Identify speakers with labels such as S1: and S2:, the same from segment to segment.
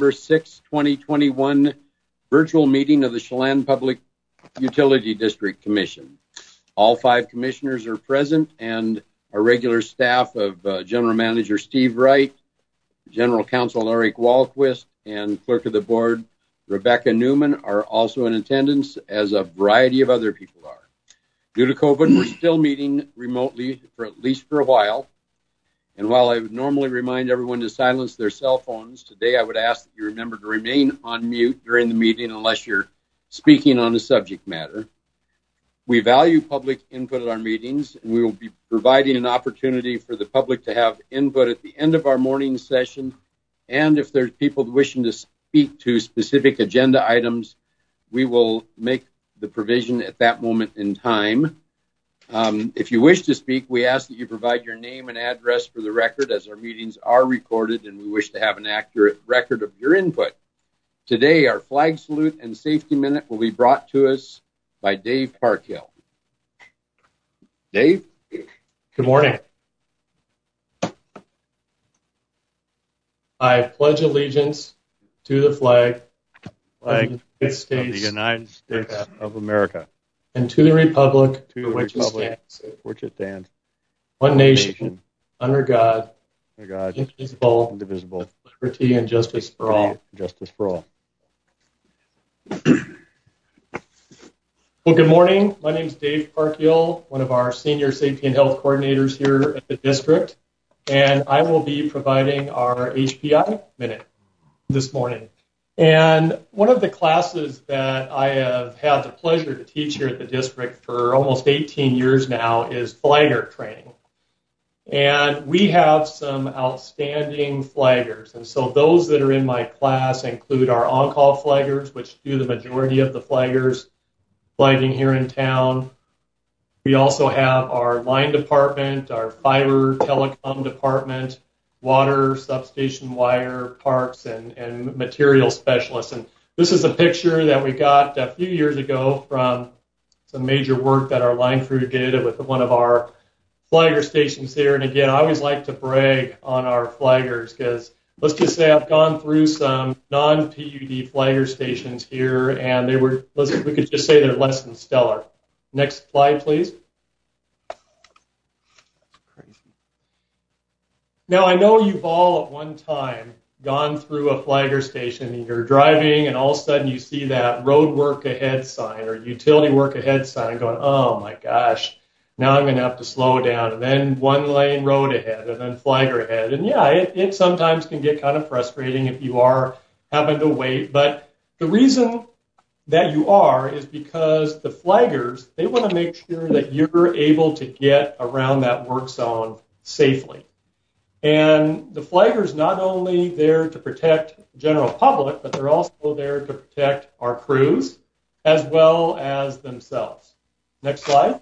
S1: November 6, 2021 virtual meeting of the Chelan Public Utility District Commission. All 5 commissioners are present, and our regular staff of General Manager Steve Wright, General Counsel Eric Wahlquist, and Clerk of the Board Rebecca Newman are also in attendance, as a variety of other people are. Due to COVID, we're still meeting remotely for at least for a while. And while I would normally remind everyone to silence their cell phones, today I would ask that you remember to remain on mute during the meeting unless you're speaking on a subject matter. We value public input at our meetings, and we will be providing an opportunity for the public to have input at the end of our morning session. And if there's people wishing to speak to specific agenda items, we will make the provision at that moment in time. If you wish to speak, we ask that you provide your name and address for the record, as our meetings are recorded and we wish to have an accurate record of your input. Today, our flag salute and safety minute will be brought to us by Dave Parkhill. Dave?
S2: Good morning. I pledge allegiance to the flag of the
S3: United States of America,
S2: and to the republic for which it stands, one nation, under God, indivisible, with liberty and justice for all. Well, good morning. My name is Dave Parkhill, one of our senior safety and health coordinators here at the district, and I will be providing our HPI minute this morning. And one of the classes that I have had the pleasure to teach here at the district for almost 18 years now is flagger training. And we have some outstanding flaggers. And so those that are in my class include our on-call flaggers, which do the majority of the flagging here in town. We also have our line department, our fiber telecom department, water, substation wire, parks, and material specialists. And this is a picture that we got a few years ago from some major work that our line crew did with one of our flagger stations here. And again, I always like to brag on our flaggers, because let's just say I've gone through some non-PUD flagger stations here, and we could just say they're less than stellar. Next slide, please. Now, I know you've all at one time gone through a flagger station, and you're driving, and all of a sudden you see that road work ahead sign or utility work ahead sign going, oh my gosh, now I'm going to have to slow down, and then one lane road ahead, and then flagger ahead. And yeah, it sometimes can get kind of frustrating if you are having to wait, but the reason that you are is because the flaggers, they want to make sure that you're able to get around that work zone safely. And the flagger's not only there to protect the general public, but they're also there to protect our crews as well as themselves. Next slide.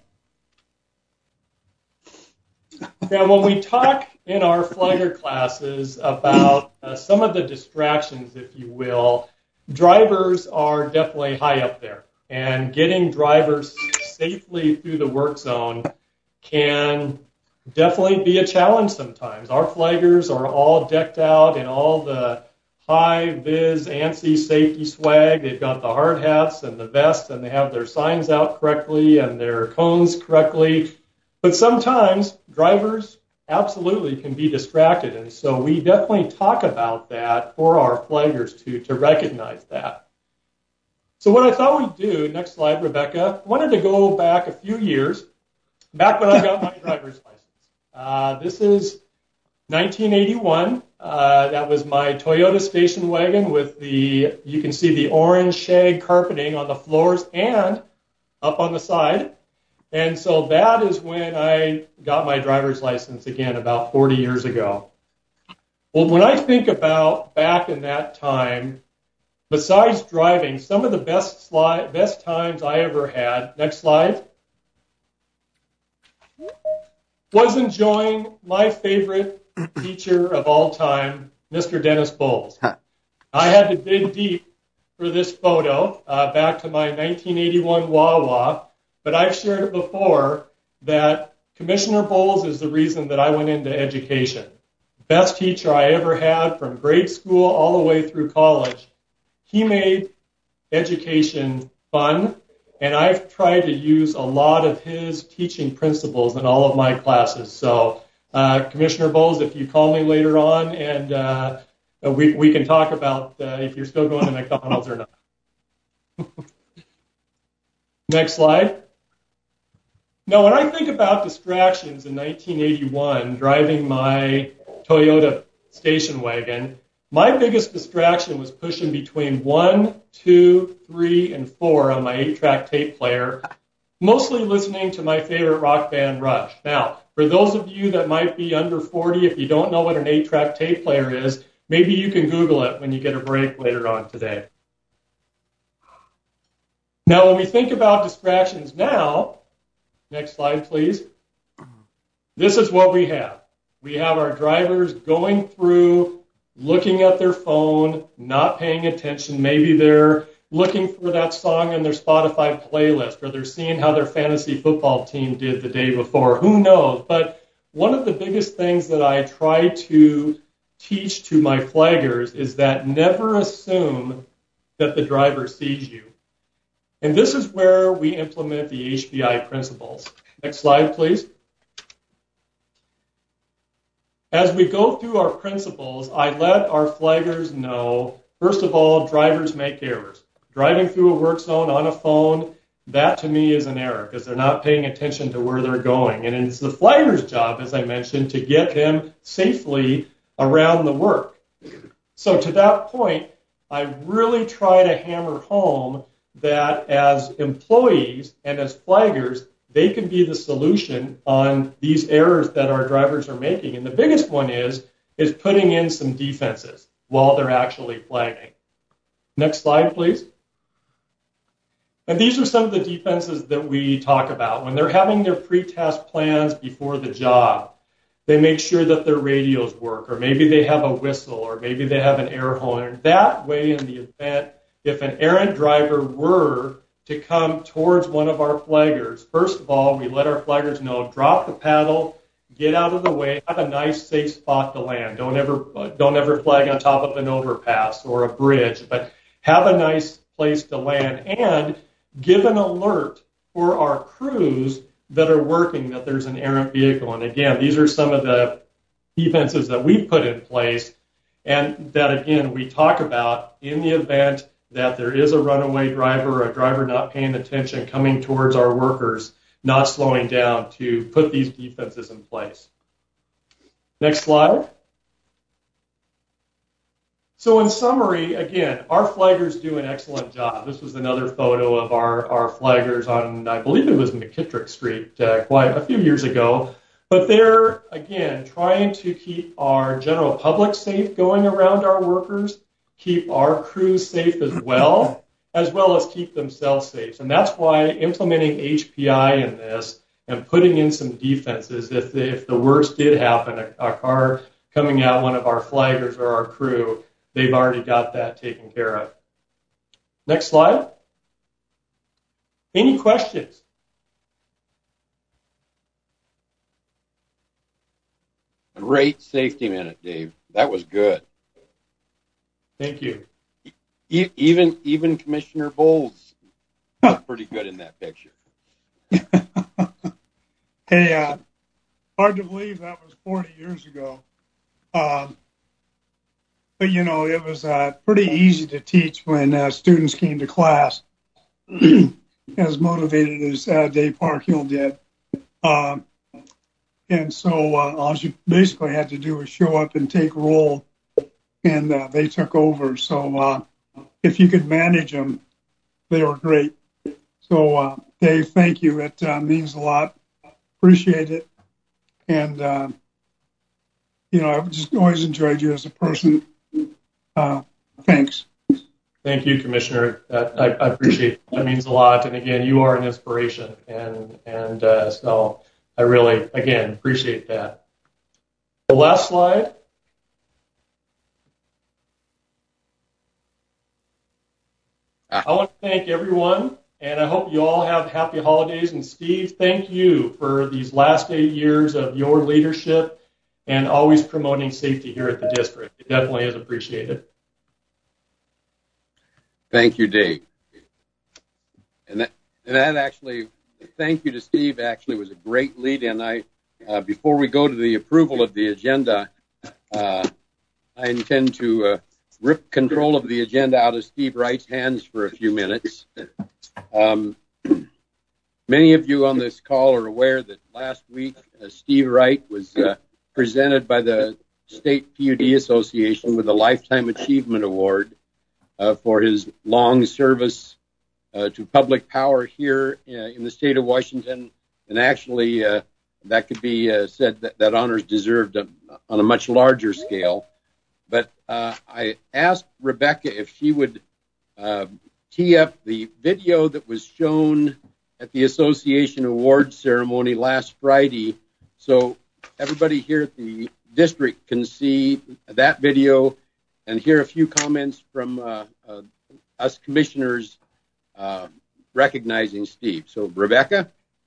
S2: Now, when we talk in our flagger classes about some of the distractions, if you will, drivers are definitely high up there. And getting drivers safely through the work zone can definitely be a challenge sometimes. Our flaggers are all decked out in all the high-vis ANSI safety swag. They've got the hard hats and the vests, and they have their signs out correctly and their cones correctly. But sometimes drivers absolutely can be distracted, and so we definitely talk about that for our flaggers to recognize that. So what I thought we'd do, next slide, Rebecca, I wanted to go back a few years, back when I got my driver's license. This is 1981. That was my Toyota station wagon with you can see the orange shag carpeting on the floors and up on the side. And so that is when I got my driver's license again about 40 years ago. Well, when I think about back in that time, besides driving, some of the best times I ever had, next slide, was enjoying my favorite teacher of all time, Mr. Dennis Bowles. I had to dig deep for this photo back to my 1981 Wawa, but I've shared it before that Commissioner Bowles is the reason that I went into education. best teacher I ever had from grade school all the way through college. He made education fun, and I've tried to use a lot of his teaching principles in all of my classes. So, Commissioner Bowles, if you call me later on, and we can talk about if you're still going to McDonald's or not. Next slide. Now, when I think about distractions in 1981, driving my Toyota station wagon, my biggest distraction was pushing between 1, 2, 3, and 4 on my 8-track tape player, mostly listening to my favorite rock band, Rush. Now, for those of you that might be under 40, if you don't know what an 8-track tape player is, maybe you can Google it when you get a break later on today. Now, when we think about distractions now, next slide, please. This is what we have. We have our drivers going through, looking at their phone, not paying attention. Maybe they're looking for that song in their Spotify playlist, or they're seeing how their fantasy football team did the day before. Who knows? But one of the biggest things that I try to teach to my flaggers is that never assume that the driver sees you. And this is where we implement the HPI principles. Next slide, please. As we go through our principles, I let our flaggers know, first of all, drivers make errors. Driving through a work zone on a phone, that to me is an error because they're not paying attention to where they're going. And it's the flagger's job, as I mentioned, to get them safely around the work. So to that point, I really try to hammer home that as employees and as flaggers, they can be the solution on these errors that our drivers are making. And the biggest one is putting in some defenses while they're actually flagging. Next slide, please. And these are some of the defenses that we talk about. When they're having their pre-task plans before the job, they make sure that their radios work, or maybe they have a whistle, or maybe they have an air horn. That way, in the event, if an errant driver were to come towards one of our flaggers, first of all, we let our flaggers know, drop the paddle, get out of the way, have a nice, safe spot to land. Don't ever flag on top of an overpass or a bridge, but have a nice place to land and give an alert for our crews that are working that there's an errant vehicle. And again, these are some of the defenses that we've put in place and that, again, we talk about in the event that there is a runaway driver or a driver not paying attention coming towards our workers, not slowing down, to put these defenses in place. Next slide. So in summary, again, our flaggers do an excellent job. This was another photo of our flaggers on, I believe it was McKittrick Street quite a few years ago. But they're, again, trying to keep our general public safe going around our workers, keep our crews safe as well as keep themselves safe. And that's why implementing HPI in this and putting in some defenses, if the worst did happen, a car coming at one of our flaggers or our crew, they've already got that taken care of. Next slide. Any questions?
S1: Great safety minute, Dave. That was good.
S2: Thank you.
S1: Even Commissioner Bowles was pretty good in that picture.
S4: Hey, hard to believe that was 40 years ago. But, you know, it was pretty easy to teach when students came to class, as motivated as Dave Parkhill did. And so all you basically had to do was show up and take roll, and they took over. So if you could manage them, they were great. So, Dave, thank you. It means a lot. Appreciate it. And, you know, I've just always enjoyed you as a person. Thanks.
S2: Thank you, Commissioner. I appreciate it. That means a lot. And again, you are an inspiration. And so I really, again, appreciate that. The last slide. I want to thank everyone, and I hope you all have happy holidays. And Steve, thank you for these last 8 years of your leadership. and always promoting safety here at the district. It definitely is appreciated.
S1: Thank you, Dave. And that actually, thank you to Steve, actually was a great lead-in. Before we go to the approval of the agenda, I intend to rip control of the agenda out of Steve Wright's hands for a few minutes. Many of you on this call are aware that last week Steve Wright was presented by the State PUD Association with a Lifetime Achievement Award for his long service to public power here in the state of Washington. And actually, that could be said that honor is deserved on a much larger scale. But I asked Rebecca if she would tee up the video that was shown at the Association Awards ceremony last Friday, so everybody here at the district can see that video and hear a few comments from us commissioners recognizing Steve. So, Rebecca?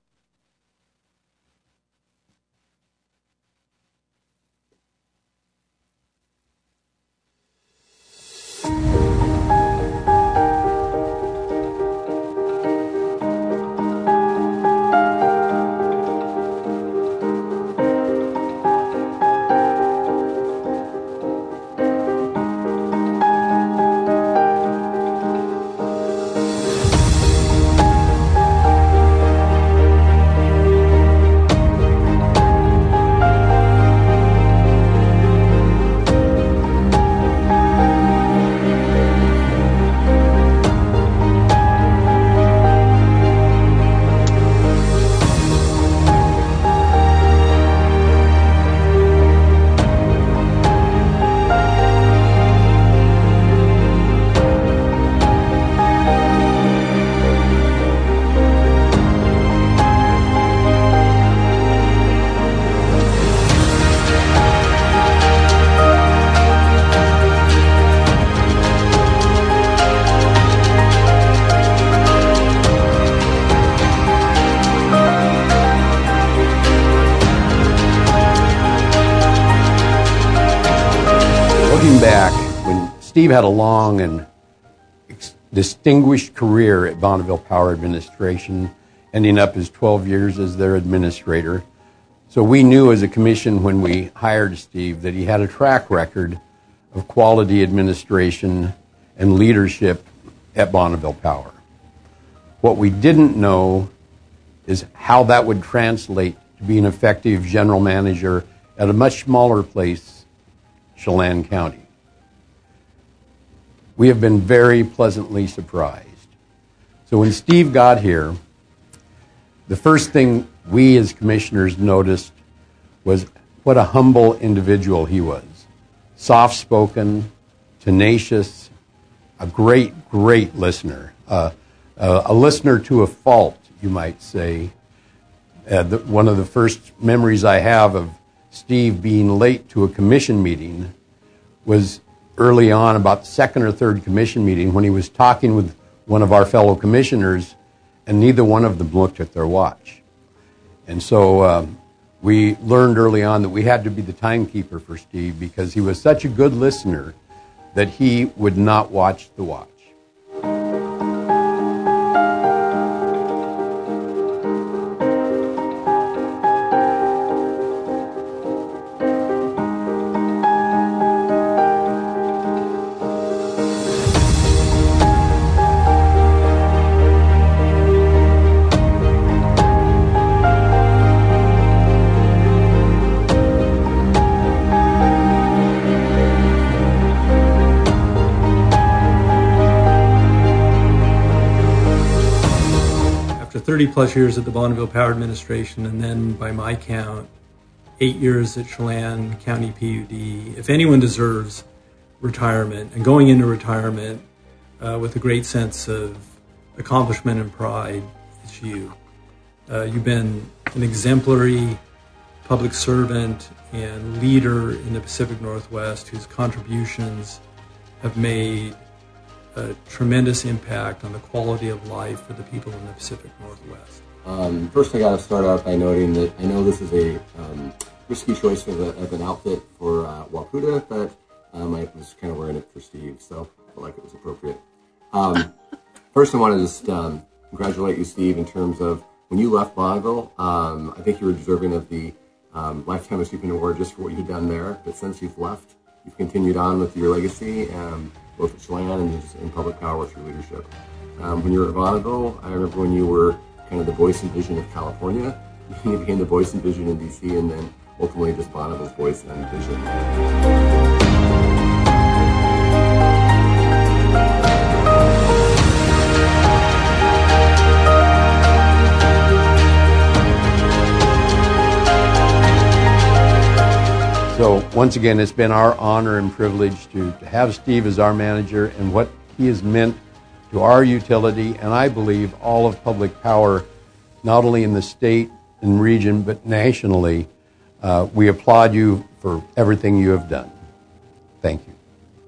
S5: Back when Steve had a long and distinguished career at Bonneville Power Administration, ending up his 12 years as their administrator. So we knew as a commission when we hired Steve that he had a track record of quality administration and leadership at Bonneville Power. What we didn't know is how that would translate to be an effective general manager at a much smaller place, Chelan County. We have been very pleasantly surprised. So when Steve got here, the first thing we as commissioners noticed was what a humble individual he was. Soft-spoken, tenacious, a great listener. A listener to a fault, you might say. One of the first memories I have of Steve being late to a commission meeting was early on, about the second or third commission meeting, when he was talking with one of our fellow commissioners, and neither one of them looked at their watch. And so we learned early on that we had to be the timekeeper for Steve because he was such a good listener that he would not watch the watch.
S6: After 30 plus years at the Bonneville Power Administration, and then by my count, 8 years at Chelan County PUD, if anyone deserves retirement and going into retirement with a great sense of accomplishment and pride, it's you. You've been an exemplary public servant and leader in the Pacific Northwest whose contributions have made a tremendous impact on the quality of life for the people in the Pacific Northwest.
S7: First, I got to start out by noting that I know this is a risky choice of an outfit for Waputa, but I was kind of wearing it for Steve, so I felt like it was appropriate. First, I want to just congratulate you, Steve, in terms of when you left Bonneville. I think you were deserving of the Lifetime Achievement Award just for what you've done there. But since you've left, you've continued on with your legacy, both at Chelan and just in public power with your leadership. When you were at Bonneville, I remember when you were kind of the voice and vision of California. You became the voice and vision in D.C., and then ultimately just Bonneville's voice and vision.
S5: So once again, it's been our honor and privilege to have Steve as our manager, and what he has meant to our utility, and I believe all of public power, not only in the state and region, but nationally. We applaud you for everything you have done. Thank you.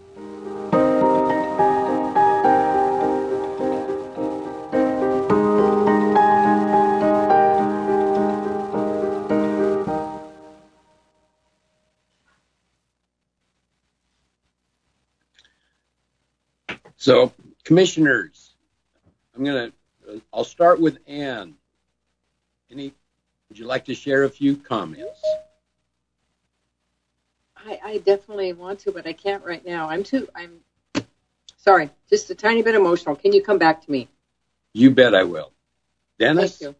S1: So, commissioners, I'll start with Ann. Would you like to share a few comments?
S8: I definitely want to, but I can't right now. I'm sorry, just a tiny bit emotional. Can you come back to me?
S1: You bet I will. Dennis?
S8: Thank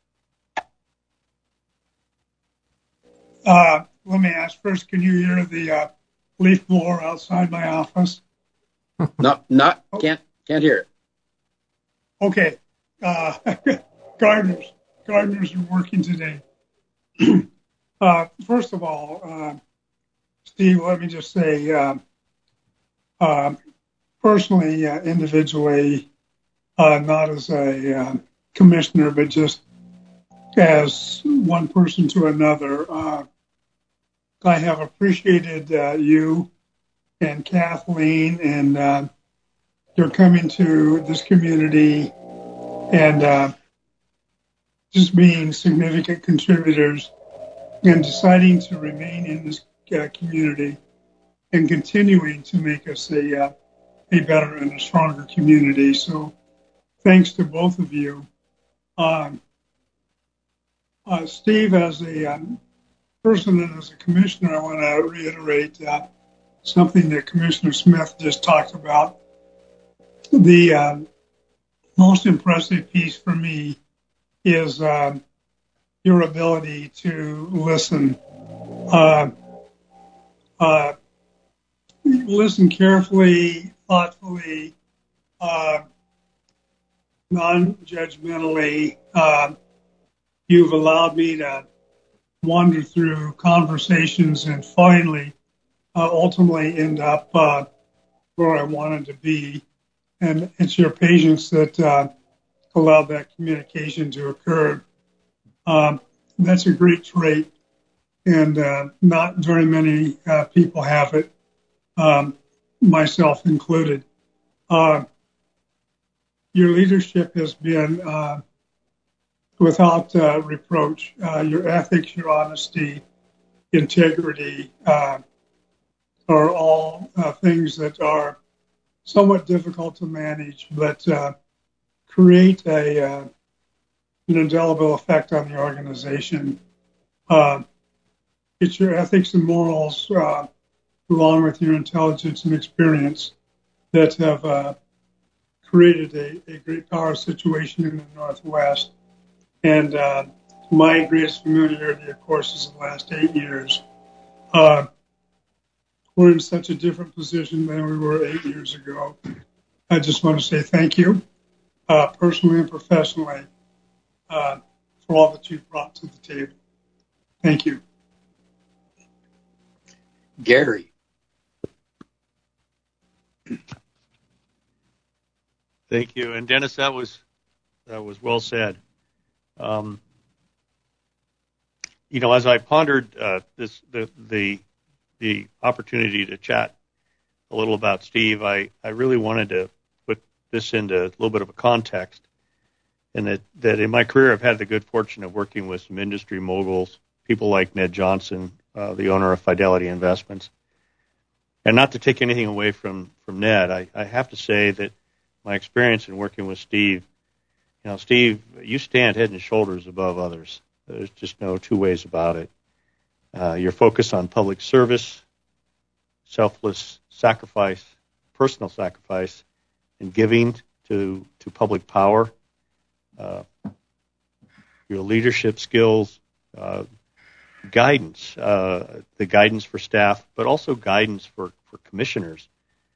S4: you. Let me ask first, can you hear the leaf blower outside my office?
S1: Can't hear it.
S4: Okay. Gardeners are working today. First of all, Steve, let me just say, personally, individually, not as a commissioner, but just as one person to another, I have appreciated you and Kathleen and your coming to this community and just being significant contributors and deciding to remain in this community and continuing to make us a better and a stronger community. So thanks to both of you. Steve, as a person and as a commissioner, I want to reiterate something that Commissioner Smith just talked about. The most impressive piece for me is your ability to listen. Listen carefully, thoughtfully, non-judgmentally. You've allowed me to wander through conversations and finally, ultimately end up where I wanted to be. And it's your patience that allowed that communication to occur. That's a great trait, and not very many people have it, myself included. Your leadership has been without reproach. Your ethics, your honesty, integrity are all things that are somewhat difficult to manage, but create an indelible effect on the organization. It's your ethics and morals, along with your intelligence and experience, that have created a great power situation in the Northwest. And my greatest familiarity, of course, is the last 8 years. We're in such a different position than we were 8 years ago. I just want to say thank you, personally and professionally, for all that you've brought to the table. Thank you.
S1: Gary.
S3: Thank you. And Dennis, that was well said. As I pondered the opportunity to chat a little about Steve, I really wanted to put this into a little bit of a context, and that in my career I've had the good fortune of working with some industry moguls, people like Ned Johnson, the owner of Fidelity Investments. And not to take anything away from Ned, I have to say that my experience in working with Steve, Steve, you stand head and shoulders above others. There's just no two ways about it. Your focus on public service, selfless sacrifice, personal sacrifice, and giving to public power, your leadership skills, guidance, the guidance for staff, but also guidance for commissioners.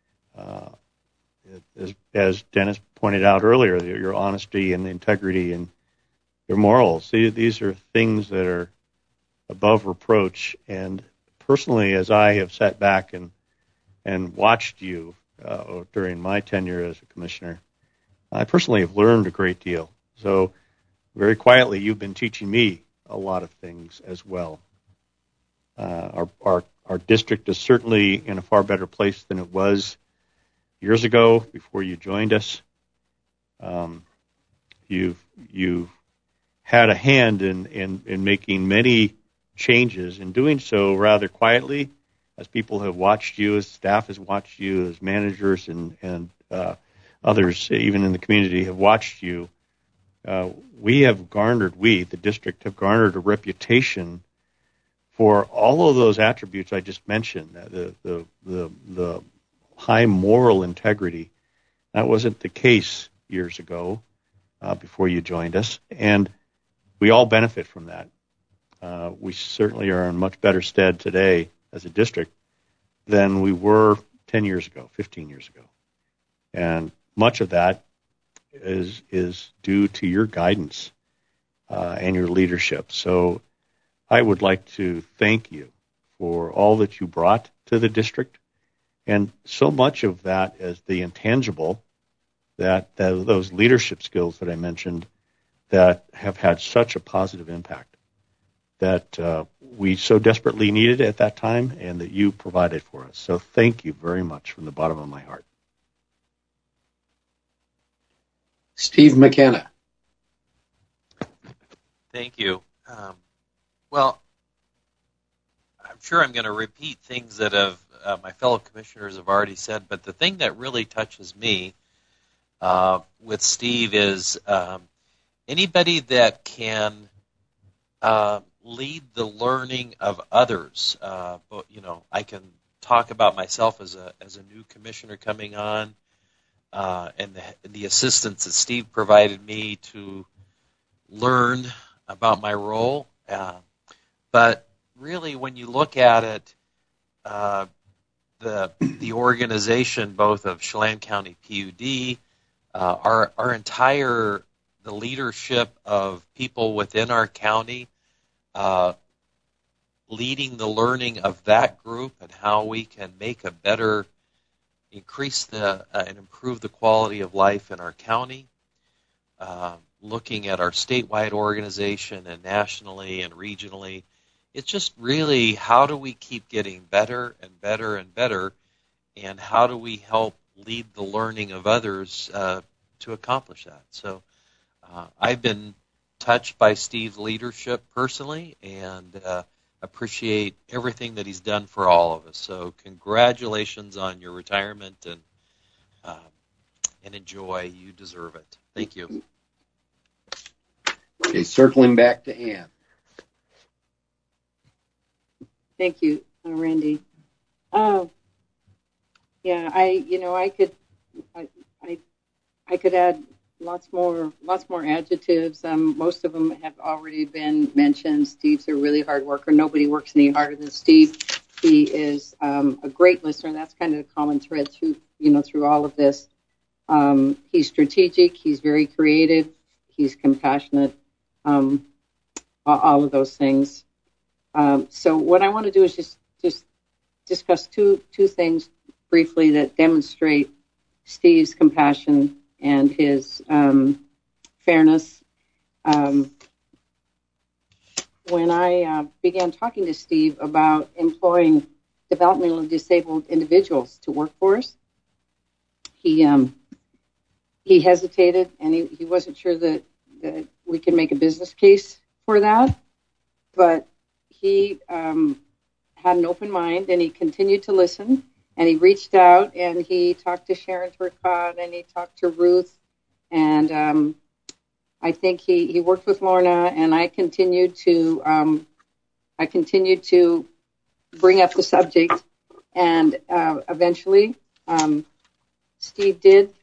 S3: As Dennis pointed out earlier, your honesty and integrity and your morals. These are things that are above reproach. And personally, as I have sat back and watched you during my tenure as a commissioner, I personally have learned a great deal. So very quietly, you've been teaching me a lot of things as well. Our district is certainly in a far better place than it was years ago before you joined us. You've had a hand in making many changes, and doing so rather quietly, as people have watched you, as staff has watched you, as managers and others, even in the community, have watched you. The district have garnered a reputation for all of those attributes I just mentioned, the high moral integrity. That wasn't the case years ago before you joined us, and we all benefit from that. We certainly are in much better stead today as a district than we were 10 years ago, 15 years ago. And much of that is due to your guidance and your leadership. So I would like to thank you for all that you brought to the district, and so much of that as the intangible, that those leadership skills that I mentioned that have had such a positive impact that we so desperately needed at that time, and that you provided for us. So thank you very much from the bottom of my heart.
S1: Steve McKenna.
S9: Thank you. Well, I'm sure I'm going to repeat things that my fellow commissioners have already said, but the thing that really touches me with Steve is anybody that can lead the learning of others. I can talk about myself as a new commissioner coming on, and the assistance that Steve provided me to learn about my role. But really, when you look at it, the organization, both of Chelan County PUD, the leadership of people within our county, leading the learning of that group and how we can make increase and improve the quality of life in our county, looking at our statewide organization and nationally and regionally. It's just really, how do we keep getting better and better and better, and how do we help lead the learning of others to accomplish that? So I've been touched by Steve's leadership personally, and appreciate everything that he's done for all of us. So congratulations on your retirement, and enjoy. You deserve it. Thank you.
S1: Okay, circling back to Ann.
S8: Thank you, Randy. Yeah, I could add lots more adjectives. Most of them have already been mentioned. Steve's a really hard worker. Nobody works any harder than Steve. He is a great listener. That's kind of the common thread through all of this. He's strategic. He's very creative. He's compassionate. All of those things. So what I want to do is just discuss two things briefly that demonstrate Steve's compassion and his fairness. When I began talking to Steve about employing developmentally disabled individuals to work for us, he hesitated, and he wasn't sure that we could make a business case for that. But he had an open mind, and he continued to listen, and he reached out, and he talked to Sharon Turcotte, and he talked to Ruth, and I think he worked with Lorna, and I continued to bring up the subject, and eventually Steve did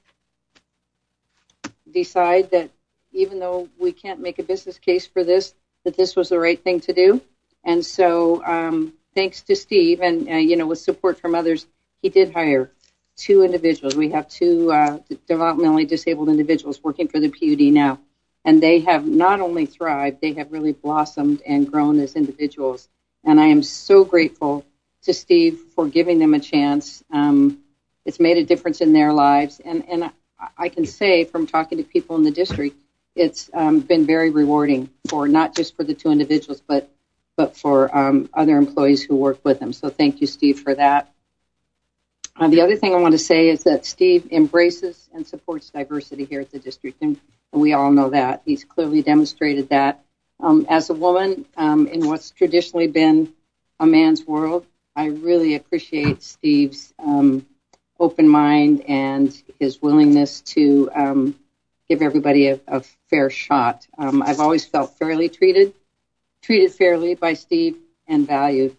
S8: decide that even though we can't make a business case for this, that this was the right thing to do. And so thanks to Steve and, with support from others, he did hire 2 individuals. We have 2 developmentally disabled individuals working for the PUD now. And they have not only thrived, they have really blossomed and grown as individuals. And I am so grateful to Steve for giving them a chance. It's made a difference in their lives. And I can say from talking to people in the district, it's been very rewarding for not just for the 2 individuals, but for other employees who work with them. So thank you, Steve, for that. The other thing I want to say is that Steve embraces and supports diversity here at the district, and we all know that. He's clearly demonstrated that. As a woman in what's traditionally been a man's world, I really appreciate Steve's open mind and his willingness to give everybody a fair shot. I've always felt treated fairly by Steve and valued.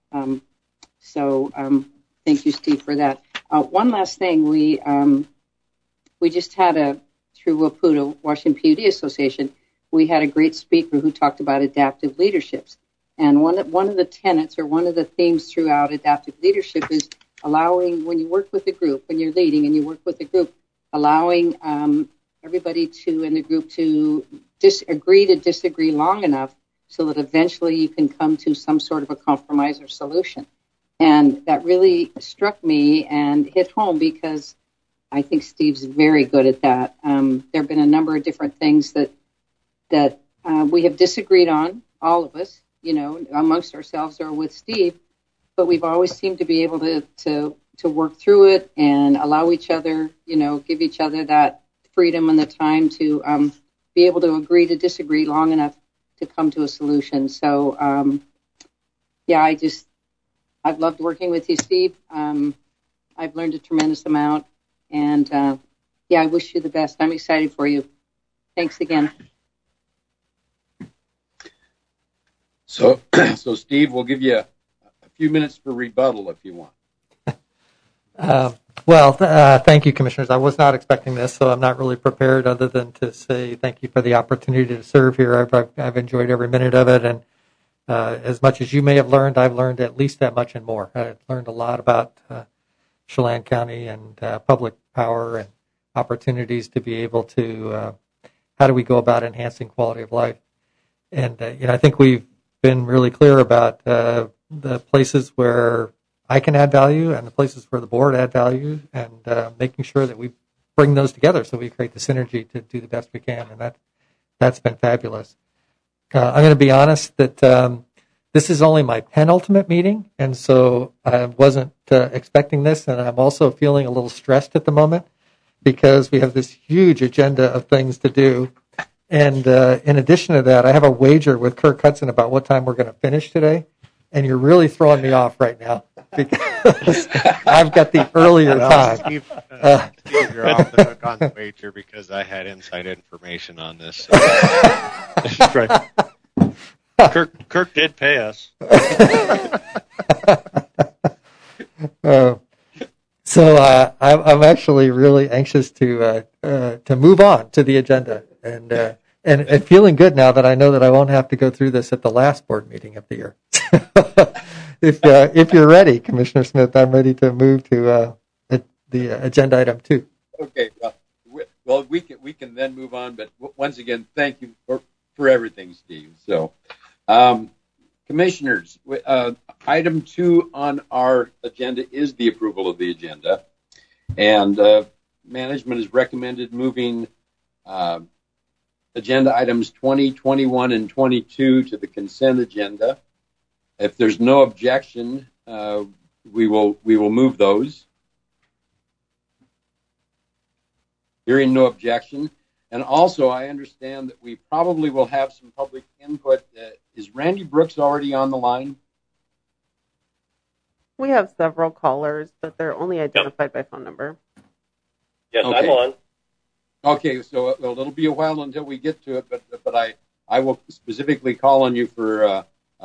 S8: So thank you, Steve, for that. One last thing, we just had through WAPUTA, Washington PUD Association, we had a great speaker who talked about adaptive leaderships. And one of the tenets or one of the themes throughout adaptive leadership is allowing, when you work with a group, when you're leading and you work with a group, allowing everybody in the group to agree to disagree long enough so that eventually you can come to some sort of a compromise or solution. And that really struck me and hit home because I think Steve's very good at that. There have been a number of different things that we have disagreed on, all of us, amongst ourselves or with Steve, but we've always seemed to be able to work through it and allow each other, give each other that freedom and the time to be able to agree to disagree long enough to come to a solution. So, I've loved working with you, Steve. I've learned a tremendous amount, and I wish you the best. I'm excited for you. Thanks again.
S1: So Steve, we'll give you a few minutes for rebuttal if you want.
S10: Thank you, Commissioners. I was not expecting this, so I'm not really prepared other than to say thank you for the opportunity to serve here. I've enjoyed every minute of it, and as much as you may have learned, I've learned at least that much and more. I've learned a lot about Chelan County and public power and opportunities to be able to, how do we go about enhancing quality of life. And, I think we've been really clear about the places where I can add value and the places where the board add value, and making sure that we bring those together so we create the synergy to do the best we can. And that's been fabulous. I'm going to be honest that this is only my penultimate meeting, and so I wasn't expecting this, and I'm also feeling a little stressed at the moment because we have this huge agenda of things to do. And in addition to that, I have a wager with Kirk Hudson about what time we're going to finish today, and you're really throwing me off right now because I've got the earlier time.
S3: Steve, you're off the hook on the wager because I had inside information on this. Right. Kirk did pay us.
S10: So I'm actually really anxious to move on to the agenda, and feeling good now that I know that I won't have to go through this at the last board meeting of the year. If you're ready, Commissioner Smith, I'm ready to move to the agenda item 2. Okay.
S1: Well, we can then move on. But once again, thank you for everything, Steve. So, Commissioners, item 2 on our agenda is the approval of the agenda, and management has recommended moving agenda items 20, 21, and 22 to the consent agenda. If there's no objection, we will move those. Hearing no objection, And also, I understand that we probably will have some public input. Is Randy Brooks already on the line?
S11: We have several callers, but they're only identified by phone number.
S12: Yes,
S1: Okay.
S12: I'm on.
S1: Okay, so it'll be a while until we get to it, but I will specifically call on you for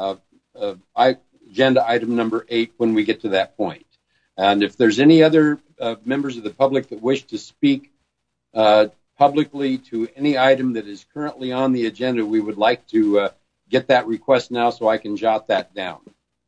S1: agenda item number 8 when we get to that point. And if there's any other members of the public that wish to speak publicly to any item that is currently on the agenda, we would like to get that request now so I can jot that down.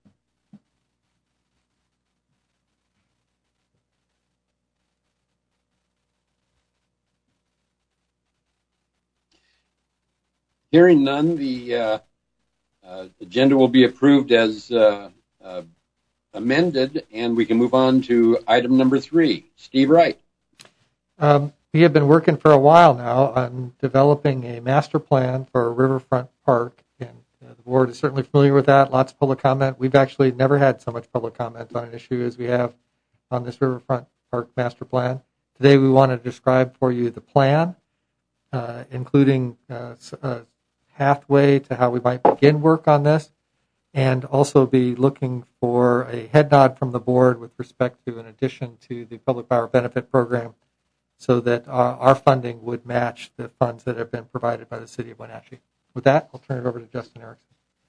S1: Hearing none, the agenda will be approved as amended, and we can move on to item number 3. Steve Wright.
S10: We have been working for a while now on developing a master plan for a riverfront park, and the board is certainly familiar with that. Lots of public comment. We've actually never had so much public comment on an issue as we have on this riverfront park master plan. Today we want to describe for you the plan, including a pathway to how we might begin work on this, and also be looking for a head nod from the board with respect to an addition to the Public Power Benefit Program so that our funding would match the funds that have been provided by the City of Wenatchee. With that, I'll turn it over to Justin Erickson.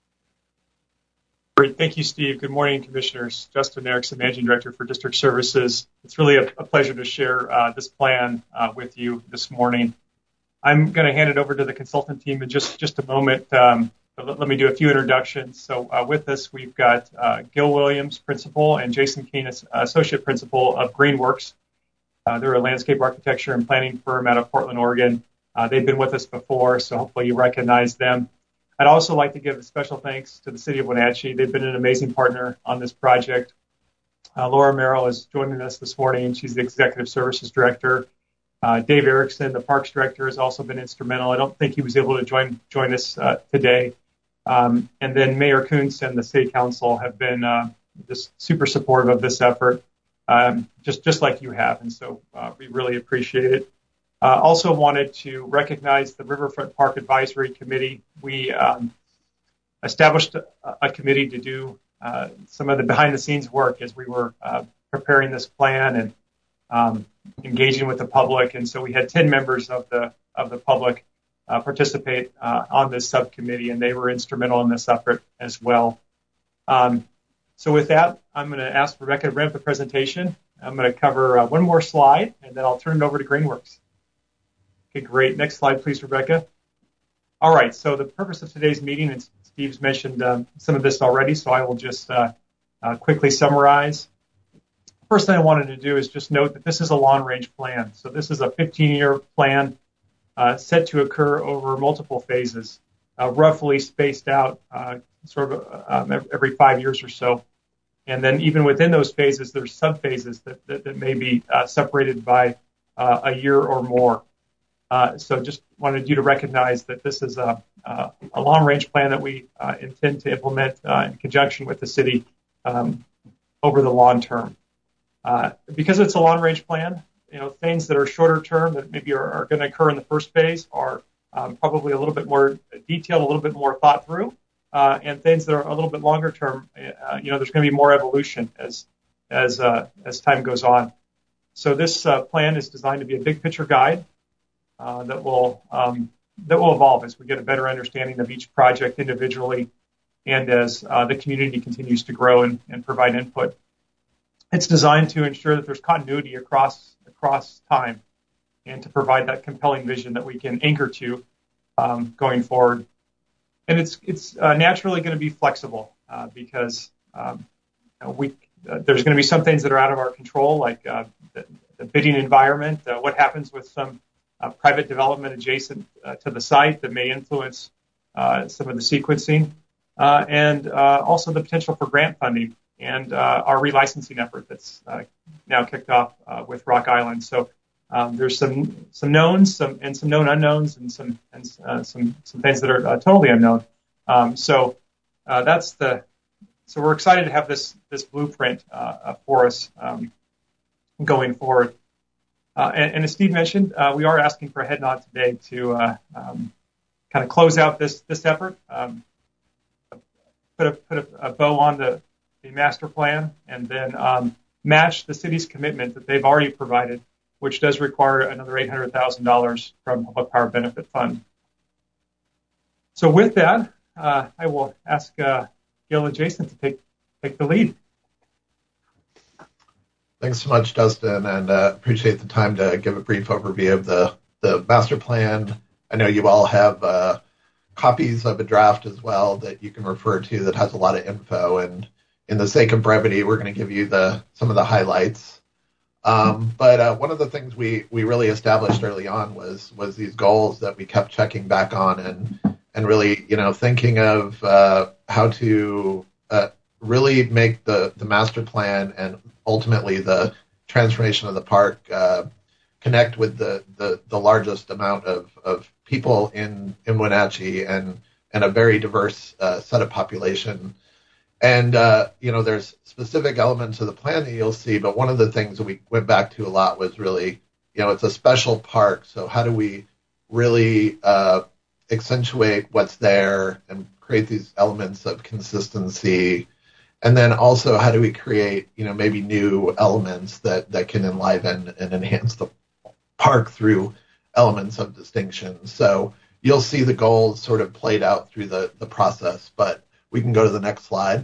S13: Great. Thank you, Steve. Good morning, Commissioners. Justin Erickson, Managing Director for District Services. It's really a pleasure to share this plan with you this morning. I'm going to hand it over to the consultant team in just a moment. Let me do a few introductions. So with us, we've got Gil Williams, Principal, and Jason Keene, Associate Principal of Greenworks. They're a landscape architecture and planning firm out of Portland, Oregon. They've been with us before, so hopefully you recognize them. I'd also like to give a special thanks to the City of Wenatchee. They've been an amazing partner on this project. Laura Merrill is joining us this morning, and she's the Executive Services Director. Dave Erickson, the Parks Director, has also been instrumental. I don't think he was able to join us today. And then Mayor Kuntz and the City Council have been just super supportive of this effort, just like you have. And so we really appreciate it. Also wanted to recognize the Riverfront Park Advisory Committee. We established a committee to do some of the behind-the-scenes work as we were preparing this plan and engaging with the public. And so we had 10 members of the public participate on this subcommittee, and they were instrumental in this effort as well. So with that, I'm going to ask Rebecca to ramp the presentation. I'm going to cover one more slide, and then I'll turn it over to Greenworks. Okay, great. Next slide, please, Rebecca. All right, so the purpose of today's meeting, and Steve's mentioned some of this already, so I will just quickly summarize. First thing I wanted to do is just note that this is a long-range plan. So this is a 15-year plan set to occur over multiple phases, roughly spaced out every 5 years or so. And then even within those phases, there's sub-phases that may be separated by a year or more. So just wanted you to recognize that this is a long-range plan that we intend to implement in conjunction with the city over the long term. Because it's a long-range plan, things that are shorter term that maybe are going to occur in the first phase are probably a little bit more detailed, a little bit more thought through, and things that are a little bit longer term, there's going to be more evolution as time goes on. So this plan is designed to be a big picture guide that will evolve as we get a better understanding of each project individually and as the community continues to grow and provide input. It's designed to ensure that there's continuity across time and to provide that compelling vision that we can anchor to going forward. And it's naturally going to be flexible because there's going to be some things that are out of our control, like the bidding environment, what happens with some private development adjacent to the site that may influence some of the sequencing, and also the potential for grant funding and our relicensing effort that's now kicked off with Rock Island. So there's some knowns, some known unknowns, and some things that are totally unknown. So we're excited to have this blueprint for us going forward. And as Steve mentioned, we are asking for a head nod today to kind of close out this effort, put a bow on the master plan, and then match the city's commitment that they've already provided, which does require another $800,000 from Public Power Benefit Fund. So with that, I will ask Gil and Jason to take the lead.
S12: Thanks so much, Justin, and appreciate the time to give a brief overview of the master plan. I know you all have copies of a draft as well that you can refer to that has a lot of info, and in the sake of brevity, we're going to give you some of the highlights. But one of the things we really established early on was these goals that we kept checking back on and really, thinking of how to really make the master plan and ultimately the transformation of the park connect with the largest amount of people in Wenatchee and a very diverse set of population. And, there's specific elements of the plan that you'll see, but one of the things that we went back to a lot was really, it's a special park. So how do we really accentuate what's there and create these elements of consistency? And then also, how do we create, maybe new elements that can enliven and enhance the park through elements of distinction? So you'll see the goals sort of played out through the process, but we can go to the next slide.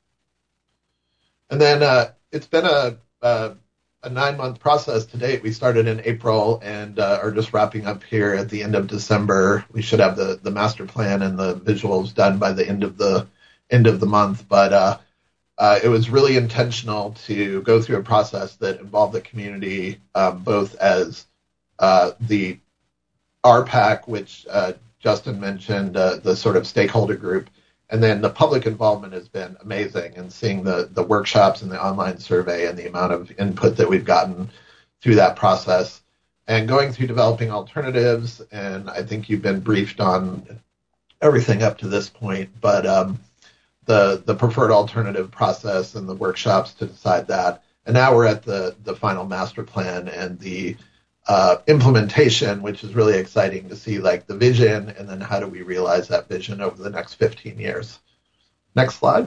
S12: And then it's been a 9-month process to date. We started in April and are just wrapping up here at the end of December. We should have the master plan and the visuals done by the end of the month. But it was really intentional to go through a process that involved the community, both as the RPAC, which Justin mentioned, the sort of stakeholder group, and then the public involvement has been amazing, and seeing the workshops and the online survey and the amount of input that we've gotten through that process, and going through developing alternatives. And I think you've been briefed on everything up to this point, but the preferred alternative process and the workshops to decide that. And now we're at the final master plan and the implementation, which is really exciting to see, like the vision, and then how do we realize that vision over the next 15 years. Next slide.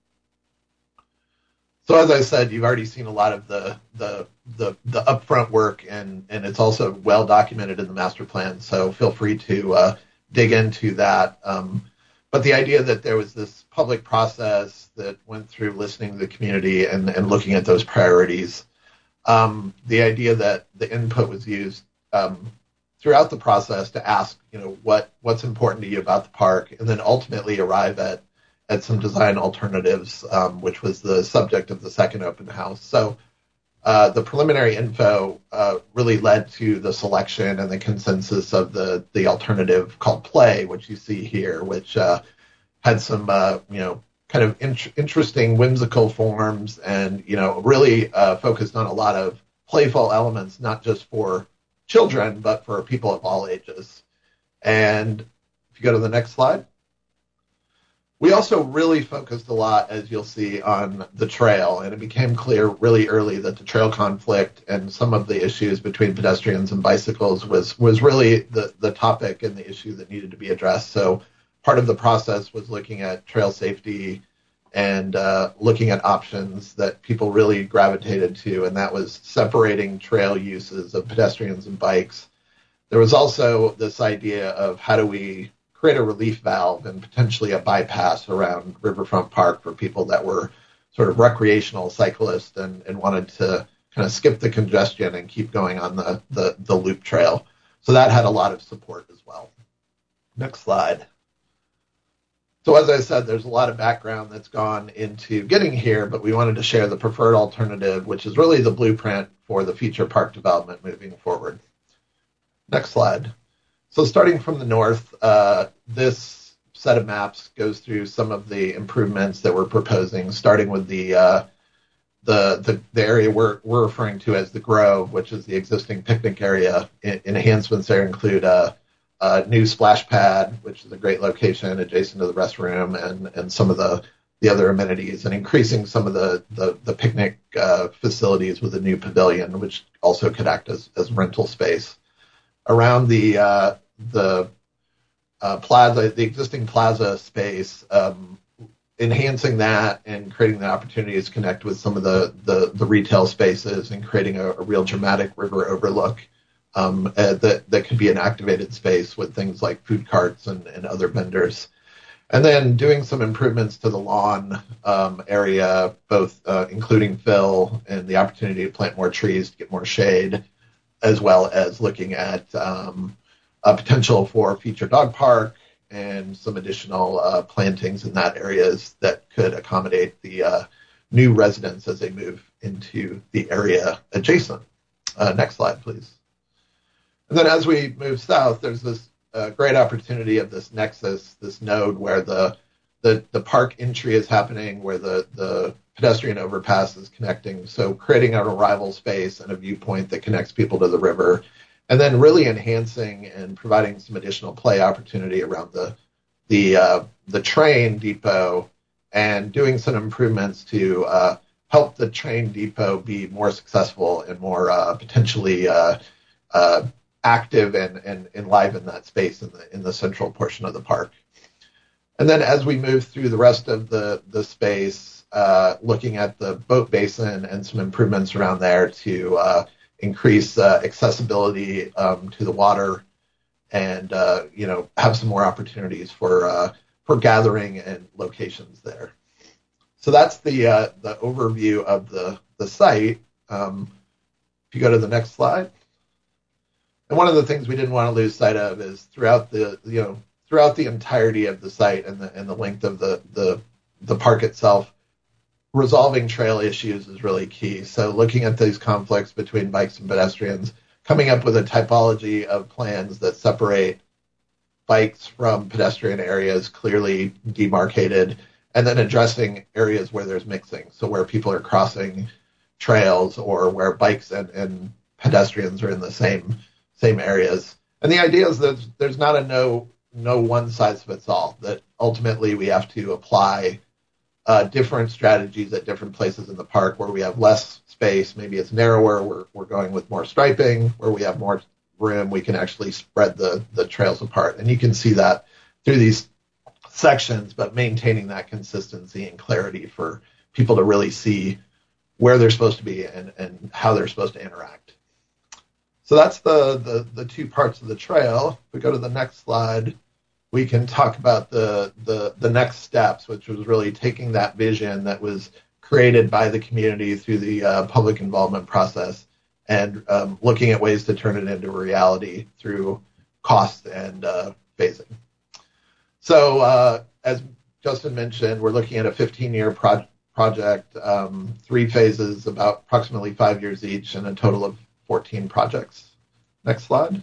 S12: So as I said, you've already seen a lot of the upfront work, and it's also well documented in the master plan. So feel free to dig into that. But the idea that there was this public process that went through listening to the community and looking at those priorities. The idea that the input was used throughout the process to ask, what's important to you about the park, and then ultimately arrive at some design alternatives, which was the subject of the second open house. So the preliminary info really led to the selection and the consensus of the alternative called Play, which you see here, which had some, kind of interesting whimsical forms, and really focused on a lot of playful elements, not just for children but for people of all ages. And if you go to the next slide, we also really focused a lot, as you'll see, on the trail, and it became clear really early that the trail conflict and some of the issues between pedestrians and bicycles was really the topic and the issue that needed to be addressed. So part of the process was looking at trail safety and looking at options that people really gravitated to, and that was separating trail uses of pedestrians and bikes. There was also this idea of how do we create a relief valve and potentially a bypass around Riverfront Park for people that were sort of recreational cyclists and wanted to kind of skip the congestion and keep going on the loop trail. So that had a lot of support as well. Next slide. So as I said, there's a lot of background that's gone into getting here, but we wanted to share the preferred alternative, which is really the blueprint for the future park development moving forward. Next slide. So starting from the north, this set of maps goes through some of the improvements that we're proposing, starting with the area we're referring to as the Grove, which is the existing picnic area. Enhancements there include a new splash pad, which is a great location adjacent to the restroom, and some of the the other amenities, and increasing some of the picnic facilities with a new pavilion, which also could act as rental space around the plaza, the existing plaza space. Enhancing that and creating the opportunities to connect with some of the retail spaces and creating a real dramatic river overlook that could be an activated space with things like food carts and other vendors. And then doing some improvements to the lawn area, both including fill and the opportunity to plant more trees to get more shade, as well as looking at a potential for a feature dog park and some additional plantings in that areas that could accommodate the new residents as they move into the area adjacent. Next slide, please. And then as we move south, there's this great opportunity of this nexus, this node where the park entry is happening, where the pedestrian overpass is connecting. So creating an arrival space and a viewpoint that connects people to the river, and then really enhancing and providing some additional play opportunity around the train depot, and doing some improvements to help the train depot be more successful and more potentially active and enliven that space in the central portion of the park. And then as we move through the rest of the space, looking at the boat basin and some improvements around there to increase accessibility to the water, and have some more opportunities for gathering and locations there. So that's the overview of the site. If you go to the next slide. And one of the things we didn't want to lose sight of is throughout the entirety of the site and the length of the park itself, resolving trail issues is really key. So looking at these conflicts between bikes and pedestrians, coming up with a typology of plans that separate bikes from pedestrian areas clearly demarcated, and then addressing areas where there's mixing. So where people are crossing trails or where bikes and pedestrians are in the same areas. And the idea is that there's not a no one size fits all, that ultimately we have to apply different strategies at different places in the park. Where we have less space, maybe it's narrower, we're going with more striping. Where we have more room, we can actually spread the trails apart. And you can see that through these sections, but maintaining that consistency and clarity for people to really see where they're supposed to be and how they're supposed to interact. So that's the two parts of the trail. If we go to the next slide, we can talk about the next steps, which was really taking that vision that was created by the community through the public involvement process and looking at ways to turn it into a reality through cost and phasing. So as Justin mentioned, we're looking at a 15-year project, 3 phases, about approximately 5 years each, and a total of 14 projects. Next slide.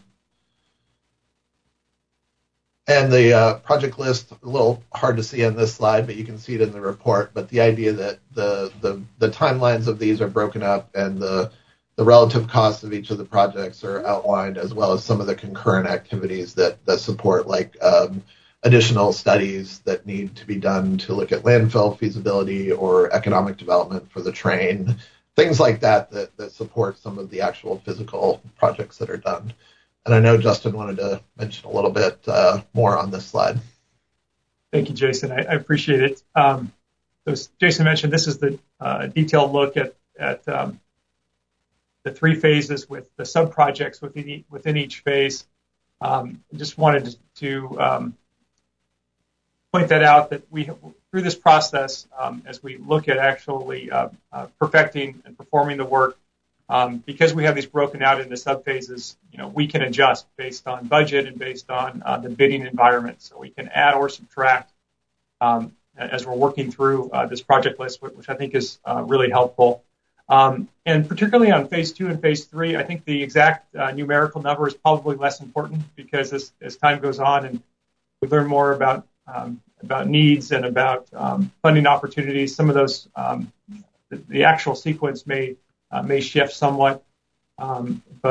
S12: And the project list, a little hard to see on this slide, but you can see it in the report. But the idea that the timelines of these are broken up and the relative costs of each of the projects are outlined, as well as some of the concurrent activities that support, like additional studies that need to be done to look at landfill feasibility or economic development for the train, things like that support some of the actual physical projects that are done. And I know Justin wanted to mention a little bit more on this slide.
S13: Thank you, Jason. I appreciate it. As Jason mentioned, this is the detailed look at the 3 phases with the sub-projects within each phase. Just wanted to point that out, that we, through this process, as we look at actually perfecting and performing the work, because we have these broken out into sub-phases, we can adjust based on budget and based on the bidding environment. So we can add or subtract as we're working through this project list, which I think is really helpful. And particularly on phase 2 and phase 3, I think the exact numerical number is probably less important, because as time goes on and we learn more about needs and about funding opportunities, some of those, the actual sequence may shift somewhat,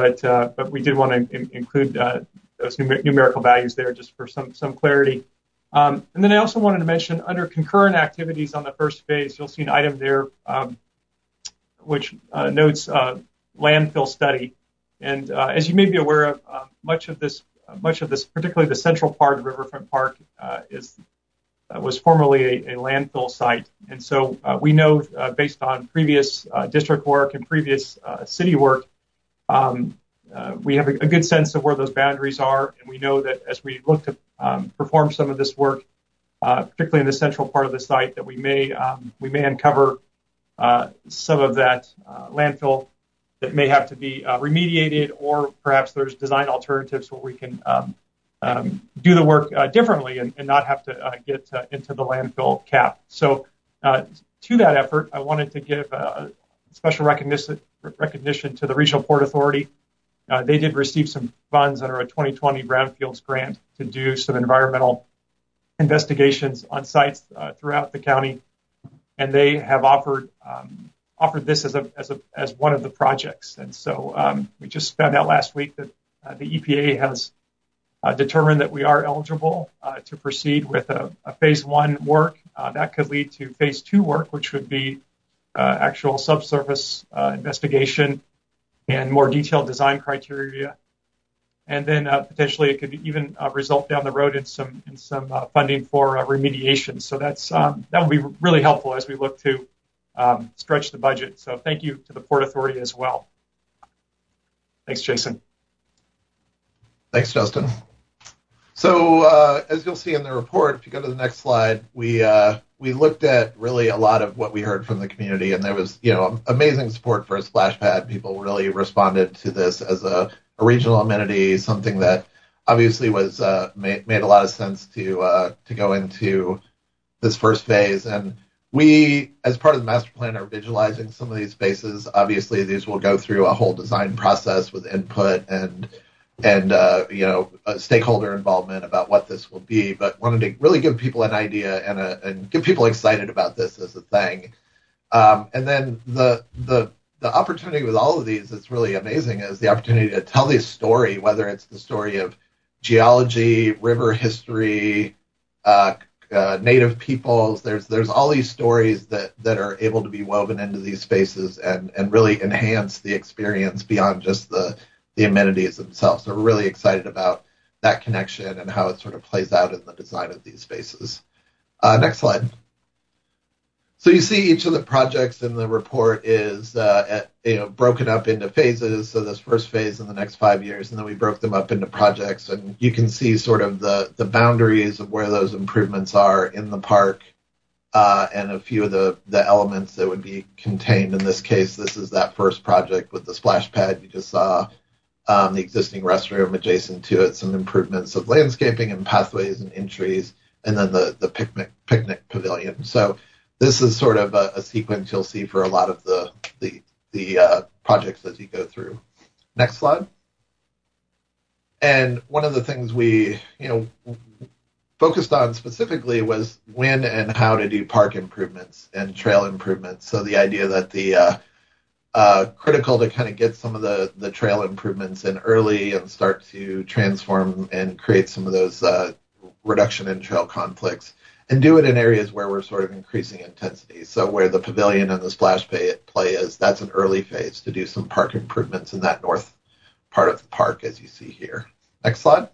S13: but we did want to include those numerical values there just for some clarity. And then I also wanted to mention under concurrent activities on the first phase, you'll see an item there which notes landfill study. And as you may be aware of, much of this, particularly the central part of Riverfront Park, was formerly a landfill site. And so we know, based on previous district work and previous city work, we have a good sense of where those boundaries are. And we know that as we look to perform some of this work, particularly in the central part of the site, that we may uncover some of that landfill that may have to be remediated, or perhaps there's design alternatives where we can do the work differently and not have to get into the landfill cap. So to that effort, I wanted to give special recognition to the Regional Port Authority. They did receive some funds under a 2020 Brownfields grant to do some environmental investigations on sites throughout the county, and they have offered this as one of the projects. And so we just found out last week that the EPA has determined that we are eligible to proceed with a phase 1 work. That could lead to phase 2 work, which would be actual subsurface investigation and more detailed design criteria. And then potentially it could even result down the road in some funding for remediation. So that would be really helpful as we look to stretch the budget. So thank you to the Port Authority as well. Thanks, Jason.
S12: Thanks, Justin. So as you'll see in the report, if you go to the next slide, we looked at really a lot of what we heard from the community, and there was amazing support for a splash pad. People really responded to this as a regional amenity, something that obviously was made a lot of sense to go into this first phase. And we, as part of the master plan, are visualizing some of these spaces. Obviously, these will go through a whole design process with input and stakeholder involvement about what this will be, but wanted to really give people an idea and get people excited about this as a thing. And then the opportunity with all of these that's really amazing is the opportunity to tell this story, whether it's the story of geology, river history, native peoples. There's all these stories that are able to be woven into these spaces and really enhance the experience beyond just the amenities themselves. So we're really excited about that connection and how it sort of plays out in the design of these spaces. Next slide. So you see each of the projects in the report is broken up into phases. So this first phase in the next 5 years, and then we broke them up into projects. And you can see sort of the boundaries of where those improvements are in the park, and a few of the elements that would be contained. In this case, this is that first project with the splash pad you just saw. The existing restroom adjacent to it, some improvements of landscaping and pathways and entries, and then the picnic pavilion. So this is sort of a sequence you'll see for a lot of the projects as you go through. Next slide. And one of the things we focused on specifically was when and how to do park improvements and trail improvements. So the idea that the critical to kind of get some of the trail improvements in early and start to transform and create some of those reduction in trail conflicts, and do it in areas where we're sort of increasing intensity. So where the pavilion and the splash play is, that's an early phase to do some park improvements in that north part of the park, as you see here. Next slide.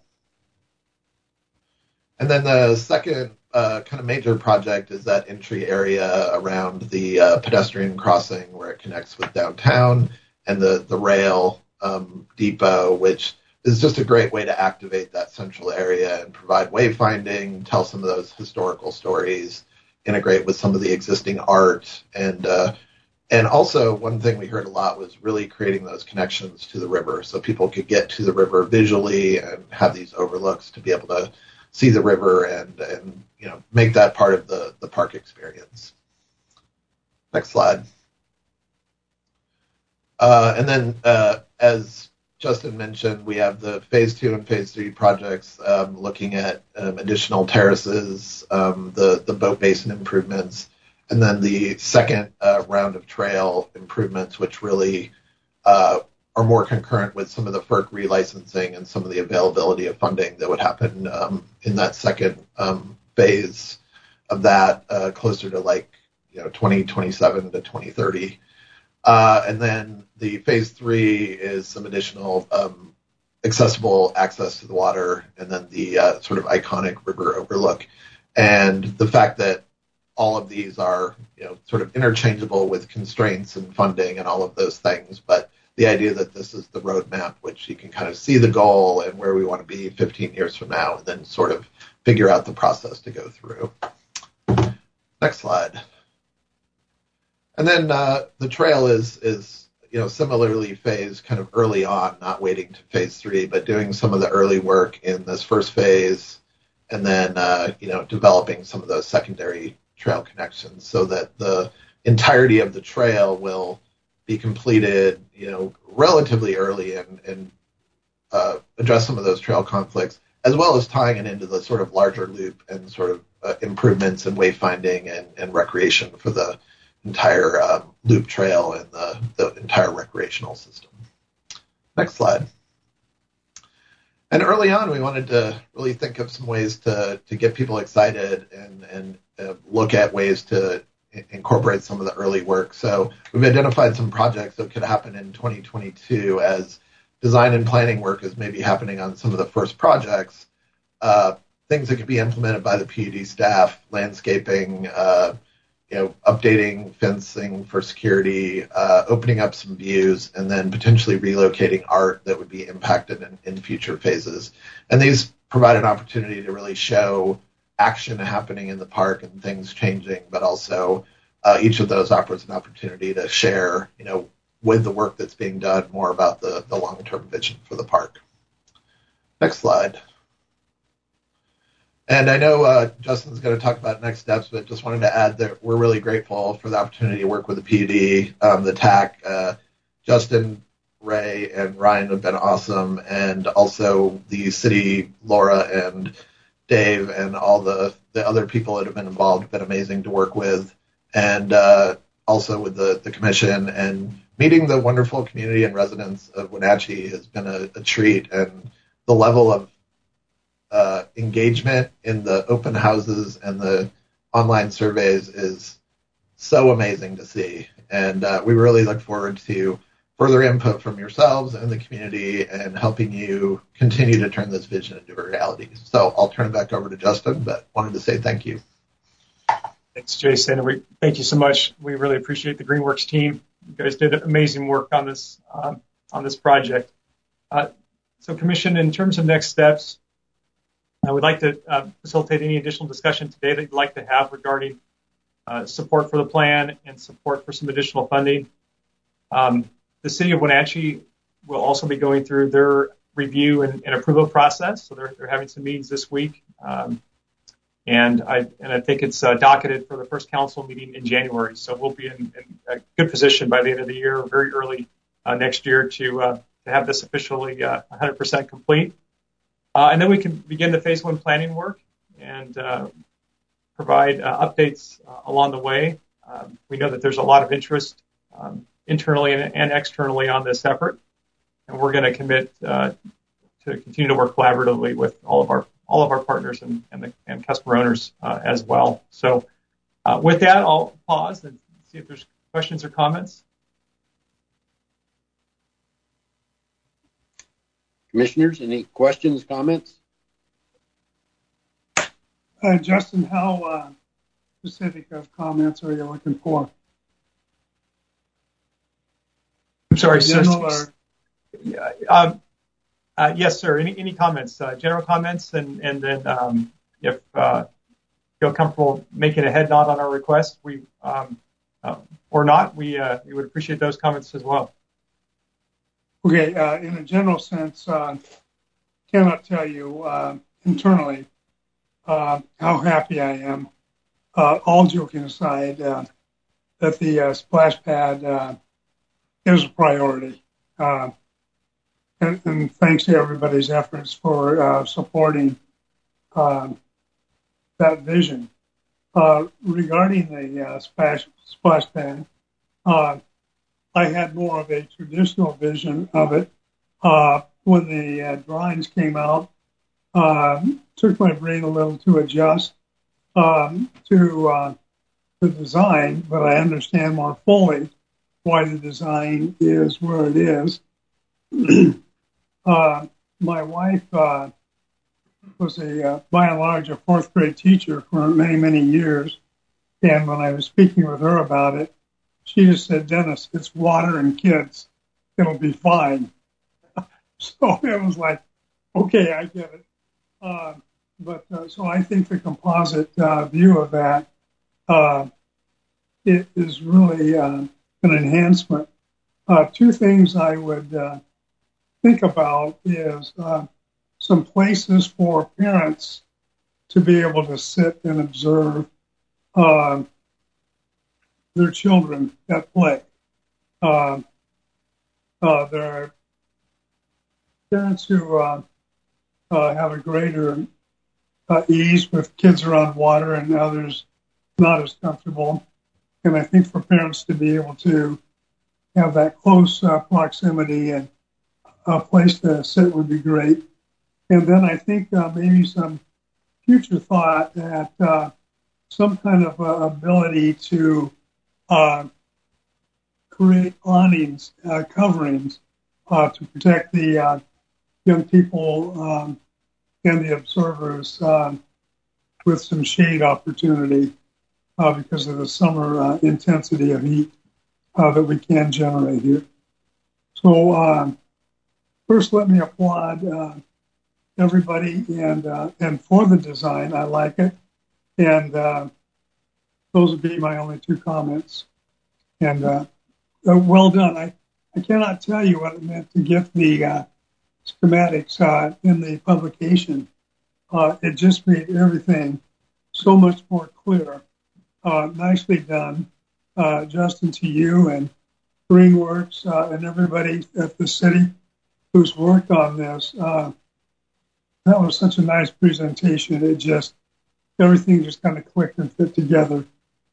S12: And then the second kind of major project is that entry area around the pedestrian crossing where it connects with downtown, and the rail depot, which is just a great way to activate that central area and provide wayfinding, tell some of those historical stories, integrate with some of the existing art. And also one thing we heard a lot was really creating those connections to the river so people could get to the river visually and have these overlooks to be able to see the river and make that part of the park experience. Next slide. And then as Justin mentioned, we have the phase 2 and phase 3 projects looking at additional terraces, the boat basin improvements, and then the second round of trail improvements, which really are more concurrent with some of the FERC relicensing and some of the availability of funding that would happen in that second phase of that, closer to 2027 to 2030. And then the phase 3 is some additional accessible access to the water, and then the sort of iconic river overlook. And the fact that all of these are, sort of interchangeable with constraints and funding and all of those things, but the idea that this is the roadmap, which you can kind of see the goal and where we want to be 15 years from now, and then sort of figure out the process to go through. Next slide. And then the trail is similarly phased kind of early on, not waiting to phase 3, but doing some of the early work in this first phase, and then developing some of those secondary trail connections so that the entirety of the trail will be completed, relatively early and address some of those trail conflicts, as well as tying it into the sort of larger loop and sort of improvements in wayfinding and recreation for the entire loop trail and the entire recreational system. Next slide. And early on, we wanted to really think of some ways to get people excited and look at ways to incorporate some of the early work. So we've identified some projects that could happen in 2022 as design and planning work is maybe happening on some of the first projects, things that could be implemented by the PUD staff, landscaping, updating fencing for security, opening up some views, and then potentially relocating art that would be impacted in future phases. And these provide an opportunity to really show action happening in the park and things changing, but also each of those offers an opportunity to share, with the work that's being done, more about the long-term vision for the park. Next slide. And I know Justin's going to talk about next steps, but just wanted to add that we're really grateful for the opportunity to work with the PUD, the TAC. Justin, Ray, and Ryan have been awesome, and also the city, Laura and Dave, and all the other people that have been involved have been amazing to work with, and also with the commission. And meeting the wonderful community and residents of Wenatchee has been a treat, and the level of engagement in the open houses and the online surveys is so amazing to see. And we really look forward to further input from yourselves and the community and helping you continue to turn this vision into a reality. So I'll turn it back over to Justin, but wanted to say thank you.
S13: Thanks, Jason. Thank you so much. We really appreciate the Greenworks team. You guys did amazing work on this project. So, Commission, in terms of next steps, I would like to facilitate any additional discussion today that you'd like to have regarding support for the plan and support for some additional funding. The City of Wenatchee will also be going through their review and approval process. So they're having some meetings this week, and I think it's docketed for the first council meeting in January. So we'll be in a good position by the end of the year, very early next year, to have this officially 100% complete. And then we can begin the phase 1 planning work and provide updates along the way. We know that there's a lot of interest internally and externally on this effort, and we're going to commit to continue to work collaboratively with all of our partners and customer owners as well. So with that, I'll pause and see if there's questions or comments.
S1: Commissioners, any questions, comments?
S4: Justin, how specific of comments are you looking for?
S13: I'm sorry,
S4: General
S13: sir. Yes, sir. Any comments? General comments, and then if you feel comfortable making a head nod on our request, we or not, we would appreciate those comments as well.
S4: Okay, in a general sense, cannot tell you internally how happy I am, all joking aside, that the splash pad is a priority. And thanks to everybody's efforts for supporting that vision. Regarding the splash pad, I had more of a traditional vision of it. When the drawings came out, took my brain a little to adjust. to the design, but I understand more fully why the design is where it is. My wife was by and large, a fourth grade teacher for many, many years. And when I was speaking with her about it, she just said, Dennis, it's water and kids. It'll be fine. So it was like, okay, I get it. So I think the composite view of that, it is really an enhancement. Two things I would think about is some places for parents to be able to sit and observe their children at play. There are parents who have a greater ease with kids around water and others not as comfortable. And I think for parents to be able to have that close proximity and a place to sit would be great. And then I think maybe some future thought at some kind of ability to create awnings, coverings to protect the young people and the observers with some shade opportunity because of the summer intensity of heat that we can generate here. So first, let me applaud everybody and for the design. I like it. And those would be my only two comments. And well done. I cannot tell you what it meant to get the schematics in the publication. It just made everything so much more clear. Nicely done, Justin, to you and Greenworks and everybody at the city who's worked on this. That was such a nice presentation. Everything just kind of clicked and fit together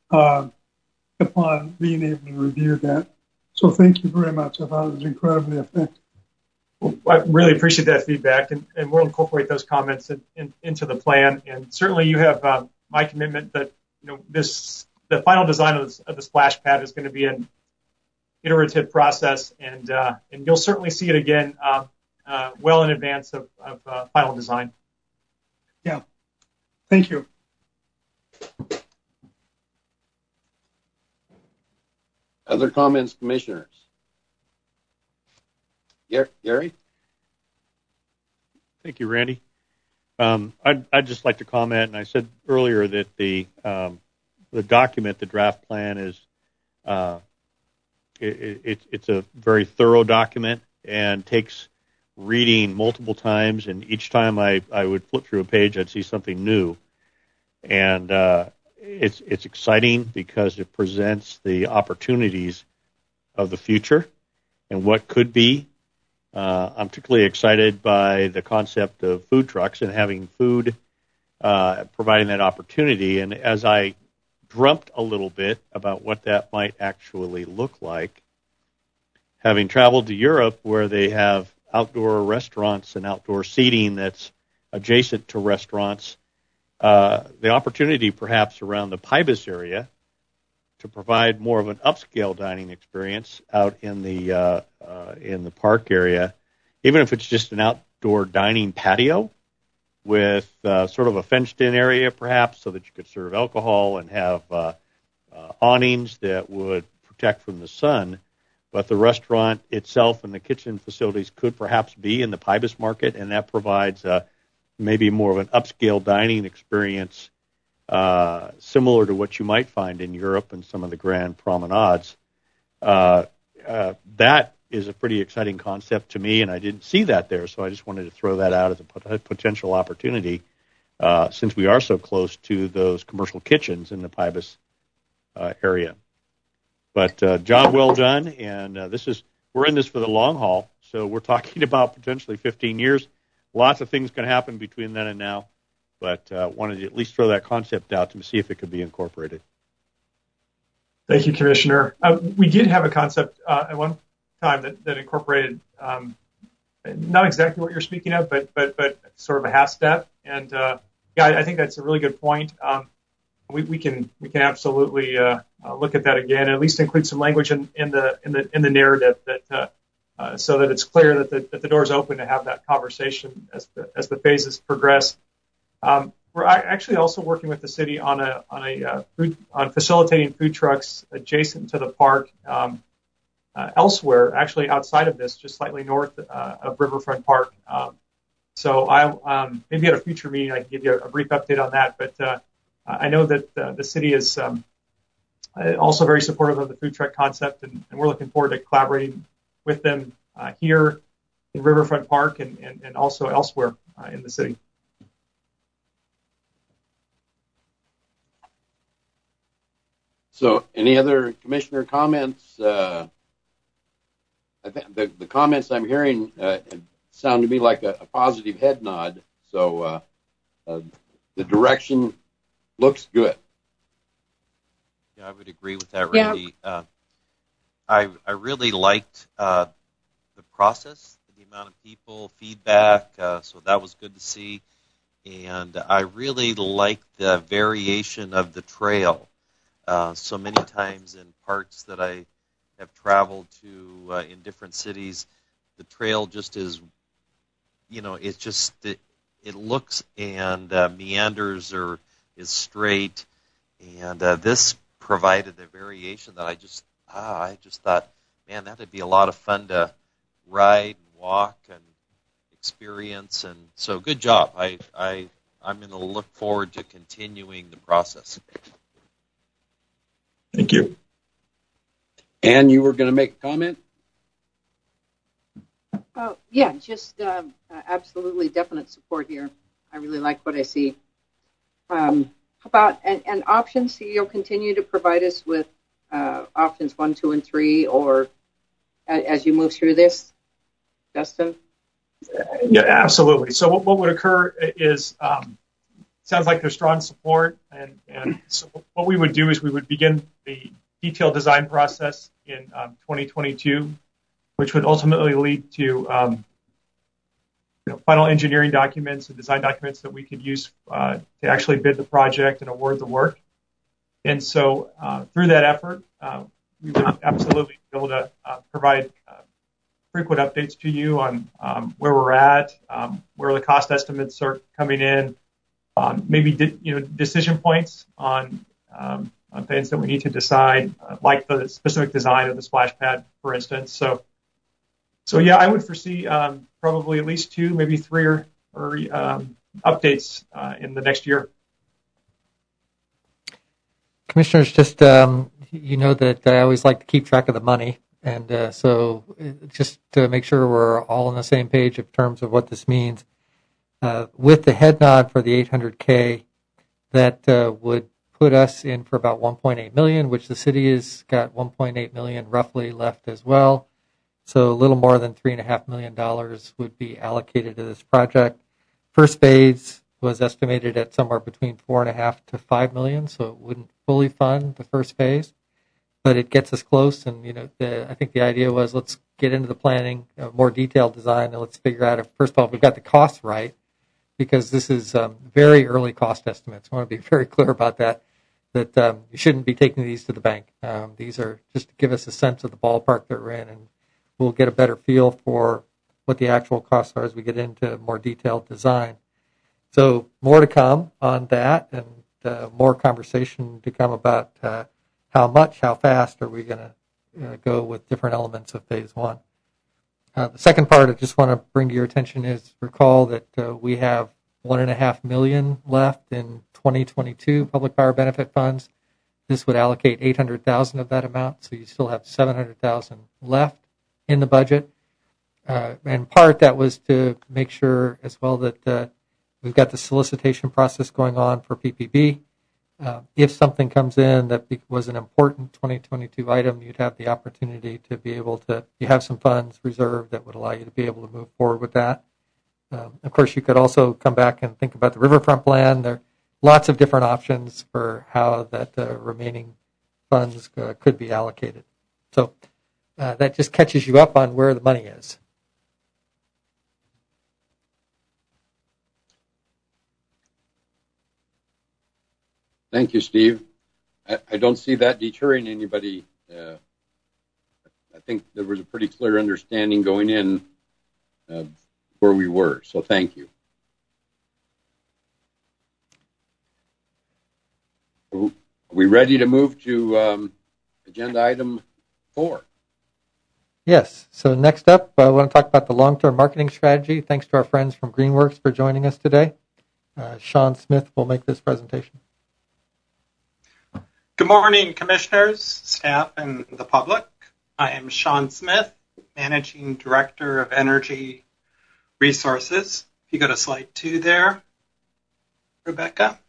S4: upon being able to review that. So thank you very much. I thought it was incredibly effective.
S13: Well, I really appreciate that feedback, and we'll incorporate those comments into the plan. And certainly, you have my commitment that the final design of the splash pad is going to be an iterative process, and you'll certainly see it again well in advance of final design.
S4: Yeah, thank you.
S1: Other comments, commissioners? Gary?
S3: Thank you, Randy. I'd just like to comment, and I said earlier that the document, the draft plan, is it's a very thorough document and takes reading multiple times, and each time I would flip through a page, I'd see something new. And it's exciting because it presents the opportunities of the future and what could be. I'm particularly excited by the concept of food trucks and having food providing that opportunity. And as I dreamt a little bit about what that might actually look like, having traveled to Europe where they have outdoor restaurants and outdoor seating that's adjacent to restaurants, the opportunity perhaps around the Pybus area to provide more of an upscale dining experience out in the park area, even if it's just an outdoor dining patio with sort of a fenced-in area perhaps so that you could serve alcohol and have awnings that would protect from the sun. But the restaurant itself and the kitchen facilities could perhaps be in the Pybus market, and that provides maybe more of an upscale dining experience similar to what you might find in Europe and some of the grand promenades. That is a pretty exciting concept to me, and I didn't see that there, so I just wanted to throw that out as a potential opportunity since we are so close to those commercial kitchens in the Pybus area. But job well done, and we're in this for the long haul, so we're talking about potentially 15 years. Lots of things can happen between then and now, but wanted to at least throw that concept out to see if it could be incorporated.
S13: Thank you, Commissioner. We did have a concept at one time that incorporated not exactly what you're speaking of, but sort of a half step. And I think that's a really good point. we can absolutely look at that again, and at least include some language in the narrative that so that it's clear that the door's open to have that conversation as the phases progress. We're actually also working with the city on facilitating food trucks adjacent to the park elsewhere, actually outside of this, just slightly north of Riverfront Park. So I maybe at a future meeting I can give you a brief update on that. But I know that the city is also very supportive of the food truck concept, and we're looking forward to collaborating with them here in Riverfront Park and also elsewhere in the city.
S1: So, any other commissioner comments? I think the comments I'm hearing sound to me like a positive head nod. So, the direction looks good.
S9: Yeah, I would agree with that, Randy. Yeah. I really liked the process, the amount of people, feedback, so that was good to see. And I really liked the variation of the trail. So many times in parks that I have traveled to in different cities, the trail just is, it's just, it looks and meanders is straight. And this provided a variation that I just thought, man, that'd be a lot of fun to ride and walk and experience. And so good job. I'm going to look forward to continuing the process.
S13: Thank you.
S1: Ann, you were going to make a comment?
S8: Oh, yeah, just absolutely definite support here. I really like what I see. How about and options? So you'll continue to provide us with options 1, 2, and 3, or as you move through this, Justin?
S13: Yeah, absolutely. So what would occur is sounds like there's strong support, and so what we would do is we would begin the detailed design process in 2022, which would ultimately lead to final engineering documents and design documents that we could use to actually bid the project and award the work. And so through that effort, we would absolutely be able to provide frequent updates to you on where we're at, where the cost estimates are coming in, maybe decision points on things that we need to decide, like the specific design of the splash pad, for instance. So yeah, I would foresee probably at least 2, maybe 3 or updates in the next year.
S10: Commissioners, just that I always like to keep track of the money, and so just to make sure we're all on the same page in terms of what this means. With the head nod for the $800K, that would put us in for about $1.8 million, which the city has got $1.8 million roughly left as well. So a little more than $3.5 million would be allocated to this project. First phase was estimated at somewhere between $4.5 to $5 million, so it wouldn't fully fund the first phase, but it gets us close. And I think the idea was let's get into the planning, more detailed design, and let's figure out if first of all we've got the costs right, because this is very early cost estimates. I want to be very clear about that. That you shouldn't be taking these to the bank. These are just to give us a sense of the ballpark that we're in, and we'll get a better feel for what the actual costs are as we get into more detailed design. So more to come on that, and more conversation to come about how much, how fast are we going to go with different elements of phase 1. The second part I just want to bring to your attention is recall that we have $1.5 million left in 2022 public power benefit funds. This would allocate $800,000 of that amount, so you still have $700,000 left in the budget. And part that was to make sure as well that we've got the solicitation process going on for PPB. If something comes in that was an important 2022 item, you'd have the opportunity to be able to, you have some funds reserved that would allow you to be able to move forward with that. Of course, you could also come back and think about the riverfront plan. There are lots of different options for how that remaining funds could be allocated. So that just catches you up on where the money is.
S1: Thank you, Steve. I don't see that deterring anybody. I think there was a pretty clear understanding going in where we were, so thank you. Are we ready to move to agenda item 4?
S10: Yes. So next up, I want to talk about the long-term marketing strategy. Thanks to our friends from Greenworks for joining us today. Sean Smith will make this presentation.
S14: Good morning, commissioners, staff, and the public. I am Sean Smith, Managing Director of Energy Resources. If you go to slide 2 there, Rebecca.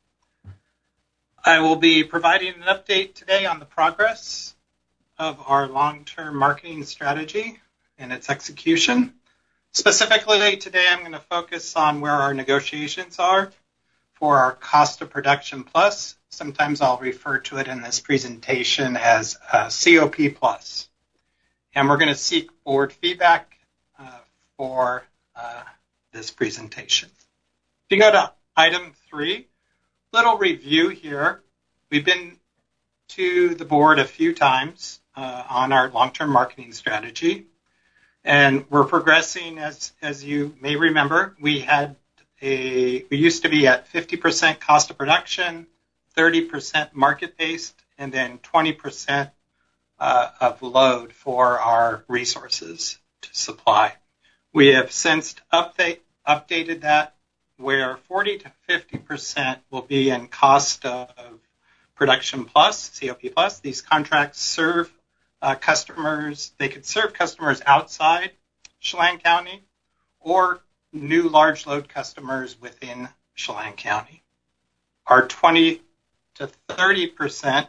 S14: I will be providing an update today on the progress of our long-term marketing strategy and its execution. Specifically, today I'm going to focus on where our negotiations are for our cost of production plus. Sometimes I'll refer to it in this presentation as COP plus. And we're going to seek board feedback for this presentation. If you go to item 3, little review here. We've been to the board a few times on our long-term marketing strategy, and we're progressing. As you may remember, we used to be at 50% cost of production, 30% market-based, and then 20% of load for our resources to supply. We have since updated that, where 40 to 50% will be in cost of production plus, COP plus. These contracts serve customers. They could serve customers outside Chelan County or new large load customers within Chelan County. Our 20 to 30%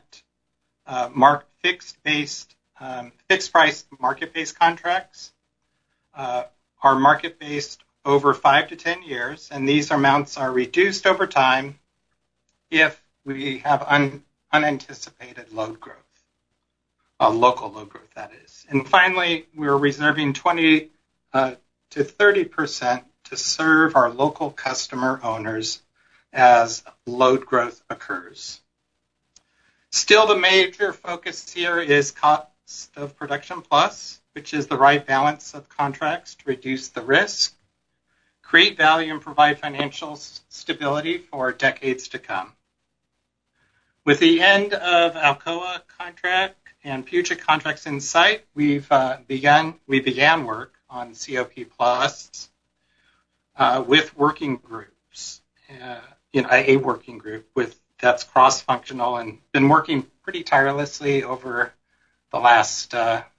S14: fixed price market-based contracts are market-based over 5 to 10 years, and these amounts are reduced over time if we have unanticipated load growth, local load growth, that is. And finally, we're reserving 20 to 30% to serve our local customer owners as load growth occurs. Still, the major focus here is cost of production plus, which is the right balance of contracts to reduce the risk, create value, and provide financial stability for decades to come. With the end of Alcoa contract and Puget contracts in sight, we began work on COP plus with working groups. A working group that's cross-functional and been working pretty tirelessly over the last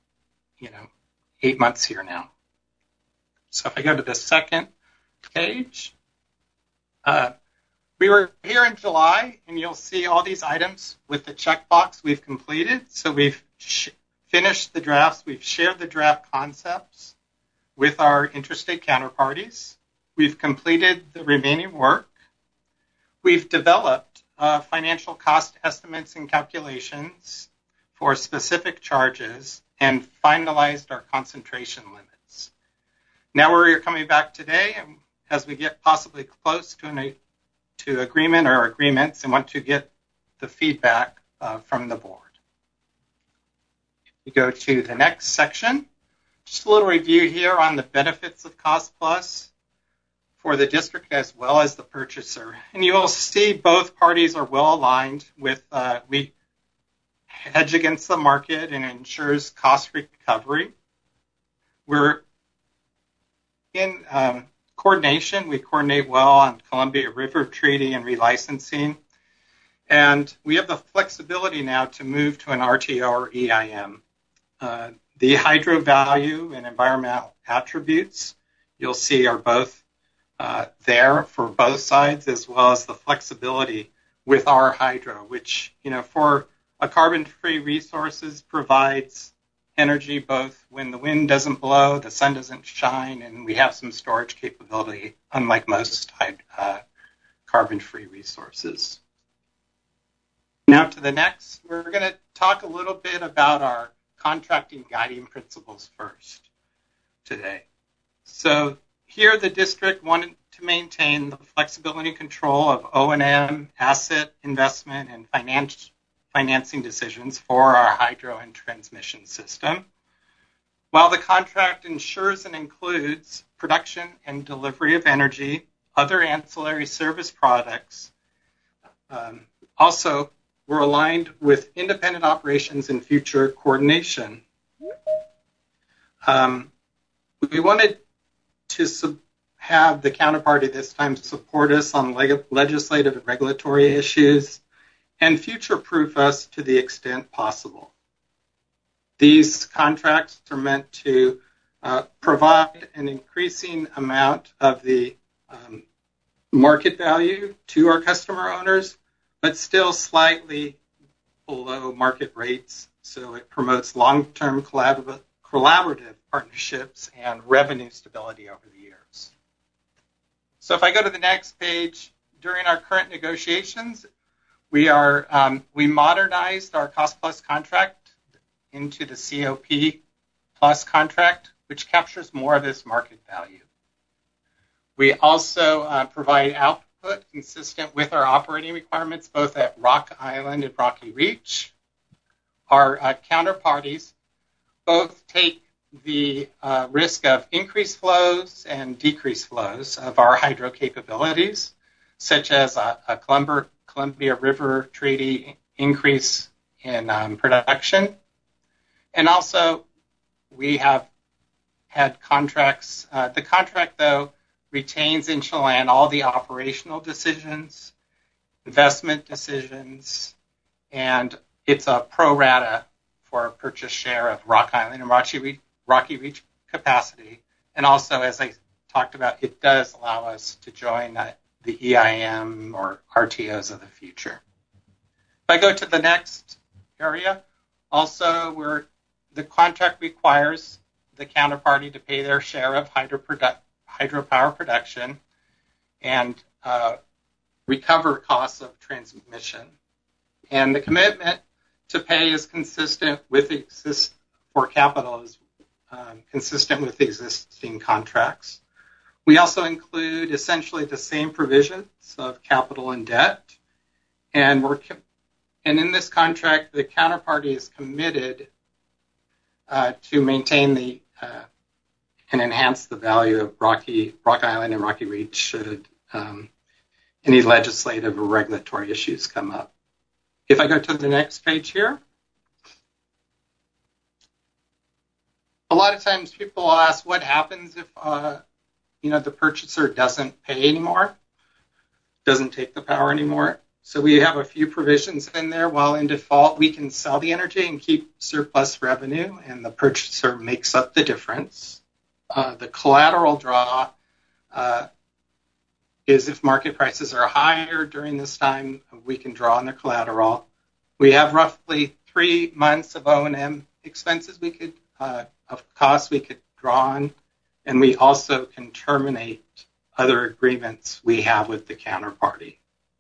S14: 8 months here now. So if I go to the second page, we were here in July, and you'll see all these items with the checkbox we've completed. So we've finished the drafts. We've shared the draft concepts with our interstate counterparties. We've completed the remaining work. We've developed financial cost estimates and calculations for specific charges and finalized our concentration limits. Now we're coming back today, and as we get possibly close to agreement or agreements, and want to get the feedback from the board. We go to the next section. Just a little review here on the benefits of cost plus for the district as well as the purchaser. And you will see both parties are well aligned with, we hedge against the market and ensures cost recovery. We're in coordination. We coordinate well on Columbia River Treaty and relicensing. And we have the flexibility now to move to an RTO or EIM. The hydro value and environmental attributes you'll see are both there for both sides, as well as the flexibility with our hydro, which, for a carbon-free resources provides energy both when the wind doesn't blow, the sun doesn't shine, and we have some storage capability, unlike most carbon-free resources. Now to the next, we're going to talk a little bit about our contracting guiding principles first today. So here the district wanted to maintain the flexibility and control of O&M, asset investment, and financing decisions for our hydro and transmission system. While the contract ensures and includes production and delivery of energy, other ancillary service products, also we're aligned with independent operations and future coordination. We wanted to have the counterparty this time support us on legislative and regulatory issues and future-proof us to the extent possible. These contracts are meant to provide an increasing amount of the market value to our customer owners, but still slightly below market rates, so it promotes long-term collaborative partnerships and revenue stability over the years. So if I go to the next page, during our current negotiations, we modernized our cost-plus contract into the COP plus contract, which captures more of this market value. We also provide output consistent with our operating requirements, both at Rock Island and Rocky Reach. Our counterparties both take the risk of increased flows and decreased flows of our hydro capabilities, such as a Columbia River Treaty increase in production. And also, we have had contracts. The contract, though, retains in Chelan all the operational decisions, investment decisions, and it's a pro rata for a purchase share of Rock Island and Rocky Reach capacity. And also, as I talked about, it does allow us to join the EIM or RTOs of the future. If I go to the next area, also the contract requires the counterparty to pay their share of hydropower production and recover costs of transmission. And the commitment to pay is consistent with for capital is consistent with existing contracts. We also include essentially the same provisions of capital and debt, and in this contract, the counterparty is committed to maintain and enhance the value of Rock Island and Rocky Reach should any legislative or regulatory issues come up. If I go to the next page here, a lot of times people ask what happens if the purchaser doesn't pay anymore, doesn't take the power anymore. So we have a few provisions in there. While in default, we can sell the energy and keep surplus revenue, and the purchaser makes up the difference. The collateral draw is if market prices are higher during this time, we can draw on the collateral. We have roughly 3 months of O&M expenses of costs we could draw on, and we also can terminate other agreements we have with the counterparty.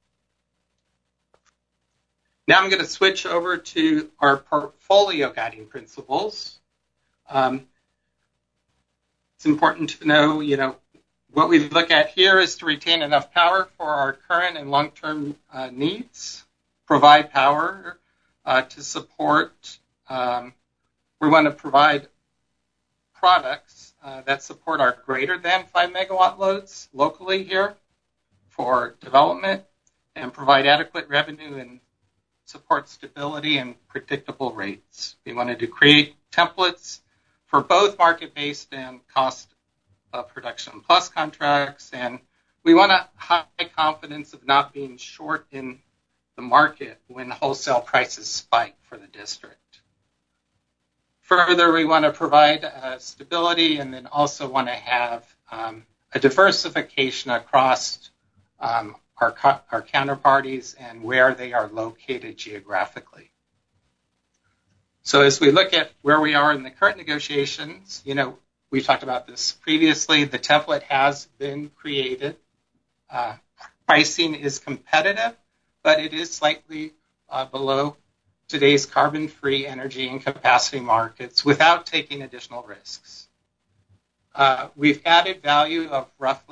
S14: Now I'm going to switch over to our portfolio guiding principles. It's important to know, what we look at here is to retain enough power for our current and long-term needs, provide power to support. We want to provide products that support our greater than 5 megawatt loads locally here for development and provide adequate revenue and support stability and predictable rates. We wanted to create templates for both market-based and cost of production plus contracts, and we want a high confidence of not being short in the market when wholesale prices spike for the district. Further, we want to provide stability and then also want to have a diversification across our counterparties and where they are located geographically. So as we look at where we are in the current negotiations, we've talked about this previously. The template has been created. Pricing is competitive, but it is slightly below today's carbon-free energy and capacity markets without taking additional risks. We've added value of roughly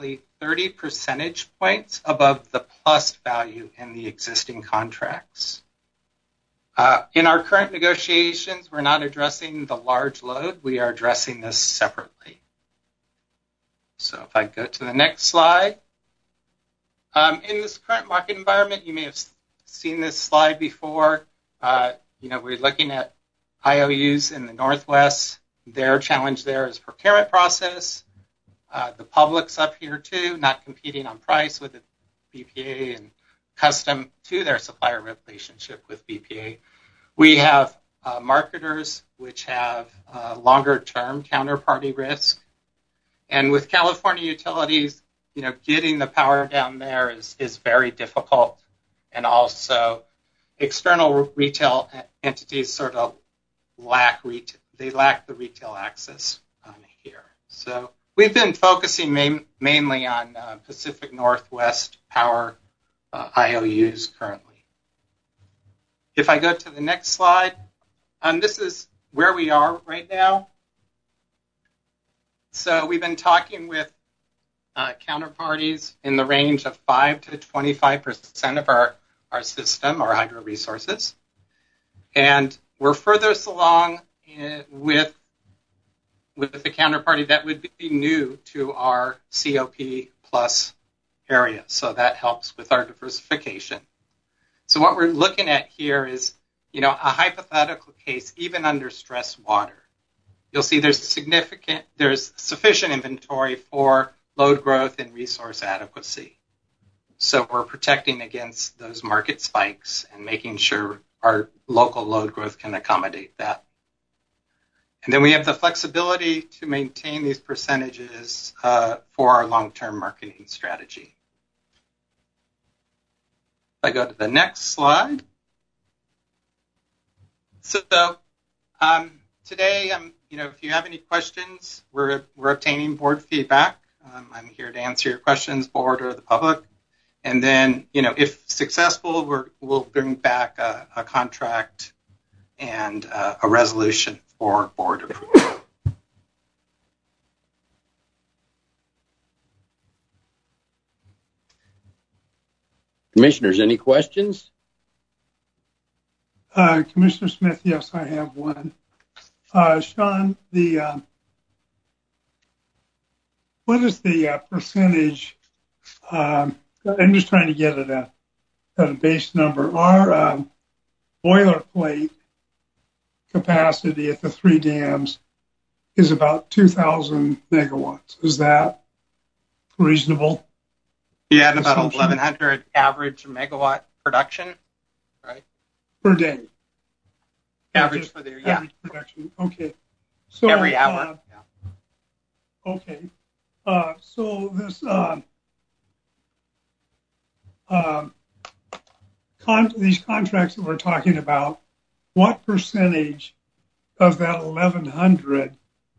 S14: 30 percentage points above the plus value in the existing contracts. In our current negotiations, we're not addressing the large load. We are addressing this separately. So if I go to the next slide. In this current market environment, you may have seen this slide before. We're looking at IOUs in the Northwest. Their challenge there is procurement process. The public's up here too, not competing on price with the BPA and custom to their supplier relationship with BPA. We have marketers which have longer-term counterparty risk. And with California utilities, getting the power down there is very difficult. And also, external retail entities sort of lack the retail access here. So we've been focusing mainly on Pacific Northwest power IOUs currently. If I go to the next slide, this is where we are right now. So we've been talking with counterparties in the range of 5 to 25% of our system, our hydro resources. And we're furthest along with the counterparty that would be new to our COP plus area. So that helps with our diversification. So what we're looking at here is, a hypothetical case, even under stress water. You'll see there's sufficient inventory for load growth and resource adequacy. So we're protecting against those market spikes and making sure our local load growth can accommodate that. And then we have the flexibility to maintain these percentages for our long-term marketing strategy. If I go to the next slide. So today, if you have any questions, we're obtaining board feedback. I'm here to answer your questions, board or the public. And then, if successful, we'll bring back a contract and a resolution for board approval.
S1: Commissioners, any questions?
S4: Commissioner Smith, yes, I have one. Sean, what is the percentage? I'm just trying to get at a base number. Our boilerplate capacity at the 3 dams is about 2,000 megawatts. Is that reasonable?
S14: Yeah, and about 1,100 average megawatt production, right?
S4: Per day.
S14: Average for the
S4: average production. Okay. So
S14: every hour.
S4: Okay. So this these contracts that we're talking about, what percentage of that 1,100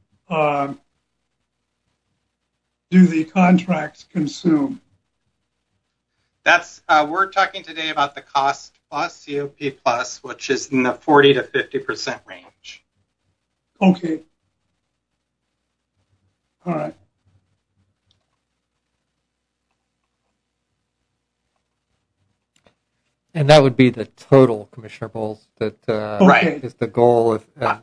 S4: do the contracts consume?
S14: That's we're talking today about the cost plus, COP plus, which is in the 40 to 50% range.
S4: Okay. All right.
S10: And that would be the total, Commissioner Bowles, that is the goal.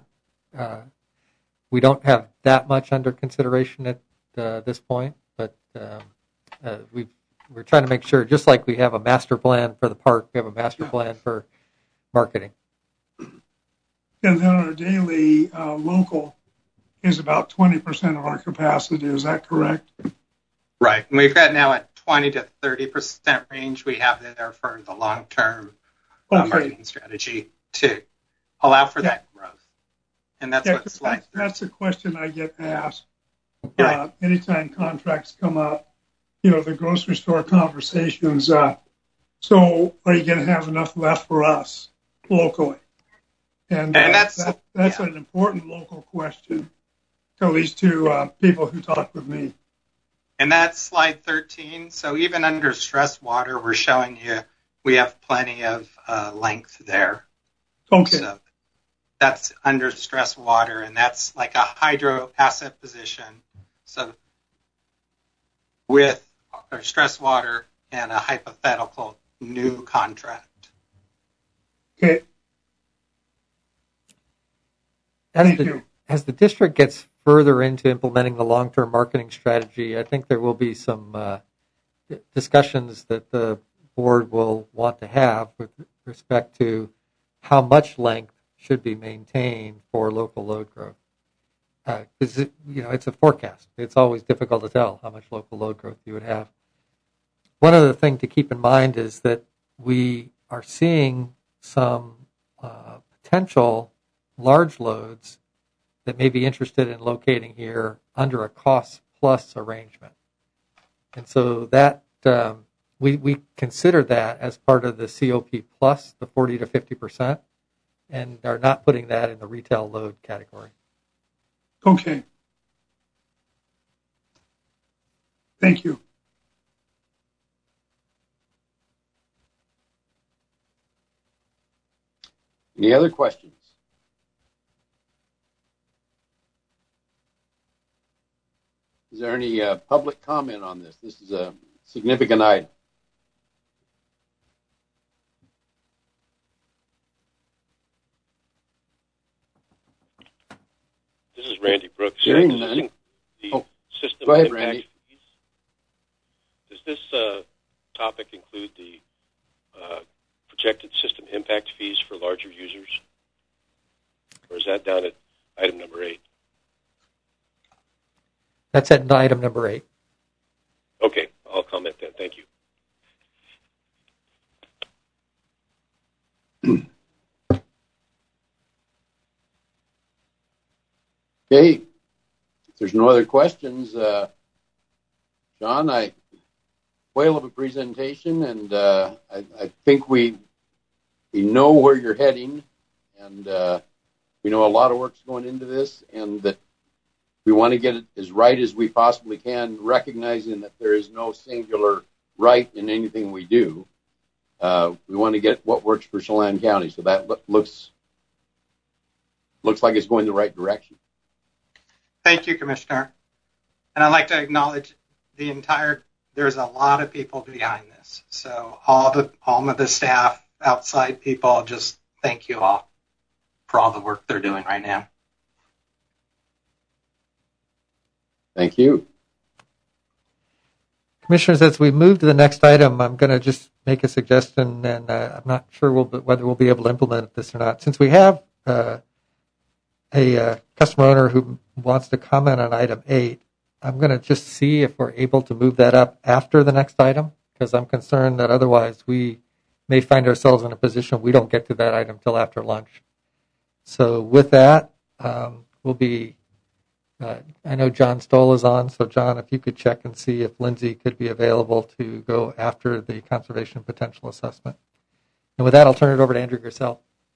S10: We don't have that much under consideration at this point, but we're trying to make sure, just like we have a master plan for the park, we have a master plan for marketing.
S4: And then our daily local is about 20% of our capacity. Is that correct?
S14: Right. And we've got now a 20 to 30% range we have there for the long-term marketing strategy to allow for that growth. And that's what it's like.
S4: That's a question I get asked
S14: right.
S4: Anytime contracts come up. The grocery store conversations. So are you going to have enough left for us locally? And that's an important local question to at least to people who talk with me.
S14: And that's slide 13. So even under stress water, we're showing you we have plenty of length there.
S4: Okay.
S14: So that's under stress water, and that's like a hydro asset position. So with or stress water and a hypothetical new contract.
S4: Okay.
S10: As the district gets further into implementing the long-term marketing strategy, I think there will be some discussions that the board will want to have with respect to how much length should be maintained for local load growth. Because it's a forecast. It's always difficult to tell how much local load growth you would have. One other thing to keep in mind is that we are seeing some potential large loads that may be interested in locating here under a cost-plus arrangement. And so that we consider that as part of the COP plus, the 40 to 50%, and are not putting that in the retail load category.
S4: Okay. Thank you.
S1: Any other questions? Is there any public comment on this? This is a significant item.
S15: This is Randy Brooks.
S1: Hearing
S15: Does
S1: none.
S15: the system
S1: Go ahead,
S15: impact
S1: Randy.
S15: fees? Does this topic include the projected system impact fees for larger users? Or is that down at item number 8?
S10: That's at item number 8.
S15: Okay, I'll comment then. Thank you.
S1: Okay. If there's no other questions, John, whale of a presentation, and I think we know where you're heading, and we know a lot of work's going into this, and that we want to get it as right as we possibly can, recognizing that there is no singular right in anything we do. We want to get what works for Chelan County, so that looks like it's going the right direction.
S14: Thank you, Commissioner. And I'd like to acknowledge there's a lot of people behind this. So all of the staff, outside people, just thank you all for all the work they're doing right now.
S1: Thank you.
S10: Commissioners, as we move to the next item, I'm going to just make a suggestion, and I'm not sure whether we'll be able to implement this or not. Since we have a customer owner who wants to comment on item 8, I'm going to just see if we're able to move that up after the next item, because I'm concerned that otherwise we may find ourselves in a position we don't get to that item till after lunch. So with that, we'll be, I know John Stoll is on, so John, if you could check and see if Lindsay could be available to go after the conservation potential assessment. And with that, I'll turn it over to Andrew Gersell.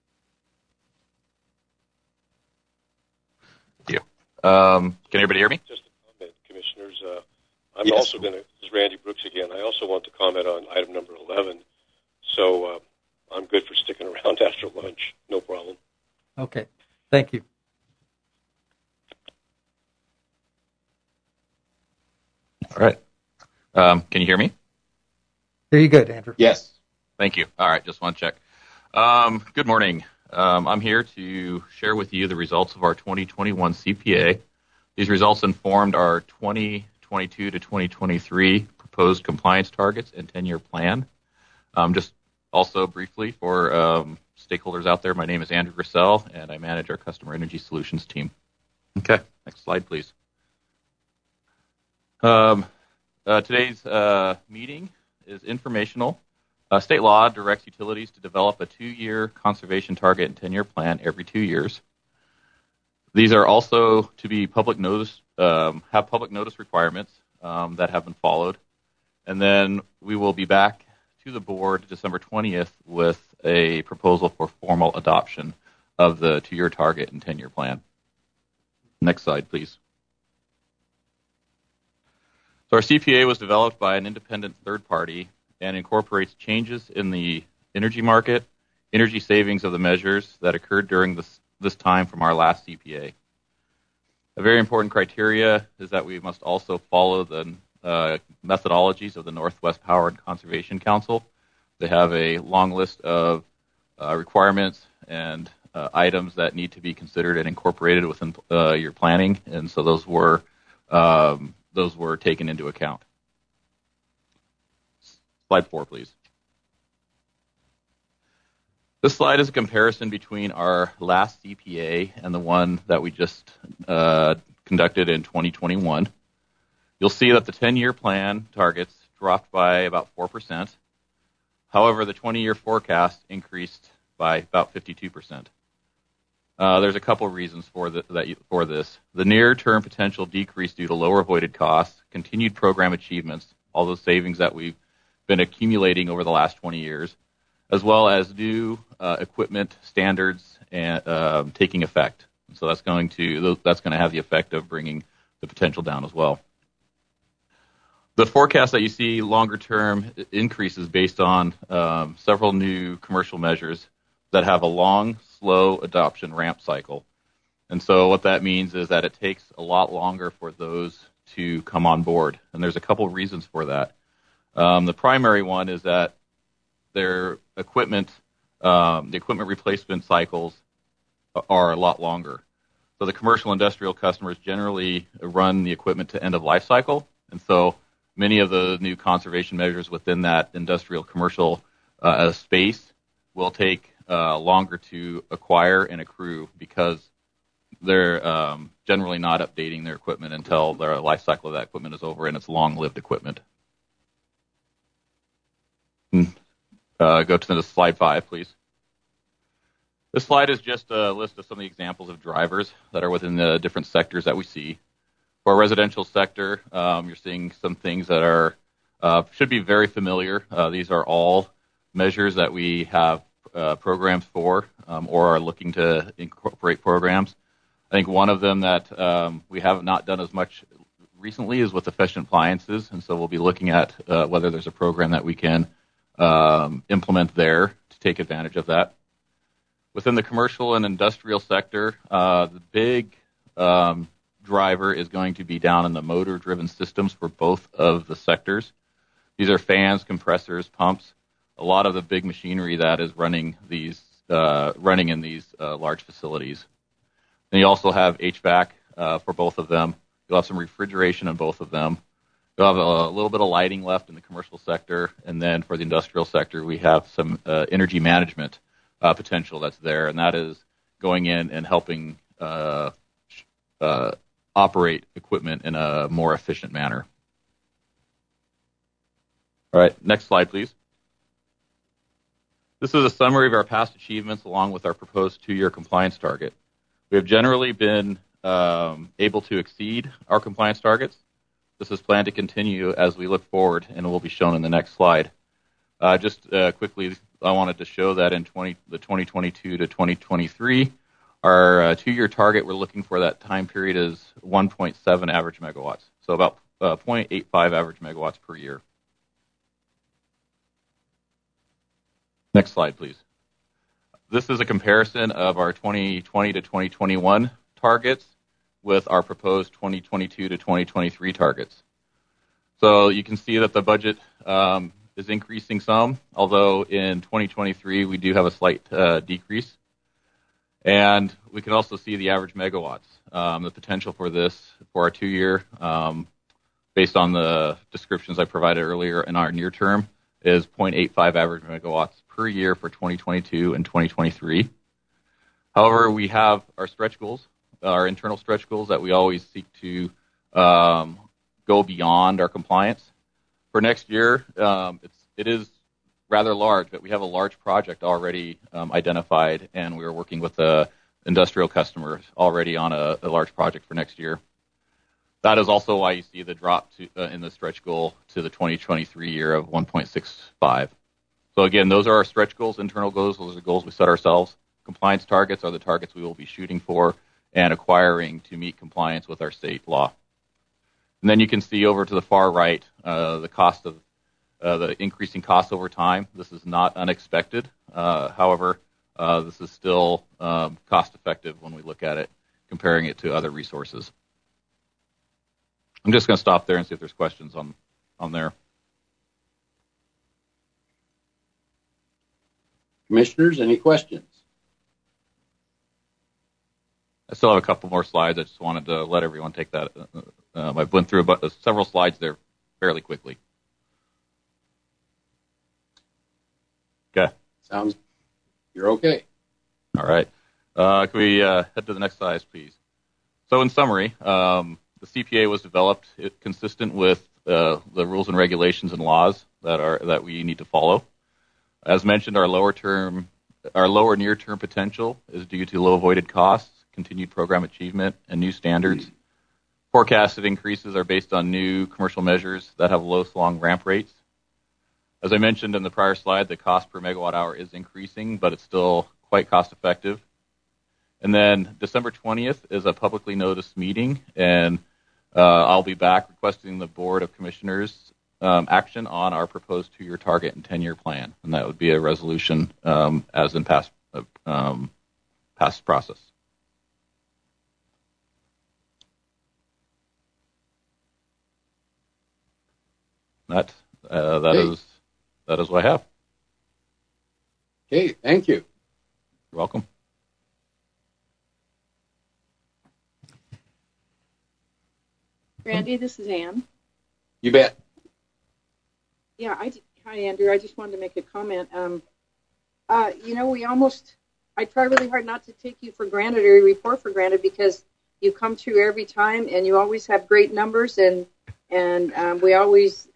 S16: Thank you. Can everybody hear me?
S15: Just a comment, Commissioners. I'm also going to, this is Randy Brooks again, I also want to comment on item number 11. So I'm good for sticking around after lunch. No problem.
S10: Okay. Thank you.
S16: All right. Can you hear me?
S10: Hear you good, Andrew.
S1: Yes.
S16: Thank you. All right. Just want to check. Good morning. I'm here to share with you the results of our 2021 CPA. These results informed our 2022 to 2023 proposed compliance targets and 10-year plan. Just also briefly for stakeholders out there, my name is Andrew Gersell, and I manage our Customer Energy Solutions team. Okay. Next slide, please. Today's meeting is informational. State law directs utilities to develop a 2-year conservation target and 10-year plan every 2 years. These are also to be public notice, have public notice requirements that have been followed. And then we will be back to the board December 20th with a proposal for formal adoption of the 2-year target and 10-year plan. Next slide, please. So our CPA was developed by an independent third party and incorporates changes in the energy market, energy savings of the measures that occurred during this time from our last CPA. A very important criteria is that we must also follow the methodologies of the Northwest Power and Conservation Council. They have a long list of requirements and items that need to be considered and incorporated within your planning, and so those were taken into account. Slide 4, please. This slide is a comparison between our last CPA and the one that we just conducted in 2021. You'll see that the 10-year plan targets dropped by about 4%. However, the 20-year forecast increased by about 52%. There's a couple reasons for this. The near-term potential decrease due to lower avoided costs, continued program achievements, all those savings that we've been accumulating over the last 20 years, as well as new equipment standards and taking effect. So that's going to have the effect of bringing the potential down as well. The forecast that you see longer term increases based on several new commercial measures that have a long, slow adoption ramp cycle. And so what that means is that it takes a lot longer for those to come on board. And there's a couple reasons for that. The primary one is that their equipment, the equipment replacement cycles are a lot longer. So the commercial industrial customers generally run the equipment to end of life cycle. And so many of the new conservation measures within that industrial commercial space will take longer to acquire and accrue because they're generally not updating their equipment until their life cycle of that equipment is over and it's long-lived equipment. Go to the slide 5, please. This slide is just a list of some of the examples of drivers that are within the different sectors that we see. For our residential sector, you're seeing some things that are should be very familiar. These are all measures that we have programs for or are looking to incorporate programs. I think one of them that we have not done as much recently is with efficient appliances, and so we'll be looking at whether there's a program that we can implement there to take advantage of that. Within the commercial and industrial sector, the big driver is going to be down in the motor-driven systems for both of the sectors. These are fans, compressors, pumps, a lot of the big machinery that is running in these large facilities. Then you also have HVAC for both of them. You'll have some refrigeration in both of them. You'll have a little bit of lighting left in the commercial sector, and then for the industrial sector, we have some energy management potential that's there, and that is going in and helping operate equipment in a more efficient manner. All right, next slide, please. This is a summary of our past achievements along with our proposed 2-year compliance target. We have generally been able to exceed our compliance targets. This is planned to continue as we look forward, and it will be shown in the next slide. Just quickly, I wanted to show that in the 2022 to 2023, our 2-year target we're looking for that time period is 1.7 average megawatts, so about 0.85 average megawatts per year. Next slide, please. This is a comparison of our 2020 to 2021 targets with our proposed 2022 to 2023 targets. So you can see that the budget is increasing some, although in 2023 we do have a slight decrease. And we can also see the average megawatts. The potential for this, for our 2-year, based on the descriptions I provided earlier in our near term, is 0.85 average megawatts per year for 2022 and 2023. However, we have our stretch goals, our internal stretch goals that we always seek to go beyond our compliance. For next year, it is rather large, but we have a large project already identified, and we are working with the industrial customers already on a large project for next year. That is also why you see the drop in the stretch goal to the 2023 year of 1.65. So again, those are our stretch goals, internal goals. Those are the goals we set ourselves. Compliance targets are the targets we will be shooting for and acquiring to meet compliance with our state law. And then you can see over to the far right the cost of the increasing costs over time. This is not unexpected. However, this is still cost effective when we look at it, comparing it to other resources. I'm just going to stop there and see if there's questions on there.
S1: Commissioners, any questions?
S16: I still have a couple more slides. I just wanted to let everyone take that. I went through several slides there fairly quickly. Okay.
S1: You're okay.
S16: All right. Can we head to the next slide, please? So in summary, the CPA was developed consistent with the rules and regulations and laws that we need to follow. As mentioned, our lower near-term potential is due to low avoided costs, continued program achievement, and new standards. Forecasted increases are based on new commercial measures that have low to long ramp rates. As I mentioned in the prior slide, the cost per megawatt hour is increasing, but it's still quite cost effective. And then December 20th is a publicly noticed meeting, and I'll be back requesting the Board of Commissioners action on our proposed 2-year target and 10-year plan, and that would be a resolution as in past process. That is what I have.
S1: Okay, thank you.
S16: You're welcome.
S8: Randy, this is Ann.
S1: You bet.
S8: Yeah, hi, Andrew. I just wanted to make a comment. I try really hard not to take you for granted or report for granted because you come through every time and you always have great numbers and we always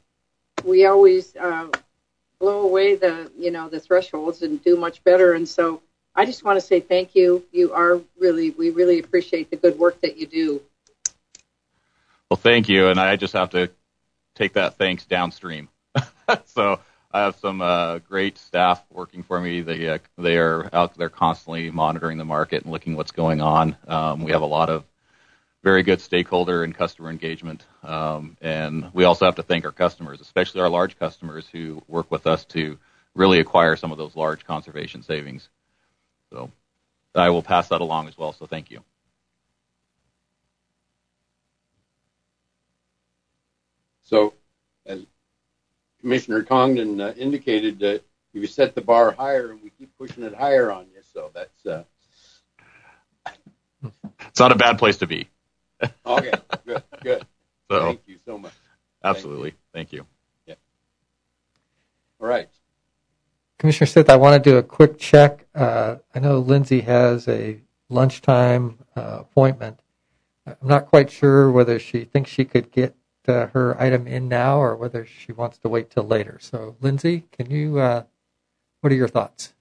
S8: blow away the thresholds and do much better. And so I just want to say thank you. We really appreciate the good work that you do.
S16: Well, thank you. And I just have to take that thanks downstream. So I have some great staff working for me. They are out there constantly monitoring the market and looking what's going on. We have a lot of very good stakeholder and customer engagement. And we also have to thank our customers, especially our large customers who work with us to really acquire some of those large conservation savings. So I will pass that along as well. So thank you.
S1: So, as Commissioner Congdon indicated, that you set the bar higher, and we keep pushing it higher on you. So that's
S16: it's not a bad place to be.
S1: Okay, good.
S16: So,
S1: thank you so much.
S16: Absolutely, thank you.
S1: Yeah. All right,
S10: Commissioner Sith, I want to do a quick check. I know Lindsay has a lunchtime appointment. I'm not quite sure whether she thinks she could get her item in now or whether she wants to wait till later. So, Lindsay, can you, what are your thoughts?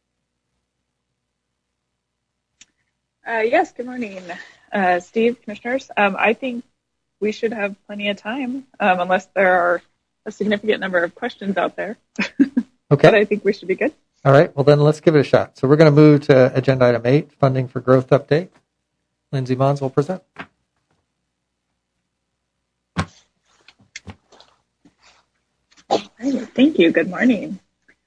S17: Yes, good morning, Steve, commissioners. I think we should have plenty of time unless there are a significant number of questions out there.
S10: Okay.
S17: But I think we should be good.
S10: All right, well then let's give it a shot. So we're going to move to agenda item 8, funding for growth update. Lindsay Mons will present.
S17: Thank you. Good morning.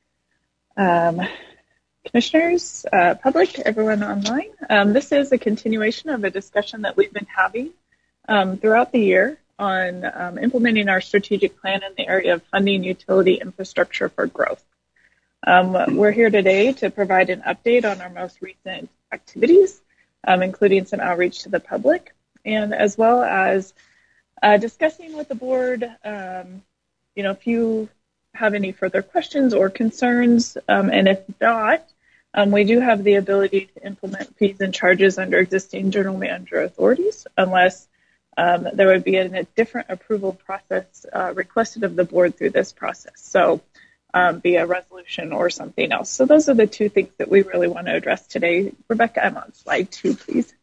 S17: Commissioners, public, everyone online. This is a continuation of a discussion that we've been having throughout the year on implementing our strategic plan in the area of funding utility infrastructure for growth. We're here today to provide an update on our most recent activities, including some outreach to the public, and as well as discussing with the board, if you have any further questions or concerns, and if not, we do have the ability to implement fees and charges under existing general manager authorities, unless there would be a different approval process requested of the board through this process. So be a resolution or something else. So those are the two things that we really want to address today. Rebecca, I'm on slide 2, please.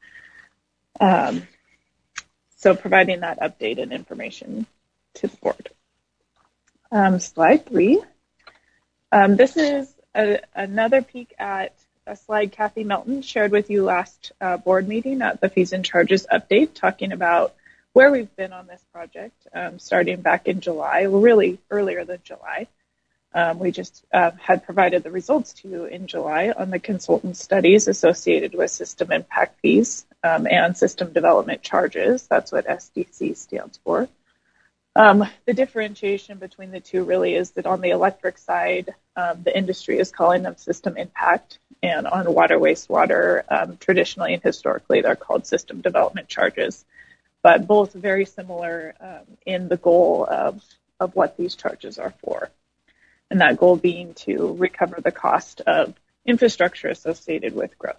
S17: So providing that update and information to the board. Slide 3. This is another peek at a slide Kathy Melton shared with you last board meeting at the fees and charges update, talking about where we've been on this project starting back in July, well, really earlier than July. We just had provided the results to you in July on the consultant studies associated with system impact fees and system development charges. That's what SDC stands for. The differentiation between the two really is that on the electric side, the industry is calling them system impact, and on water wastewater, traditionally and historically, they're called system development charges, but both very similar in the goal of what these charges are for, and that goal being to recover the cost of infrastructure associated with growth.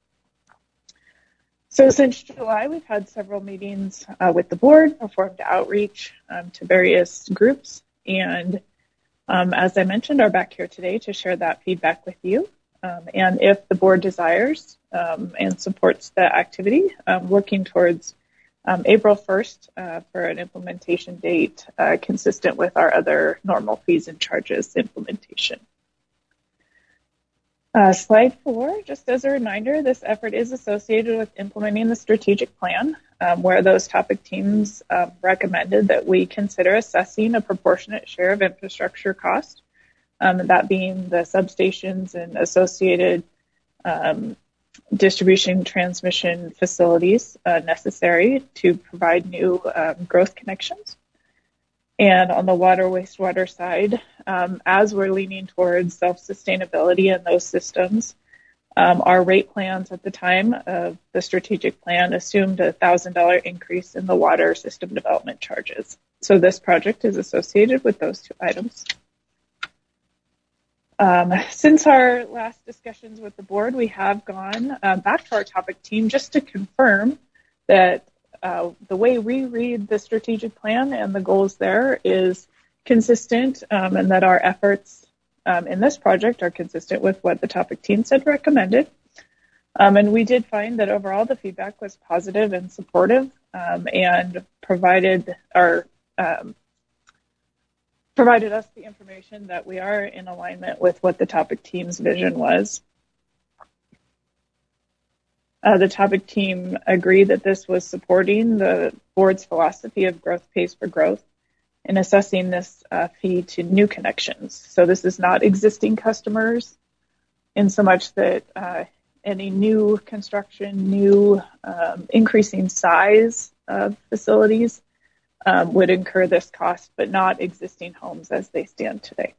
S17: So since July, we've had several meetings with the board, performed outreach to various groups, and as I mentioned, are back here today to share that feedback with you. And if the board desires and supports the activity, working towards April 1st for an implementation date consistent with our other normal fees and charges implementation. Slide 4, just as a reminder, this effort is associated with implementing the strategic plan, where those topic teams recommended that we consider assessing a proportionate share of infrastructure cost, that being the substations and associated distribution transmission facilities necessary to provide new growth connections. And on the water wastewater side, as we're leaning towards self-sustainability in those systems, our rate plans at the time of the strategic plan assumed a $1,000 increase in the water system development charges. So this project is associated with those two items. Since our last discussions with the board, we have gone back to our topic team just to confirm that the way we read the strategic plan and the goals there is consistent, and that our efforts in this project are consistent with what the topic teams had recommended. And we did find that overall the feedback was positive and supportive, and provided us the information that we are in alignment with what the topic team's vision was. The topic team agreed that this was supporting the board's philosophy of growth pays for growth in assessing this fee to new connections. So this is not existing customers in so much that any new construction, new increasing size of facilities would incur this cost, but not existing homes as they stand today.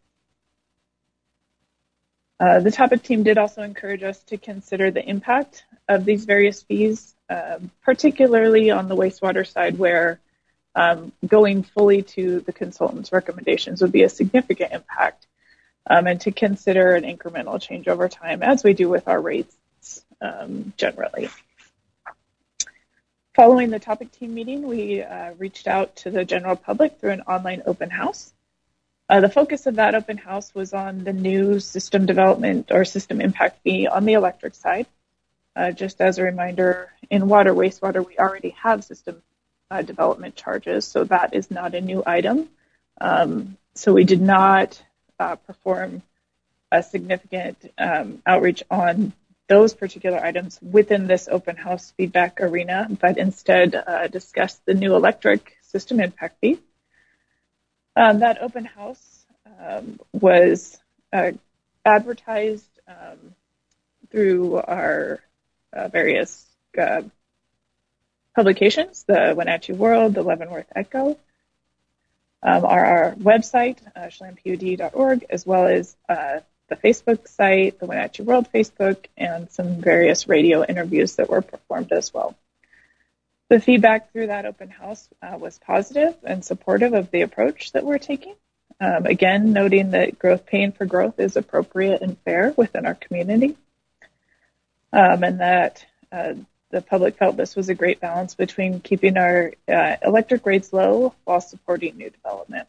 S17: The topic team did also encourage us to consider the impact of these various fees, particularly on the wastewater side, where going fully to the consultant's recommendations would be a significant impact, and to consider an incremental change over time, as we do with our rates generally. Following the topic team meeting, we reached out to the general public through an online open house. The focus of that open house was on the new system development or system impact fee on the electric side. Just as a reminder, in water wastewater, we already have system development charges, so that is not a new item. So we did not perform a significant outreach on those particular items within this open house feedback arena, but instead discussed the new electric system impact fee. That open house was advertised through our various publications, the Wenatchee World, the Leavenworth Echo, our website, chelanpud.org, as well as the Facebook site, the Wenatchee World Facebook, and some various radio interviews that were performed as well. The feedback through that open house was positive and supportive of the approach that we're taking. Again, noting that growth paying for growth is appropriate and fair within our community, and that the public felt this was a great balance between keeping our electric rates low while supporting new development.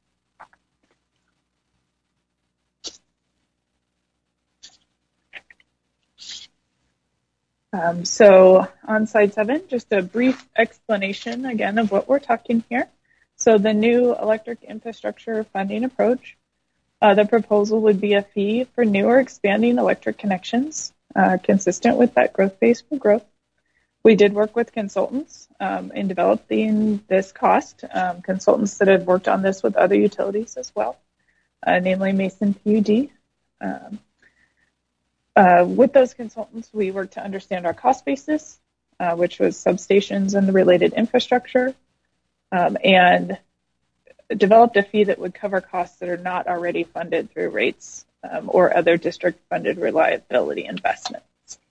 S17: So on slide 7, just a brief explanation again of what we're talking here. So the new electric infrastructure funding approach, the proposal would be a fee for new or expanding electric connections, consistent with that growth base for growth. We did work with consultants in developing this cost, consultants that have worked on this with other utilities as well, namely Mason PUD. With those consultants, we worked to understand our cost basis, which was substations and the related infrastructure, and developed a fee that would cover costs that are not already funded through rates or other district-funded reliability investments.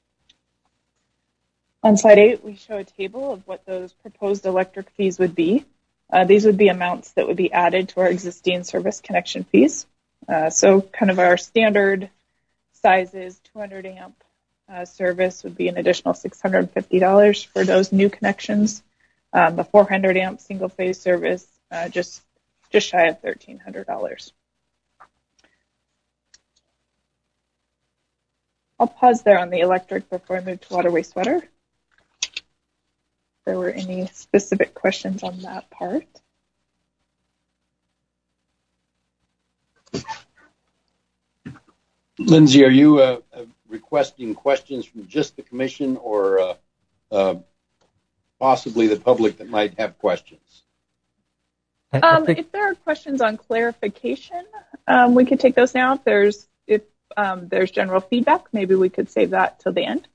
S17: On slide 8, we show a table of what those proposed electric fees would be. These would be amounts that would be added to our existing service connection fees. So kind of our standard sizes, 200 amp service would be an additional $650 for those new connections. The 400 amp single phase service, just shy of $1,300. I'll pause there on the electric before I move to water wastewater. If there were any specific questions on that part.
S1: Lindsay, are you requesting questions from just the commission or possibly the public that might have questions?
S17: If there are questions on clarification, we could take those now. If there's general feedback, maybe we could save that till the end.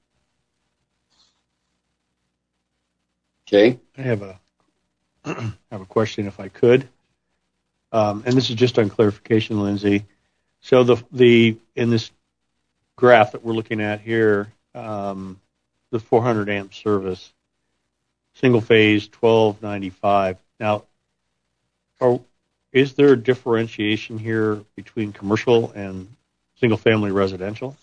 S1: Okay.
S3: I have a question if I could. And this is just on clarification, Lindsay. So the in this graph that we're looking at here, the 400 amp service, single phase, $1,295. Now, is there a differentiation here between commercial and single family residential?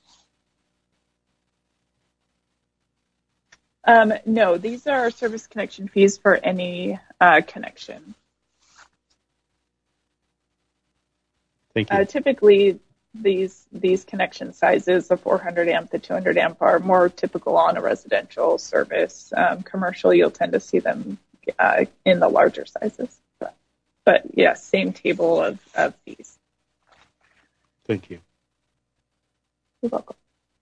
S17: No, these are service connection fees for any connection.
S3: Thank you.
S17: Typically, these connection sizes, the 400 amp, the 200 amp, are more typical on a residential service. Commercial, you'll tend to see them in the larger sizes. But yeah, same table of fees.
S3: Thank you.
S17: You're welcome.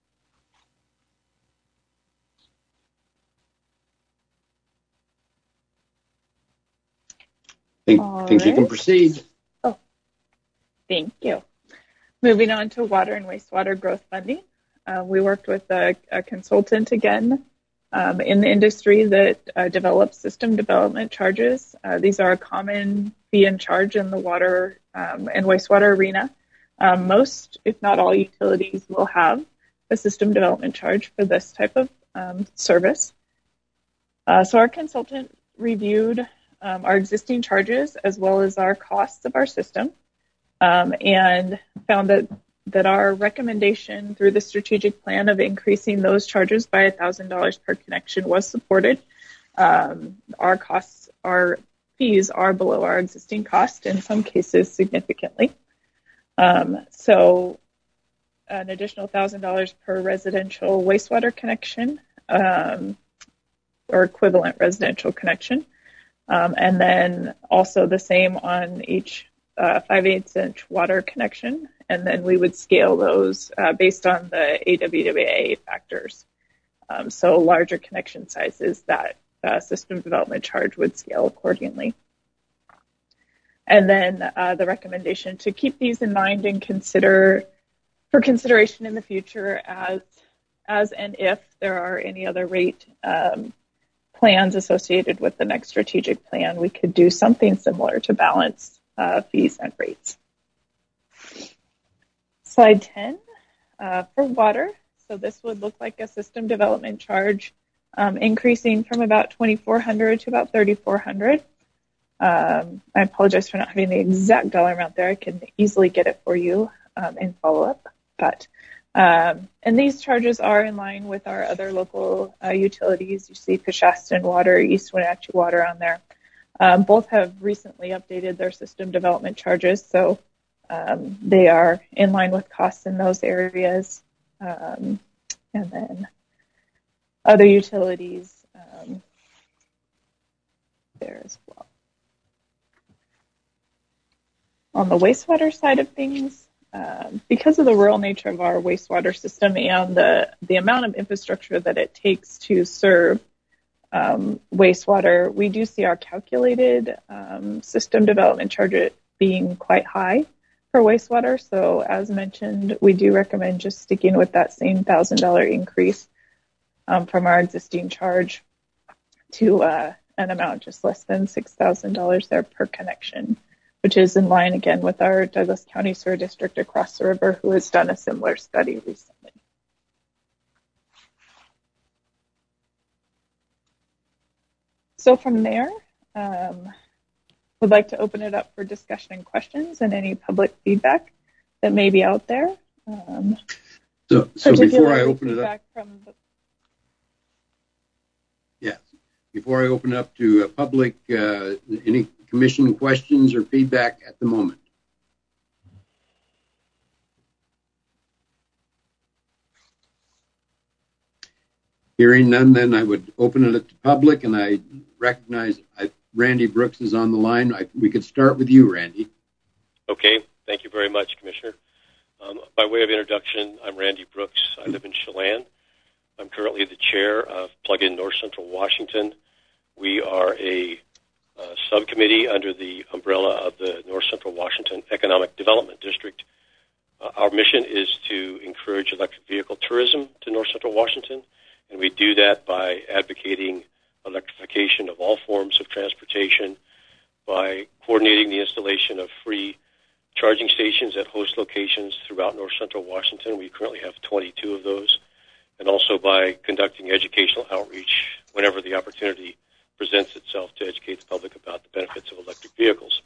S1: Think you can proceed.
S17: Oh, thank you. Moving on to water and wastewater growth funding. We worked with a consultant again in the industry that develops system development charges. These are a common fee and charge in the water and wastewater arena. Most, if not all, utilities will have a system development charge for this type of service. So our consultant reviewed our existing charges as well as our costs of our system, and found that our recommendation through the strategic plan of increasing those charges by $1,000 per connection was supported. Our fees are below our existing cost, in some cases significantly. So an additional $1,000 per residential wastewater connection, or equivalent residential connection. And then also the same on each 5/8 inch water connection. And then we would scale those based on the AWWA factors. So larger connection sizes, that system development charge would scale accordingly. And then the recommendation to keep these in mind and for consideration in the future as and if there are any other rate plans associated with the next strategic plan, we could do something similar to balance fees and rates. Slide 10, for water. So this would look like a system development charge increasing from about $2,400 to about $3,400. I apologize for not having the exact dollar amount there. I can easily get it for you in follow-up. And these charges are in line with our other local utilities. You see Peshastin Water, East Wenatchee Water on there. Both have recently updated their system development charges, so they are in line with costs in those areas. And then other utilities there as well. On the wastewater side of things, because of the rural nature of our wastewater system and the amount of infrastructure that it takes to serve wastewater, we do see our calculated system development charge being quite high for wastewater. So as mentioned, we do recommend just sticking with that same $1,000 increase from our existing charge to an amount just less than $6,000 there per connection, which is in line again with our Douglas County Sewer District across the river, who has done a similar study recently. So from there, would like to open it up for discussion and questions and any public feedback that may be out there.
S1: So before I open it up, before I open it up to public, any commission questions or feedback at the moment? Hearing none, then I would open it up to public, and I recognize Randy Brooks is on the line. We could start with you, Randy.
S15: Okay. Thank you very much, Commissioner. By way of introduction, I'm Randy Brooks. I live in Chelan. I'm currently the chair of Plug-in North Central Washington. We are a subcommittee under the umbrella of the North Central Washington Economic Development District. Our mission is to encourage electric vehicle tourism to North Central Washington, and we do that by advocating electrification of all forms of transportation, by coordinating the installation of free charging stations at host locations throughout North Central Washington. We currently have 22 of those, and also by conducting educational outreach whenever the opportunity presents itself to educate the public about the benefits of electric vehicles.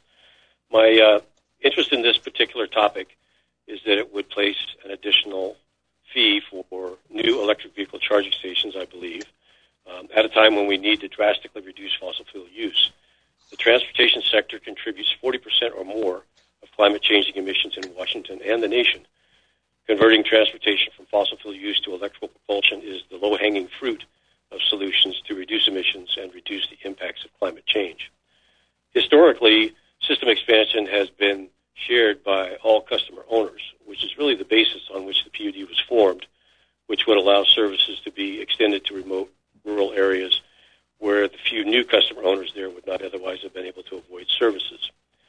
S15: My interest in this particular topic is that it would place an additional fee for new electric vehicle charging stations, I believe, at a time when we need to drastically reduce fossil fuel use. The transportation sector contributes 40% or more of climate-changing emissions in Washington and the nation. Converting transportation from fossil fuel use to electrical propulsion is the low-hanging fruit of solutions to reduce emissions and reduce the impacts of climate change. Historically, system expansion has been shared by all customer owners, which is really the basis on which the PUD was formed, which would allow services to be extended to remote rural areas where the few new customer owners there would not otherwise have been able to avoid services.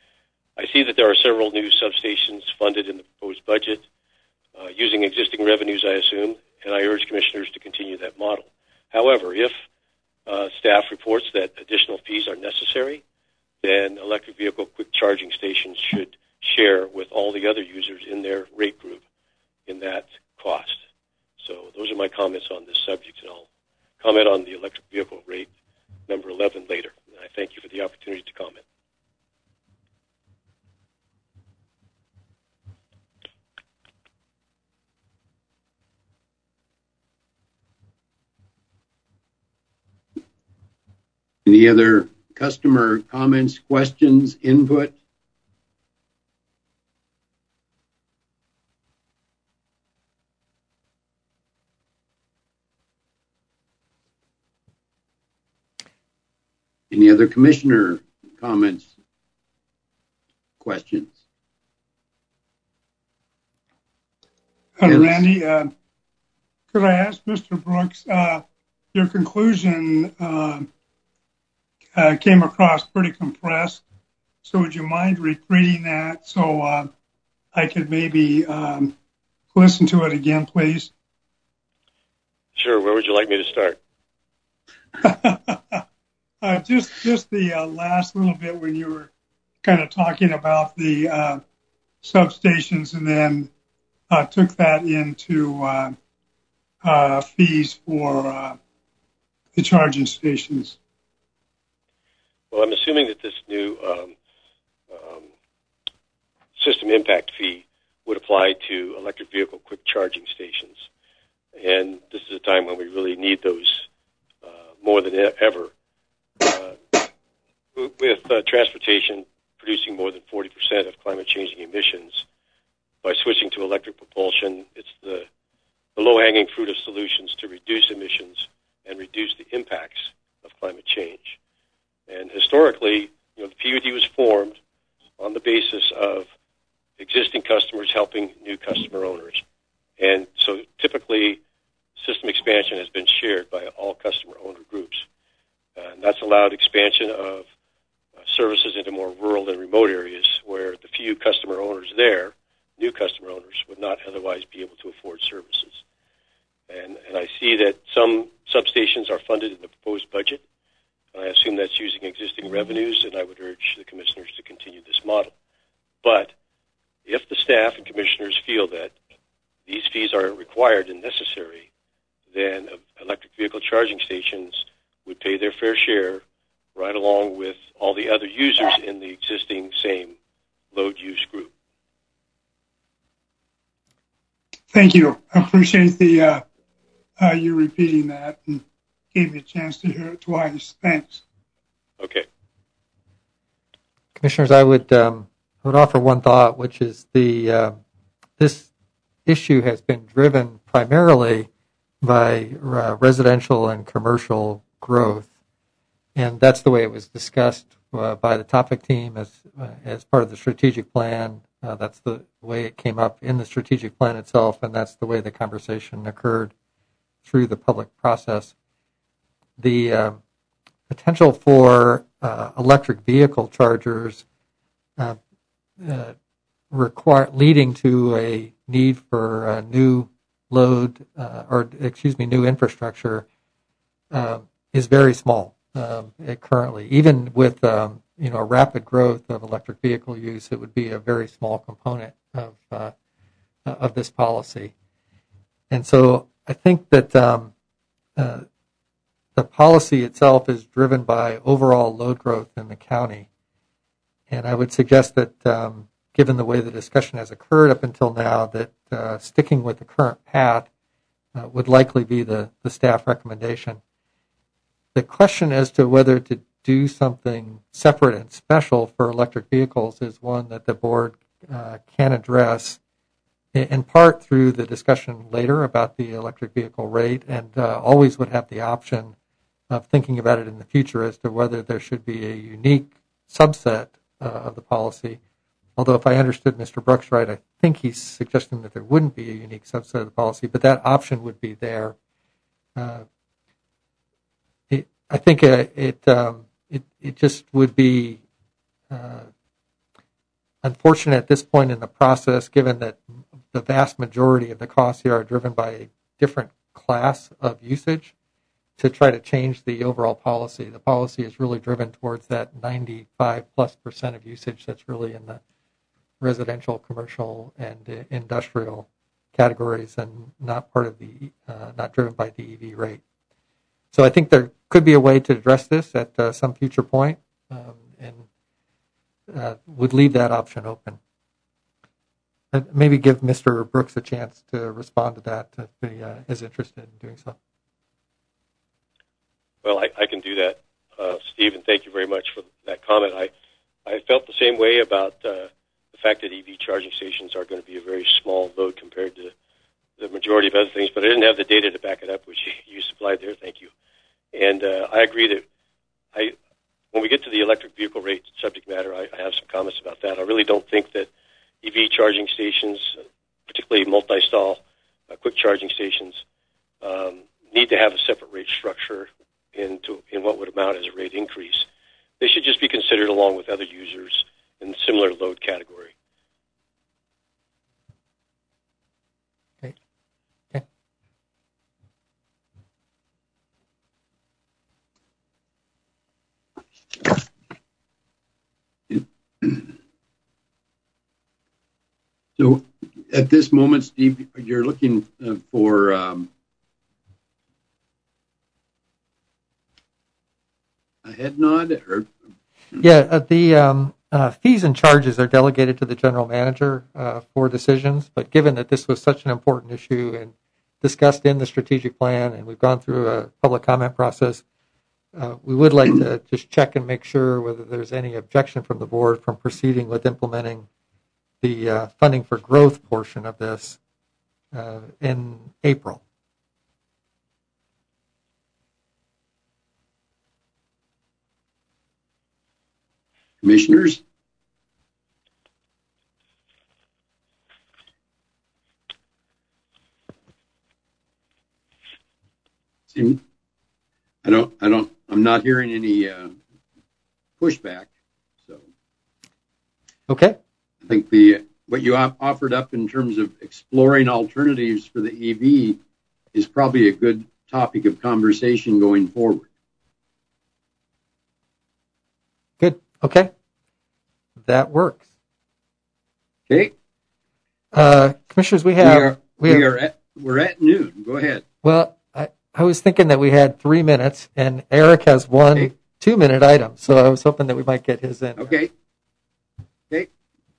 S15: I see that there are several new substations funded in the proposed budget using existing revenues, I assume, and I urge commissioners to continue that model. However, if staff reports that additional fees are necessary, then electric vehicle quick charging stations should share with all the other users in their rate group in that cost. So those are my comments on this subject, and I'll comment on the electric vehicle rate number 11 later. And I thank you for the opportunity to comment.
S1: Any other customer comments, questions, input? Any other commissioner comments, questions?
S4: Randy, could I ask Mr. Brooks, your conclusion came across pretty compressed, so would you mind repeating that so I could maybe listen to it again, please?
S15: Sure. Where would you like me to start?
S4: Just the last little bit when you were kind of talking about the substations and then took that into fees for the charging stations.
S15: Well, I'm assuming that this new system impact fee would apply to electric vehicle quick charging stations. And this is a time when we really need those more than ever. With transportation producing more than 40% of climate-changing emissions, by switching to electric propulsion, it's the low-hanging fruit of solutions to reduce emissions and reduce the impacts of climate change. And historically, the PUD was formed on the basis of existing customers helping new customer owners. And so typically, system expansion has been shared by all customer owner groups. And that's allowed expansion of services into more rural and remote areas where the few customer owners there, new customer owners, would not otherwise be able to afford services. And I see that some stations are funded in the proposed budget. I assume that's using existing revenues, and I would urge the commissioners to continue this model. But if the staff and commissioners feel that these fees are required and necessary, then electric vehicle charging stations would pay their fair share right along with all the other users in the existing same load use group.
S4: Thank you. I appreciate the you repeating that and gave me a chance to hear it twice. Thanks.
S15: Okay.
S10: Commissioners, I would offer one thought, which is this issue has been driven primarily by residential and commercial growth, and that's the way it was discussed by the topic team as part of the strategic plan. That's the way it came up in the strategic plan itself, and that's the way the conversation occurred through the public process. The potential for electric vehicle chargers leading to a need for new new infrastructure is very small currently. Even with rapid growth of electric vehicle use, it would be a very small component of this policy. And so I think that the policy itself is driven by overall load growth in the county. And I would suggest that given the way the discussion has occurred up until now, that sticking with the current path would likely be the staff recommendation. The question as to whether to do something separate and special for electric vehicles is one that the board can address in part through the discussion later about the electric vehicle rate, and always would have the option of thinking about it in the future as to whether there should be a unique subset of the policy. Although if I understood Mr. Brooks right, I think he's suggesting that there wouldn't be a unique subset of the policy, but that option would be there. I think it just would be unfortunate at this point in the process, given that the vast majority of the costs here are driven by a different class of usage, to try to change the overall policy. The policy is really driven towards that 95+% of usage that's really in the residential, commercial, and industrial categories, and not part of the not driven by the EV rate. So I think there could be a way to address this at some future point, and would leave that option open. Maybe give Mr. Brooks a chance to respond to that if he is interested in doing so.
S15: Well, I can do that, Steve, and thank you very much for that comment. I felt the same way about the fact that EV charging stations are going to be a very small load compared to the majority of other things, but I didn't have the data to back it up, which you supplied there. Thank you. And I agree that when we get to the electric vehicle rate subject matter, I have some comments about that. I really don't think that EV charging stations, particularly multi-stall quick charging stations, need to have a separate rate structure in what would amount as a rate increase. They should just be considered along with other users in similar load category.
S10: Okay.
S1: So at this moment, Steve, you're looking for a head nod? Or?
S10: Yeah, the fees and charges are delegated to the general manager for decisions, but given that this was such an important issue and discussed in the strategic plan, and we've gone through a public comment process, we would like to just check and make sure whether there's any objection from the board from proceeding with implementing the funding for growth portion of this in April.
S1: Commissioners? I'm not hearing any pushback. So,
S10: okay.
S1: I think what you offered up in terms of exploring alternatives for the EV is probably a good topic of conversation going forward.
S10: Good. Okay. That works.
S1: Okay.
S10: Commissioners,
S1: we're at noon. Go ahead.
S10: Well, I was thinking that we had 3 minutes, and Eric has one 2-minute item, so I was hoping that we might get his in.
S1: Okay. Okay.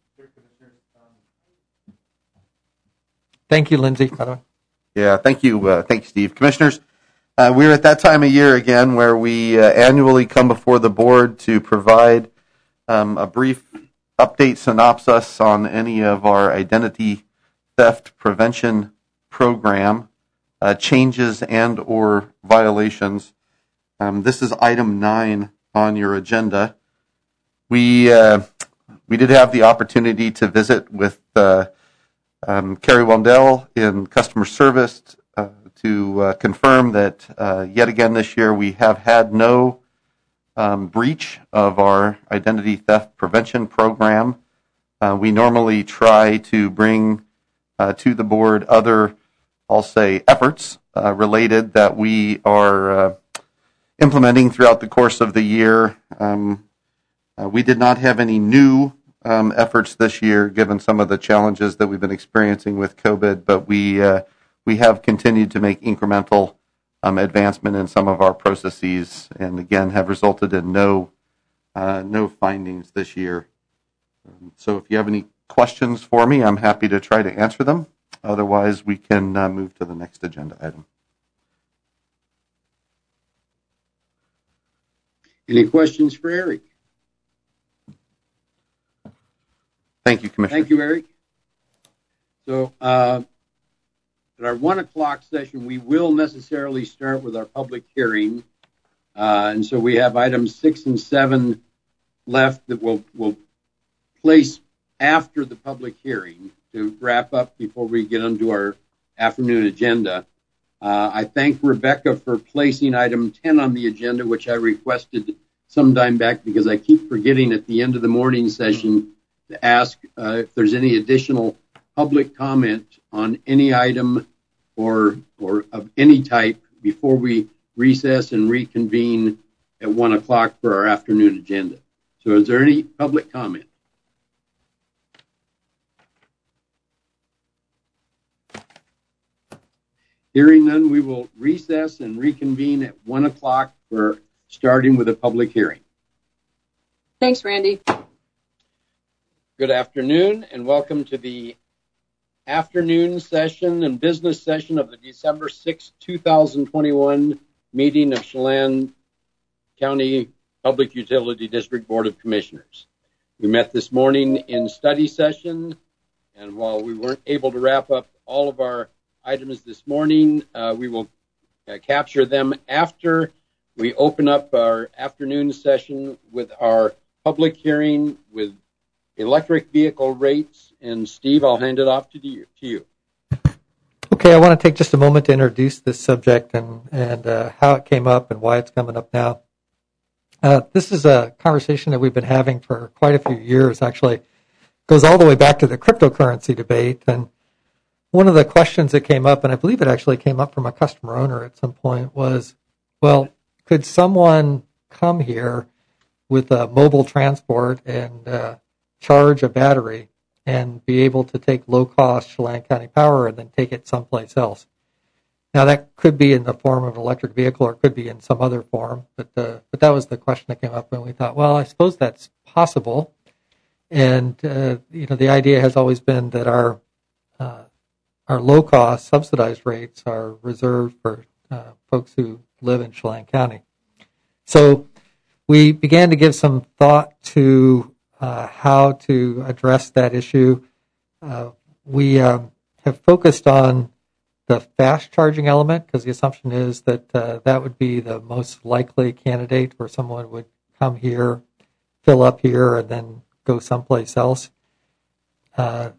S10: Thank you, Lindsay, by the way.
S18: Yeah, thank you, Steve. Commissioners, we're at that time of year again where we annually come before the board to provide a brief update synopsis on any of our identity theft prevention program changes and or violations. This is item 9 on your agenda. We did have the opportunity to visit with Carrie Wendell in customer service to confirm that yet again this year we have had no breach of our identity theft prevention program. We normally try to bring to the board other, I'll say, efforts related that we are implementing throughout the course of the year. We did not have any new efforts this year, given some of the challenges that we've been experiencing with COVID, but we have continued to make incremental advancement in some of our processes, and again have resulted in no findings this year. So if you have any questions for me, I'm happy to try to answer them. Otherwise, we can move to the next agenda item.
S1: Any questions for Eric?
S18: Thank you, Commissioner.
S1: Thank you, Eric. So at our 1 o'clock session, we will necessarily start with our public hearing. And so we have items 6 and 7 left that we'll place after the public hearing to wrap up before we get onto our afternoon agenda. I thank Rebecca for placing item 10 on the agenda, which I requested some time back because I keep forgetting at the end of the morning session to ask if there's any additional public comment on any item or of any type before we recess and reconvene at 1 o'clock for our afternoon agenda. So is there any public comment? Hearing none, we will recess and reconvene at 1 o'clock for starting with a public hearing.
S8: Thanks, Randy.
S1: Good afternoon and welcome to the afternoon session and business session of the December 6, 2021 meeting of Chelan County Public Utility District Board of Commissioners. We met this morning in study session, and while we weren't able to wrap up all of our items this morning, we will capture them after we open up our afternoon session with our public hearing with electric vehicle rates. And Steve, I'll hand it off to you.
S10: Okay, I want to take just a moment to introduce this subject and how it came up and why it's coming up now. This is a conversation that we've been having for quite a few years. Actually, it goes all the way back to the cryptocurrency debate. And one of the questions that came up, and I believe it actually came up from a customer owner at some point, was, well, could someone come here with a mobile transport and charge a battery and be able to take low-cost Chelan County power and then take it someplace else? Now, that could be in the form of an electric vehicle or it could be in some other form, but that was the question that came up, and we thought, well, I suppose that's possible. And, the idea has always been that our low-cost subsidized rates are reserved for folks who live in Chelan County. So we began to give some thought to how to address that issue. We have focused on the fast charging element because the assumption is that that would be the most likely candidate where someone would come here, fill up here, and then go someplace else. As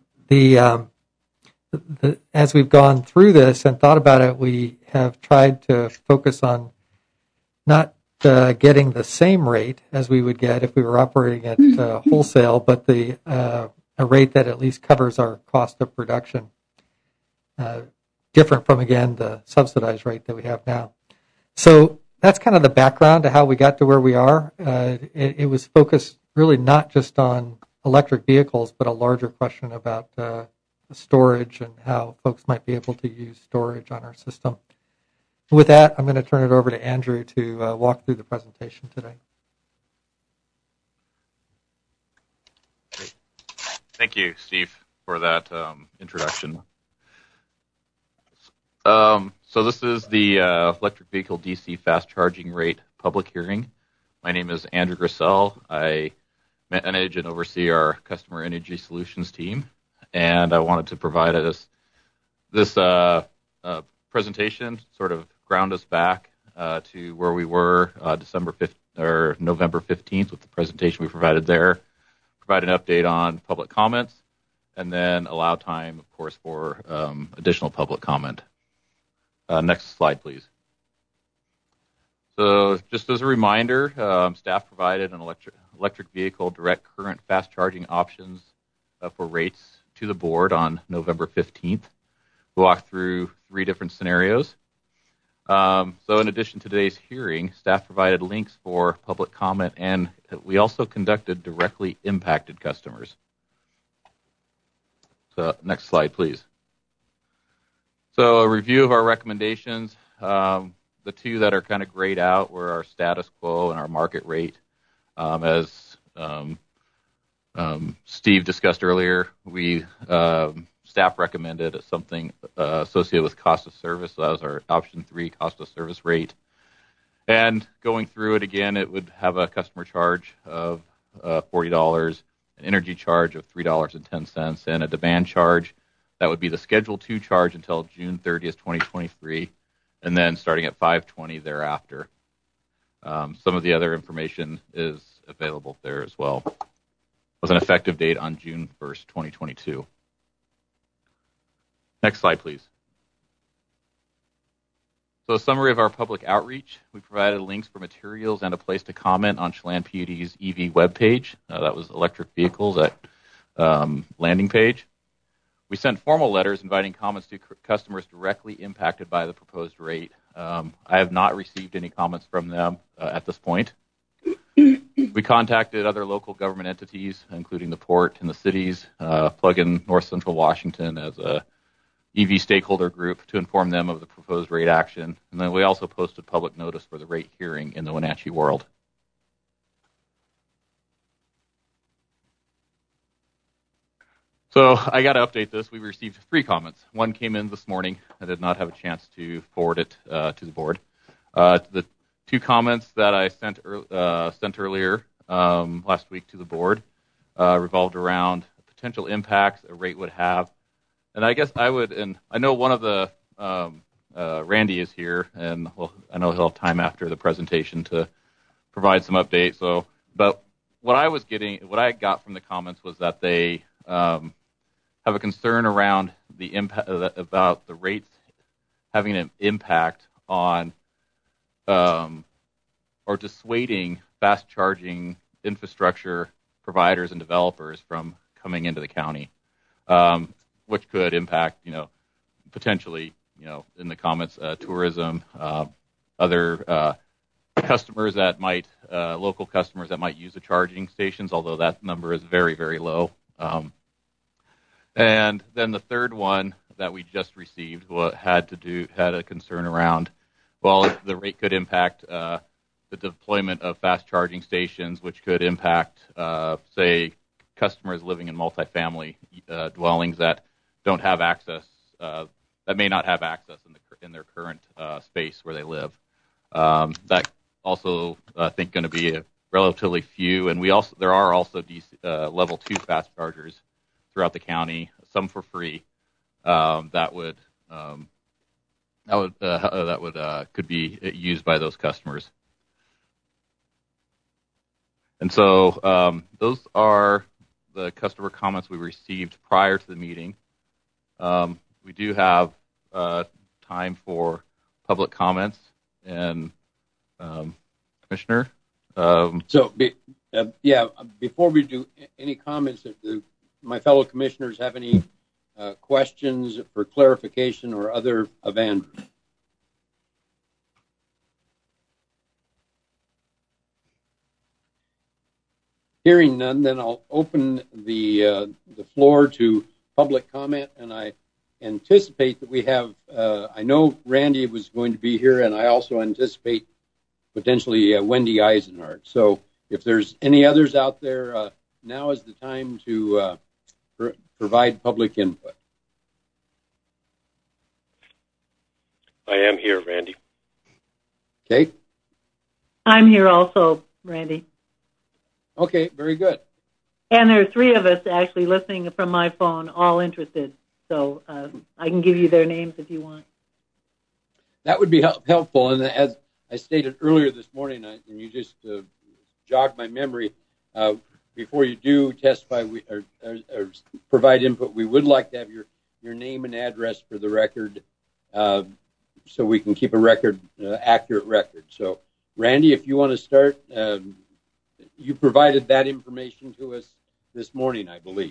S10: we've gone through this and thought about it, we have tried to focus on not getting the same rate as we would get if we were operating at wholesale, but a rate that at least covers our cost of production. different from, again, the subsidized rate that we have now. So that's kind of the background to how we got to where we are. It was focused really not just on electric vehicles, but a larger question about storage and how folks might be able to use storage on our system. With that, I'm going to turn it over to Andrew to walk through the presentation today.
S16: Great. Thank you, Steve, for that introduction. So this is the electric vehicle DC fast charging rate public hearing. My name is Andrew Grissel. I manage and oversee our customer energy solutions team, and I wanted to provide this presentation, sort of ground us back to where we were November 15th with the presentation we provided there, provide an update on public comments, and then allow time, of course, for additional public comment. Next slide, please. So just as a reminder, staff provided an electric vehicle direct current fast charging options for rates to the board on November 15th. We'll walk through 3 different scenarios. So in addition to today's hearing, staff provided links for public comment, and we also conducted directly impacted customers. So next slide, please. So a review of our recommendations. The 2 that are kind of grayed out were our status quo and our market rate. As Steve discussed earlier, staff recommended something associated with cost of service. So that was our option 3, cost of service rate. And going through it again, it would have a customer charge of $40, an energy charge of $3.10, and a demand charge. That would be the Schedule 2 charge until June 30th, 2023, and then starting at $5.20 thereafter. Some of the other information is available there as well, with an effective date on June 1st, 2022. Next slide, please. So a summary of our public outreach. We provided links for materials and a place to comment on Chelan PUD's EV webpage. That was electric vehicles at landing page. We sent formal letters inviting comments to customers directly impacted by the proposed rate. I have not received any comments from them at this point. We contacted other local government entities, including the port and the cities, Plug-in North Central Washington as a EV stakeholder group, to inform them of the proposed rate action. And then we also posted public notice for the rate hearing in the Wenatchee World. So I got to update this. We received 3 comments. 1 came in this morning. I did not have a chance to forward it to the board. The 2 comments that I sent earlier last week to the board revolved around potential impacts a rate would have. And I guess I would, and I know one of the, Randy is here, and I know he'll have time after the presentation to provide some updates. So, but what I got from the comments was that they have a concern around the impact about the rates having an impact on or dissuading fast charging infrastructure providers and developers from coming into the county, which could impact, potentially, in the comments, tourism, other customers that might, local customers that might use the charging stations, although that number is very, very low. And then the third one that we just received had a concern around, well, the rate could impact the deployment of fast charging stations, which could impact, say, customers living in multifamily dwellings that don't have access, that may not have access in their current space where they live. That also, I think, going to be a relatively few, and there are also level 2 fast chargers throughout the county, some for free, that could be used by those customers. And so those are the customer comments we received prior to the meeting. We do have time for public comments, and Commissioner. Before
S1: we do any comments, my fellow commissioners have any questions for clarification or other of Andrew? Hearing none, then I'll open the floor to public comment, and I anticipate that we have, I know Randy was going to be here, and I also anticipate potentially Wendy Eisenhart. So if there's any others out there, now is the time to provide public input.
S15: I am here, Randy.
S1: Okay.
S19: I'm here also, Randy.
S1: Okay, very good.
S19: And there are three of us actually listening from my phone, all interested. So I can give you their names if you want.
S1: That would be helpful. And as I stated earlier this morning, and you just jogged my memory, before you do testify or provide input, we would like to have your name and address for the record so we can keep a record, accurate record. So, Randy, if you want to start, you provided that information to us this morning, I believe.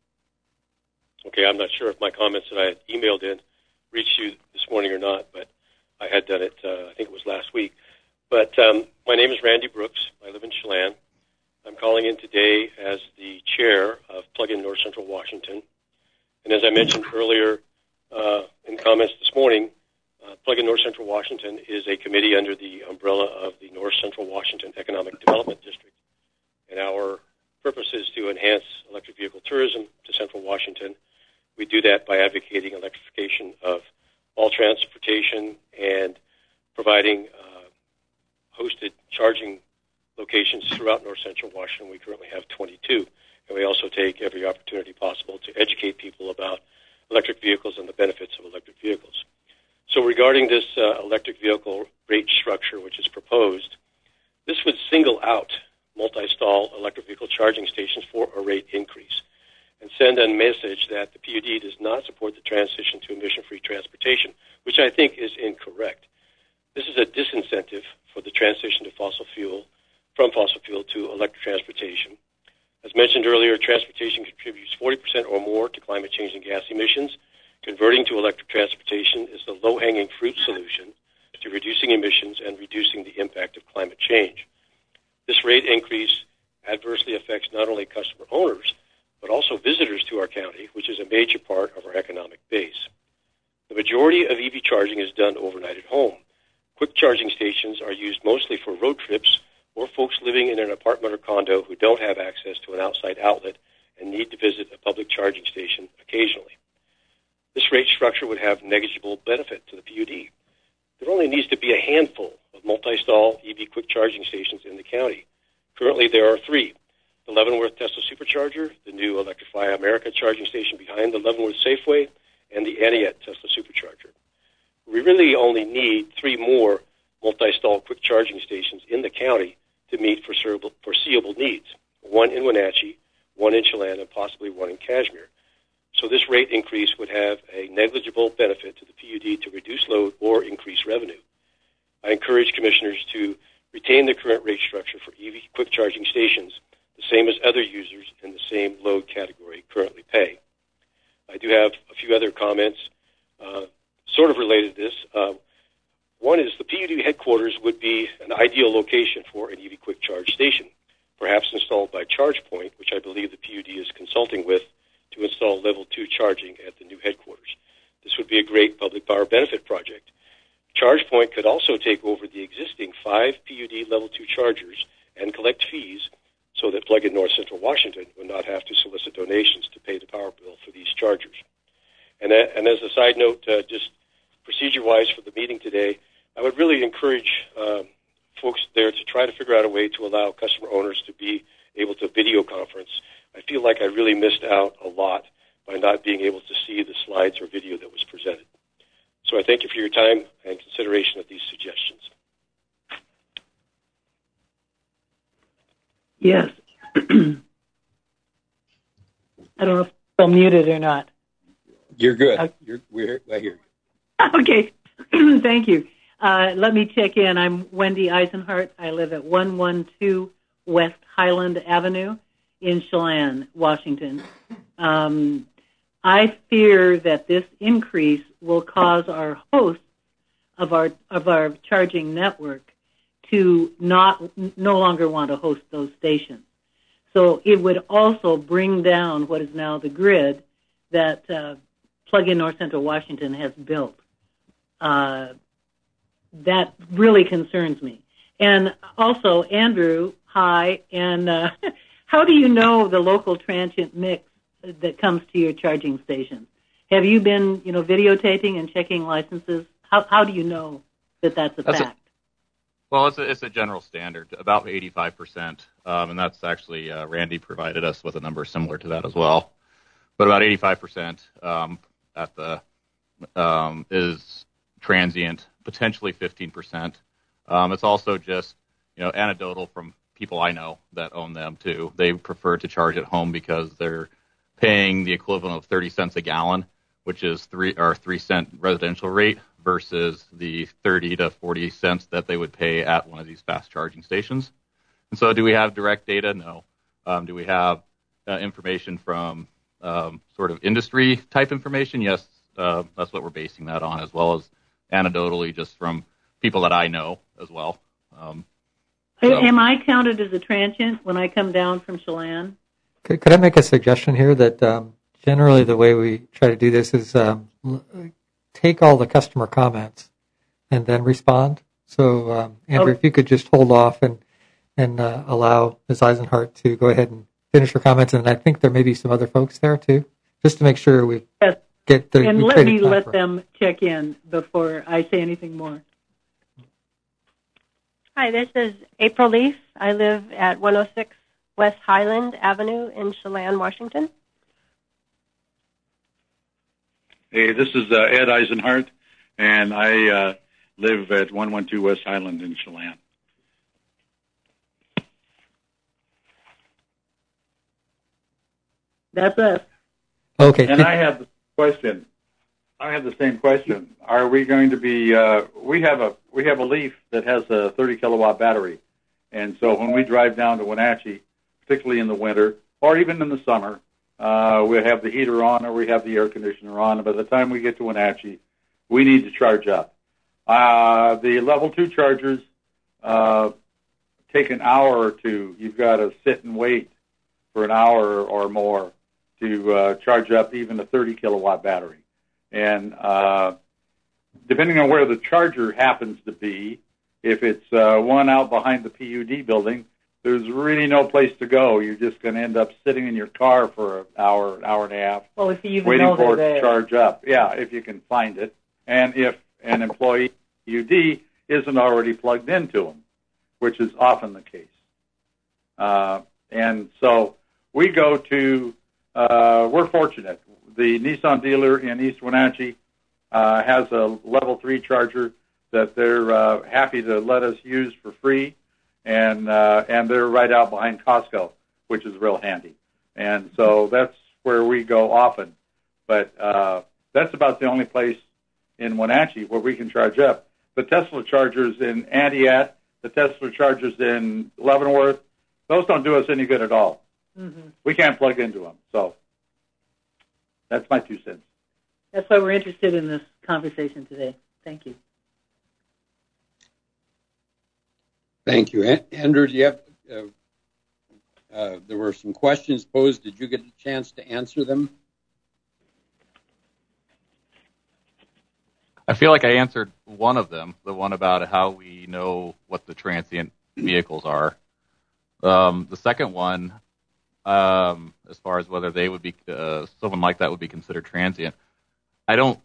S15: Okay, I'm not sure if my comments that I had emailed in reached you this morning or not, but I had done it, I think it was last week. But my name is Randy Brooks. I live in Chelan. I'm calling in today as the chair of Plug-in North Central Washington. And as I mentioned earlier in comments this morning, Plug-in North Central Washington is a committee under the umbrella of the North Central Washington Economic Development District. And our purpose is to enhance electric vehicle tourism to Central Washington. We do that by advocating electrification of all transportation and providing hosted charging locations throughout North Central Washington. We currently have 22. And we also take every opportunity possible to educate people about electric vehicles and the benefits of electric vehicles. So regarding this electric vehicle rate structure which is proposed, this would single out multi-stall electric vehicle charging stations for a rate increase and send a message that the PUD does not support the transition to emission-free transportation, which I think is incorrect. This is a disincentive for the transition to from fossil fuel to electric transportation. As mentioned earlier, transportation contributes 40% or more to climate change and gas emissions. Converting to electric transportation is the low-hanging fruit solution to reducing emissions and reducing the impact of climate change. This rate increase adversely affects not only customer owners, but also visitors to our county, which is a major part of our economic base. The majority of EV charging is done overnight at home. Quick charging stations are used mostly for road trips or folks living in an apartment or condo who don't have access to an outside outlet and need to visit a public charging station occasionally. This rate structure would have negligible benefit to the PUD. There only needs to be a handful of multi-stall EV quick charging stations in the county. Currently, there are 3. The Leavenworth Tesla Supercharger, the new Electrify America charging station behind the Leavenworth Safeway, and the Aniet Tesla Supercharger. We really only need 3 more multi-stall quick charging stations in the county to meet foreseeable needs, 1 in Wenatchee, 1 in Chelan, and possibly 1 in Cashmere. So this rate increase would have a negligible benefit to the PUD to reduce load or increase revenue. I encourage commissioners to retain the current rate structure for EV quick charging stations, the same as other users in the same load category currently pay. I do have a few other comments sort of related to this. One is the PUD headquarters would be an ideal location for an EV quick charge station, perhaps installed by ChargePoint, which I believe the PUD is consulting with to install level 2 charging at the new headquarters. This would be a great public power benefit project. ChargePoint could also take over the existing 5 PUD level 2 chargers and collect fees so that Plug-in North Central Washington would not have to solicit donations to pay the power bill for these chargers. And as a side note, just procedure-wise for the meeting today, I would really encourage folks there to try to figure out a way to allow customer owners to be able to video conference. I feel like I really missed out a lot by not being able to see the slides or video that was presented. So I thank you for your time and consideration of these suggestions.
S19: Yes. I don't know if I'm muted or not.
S1: You're good. We're here.
S19: Okay. Thank you. Let me check in. I'm Wendy Eisenhart. I live at 112 West Highland Avenue in Chelan, Washington. I fear that this increase will cause our hosts of our charging network to no longer want to host those stations. So it would also bring down what is now the grid that Plug-in North Central Washington has built. That really concerns me. And also, Andrew, hi, and how do you know the local transient mix that comes to your charging stations? Have you been, videotaping and checking licenses? How do you know that that's a fact?
S16: Well, it's a general standard, about 85%, and that's actually Randy provided us with a number similar to that as well. But about 85% at the is transient, potentially 15%. It's also just anecdotal from people I know that own them too. They prefer to charge at home because they're paying the equivalent of 30 cents a gallon, which is 3-cent residential rate, versus the 30 to 40 cents that they would pay at one of these fast charging stations. And so do we have direct data? No. Do we have information from sort of industry type information? Yes, that's what we're basing that on, as well as anecdotally just from people that I know as well.
S19: Am I counted as a transient when I come down from Chelan?
S10: Could I make a suggestion here that generally the way we try to do this is take all the customer comments and then respond. So, Andrew, if you could just hold off and allow Ms. Eisenhart to go ahead and finish her comments, and I think there may be some other folks there too, just to make sure we get the.
S19: And let me let them check in before I say anything more.
S20: Hi, this is April Leaf. I live at 106 West Highland Avenue in Chelan, Washington.
S21: Hey, this is Ed Eisenhart, and I live at 112 West Highland in Chelan.
S19: That's us.
S10: Okay.
S21: And I have the question. I have the same question. Are we going to be? We have a Leaf that has a 30 kilowatt battery, and so when we drive down to Wenatchee, particularly in the winter or even in the summer, we have the heater on or we have the air conditioner on. And by the time we get to Wenatchee, we need to charge up. The level 2 chargers take an hour or two. You've got to sit and wait for an hour or more to charge up even a 30 kilowatt battery. And depending on where the charger happens to be, if it's one out behind the PUD building, there's really no place to go. You're just going to end up sitting in your car for an hour and a half,
S19: well, if you even
S21: waiting
S19: know
S21: for it
S19: there.
S21: to charge up. Yeah, if you can find it. And if an employee PUD isn't already plugged into them, which is often the case. And so we go to, we're fortunate. The Nissan dealer in East Wenatchee has a level 3 charger that they're happy to let us use for free. And they're right out behind Costco, which is real handy. And so that's where we go often. But that's about the only place in Wenatchee where we can charge up. The Tesla chargers in Antioch, the Tesla chargers in Leavenworth, those don't do us any good at all.
S19: Mm-hmm.
S21: We can't plug into them. So that's my 2 cents.
S19: That's why we're interested in this conversation today. Thank you.
S1: Thank you. Andrew, do you have, there were some questions posed. Did you get a chance to answer them?
S16: I feel like I answered one of them, the one about how we know what the transient vehicles are. The second one, as far as whether they would be, someone like that would be considered transient, I don't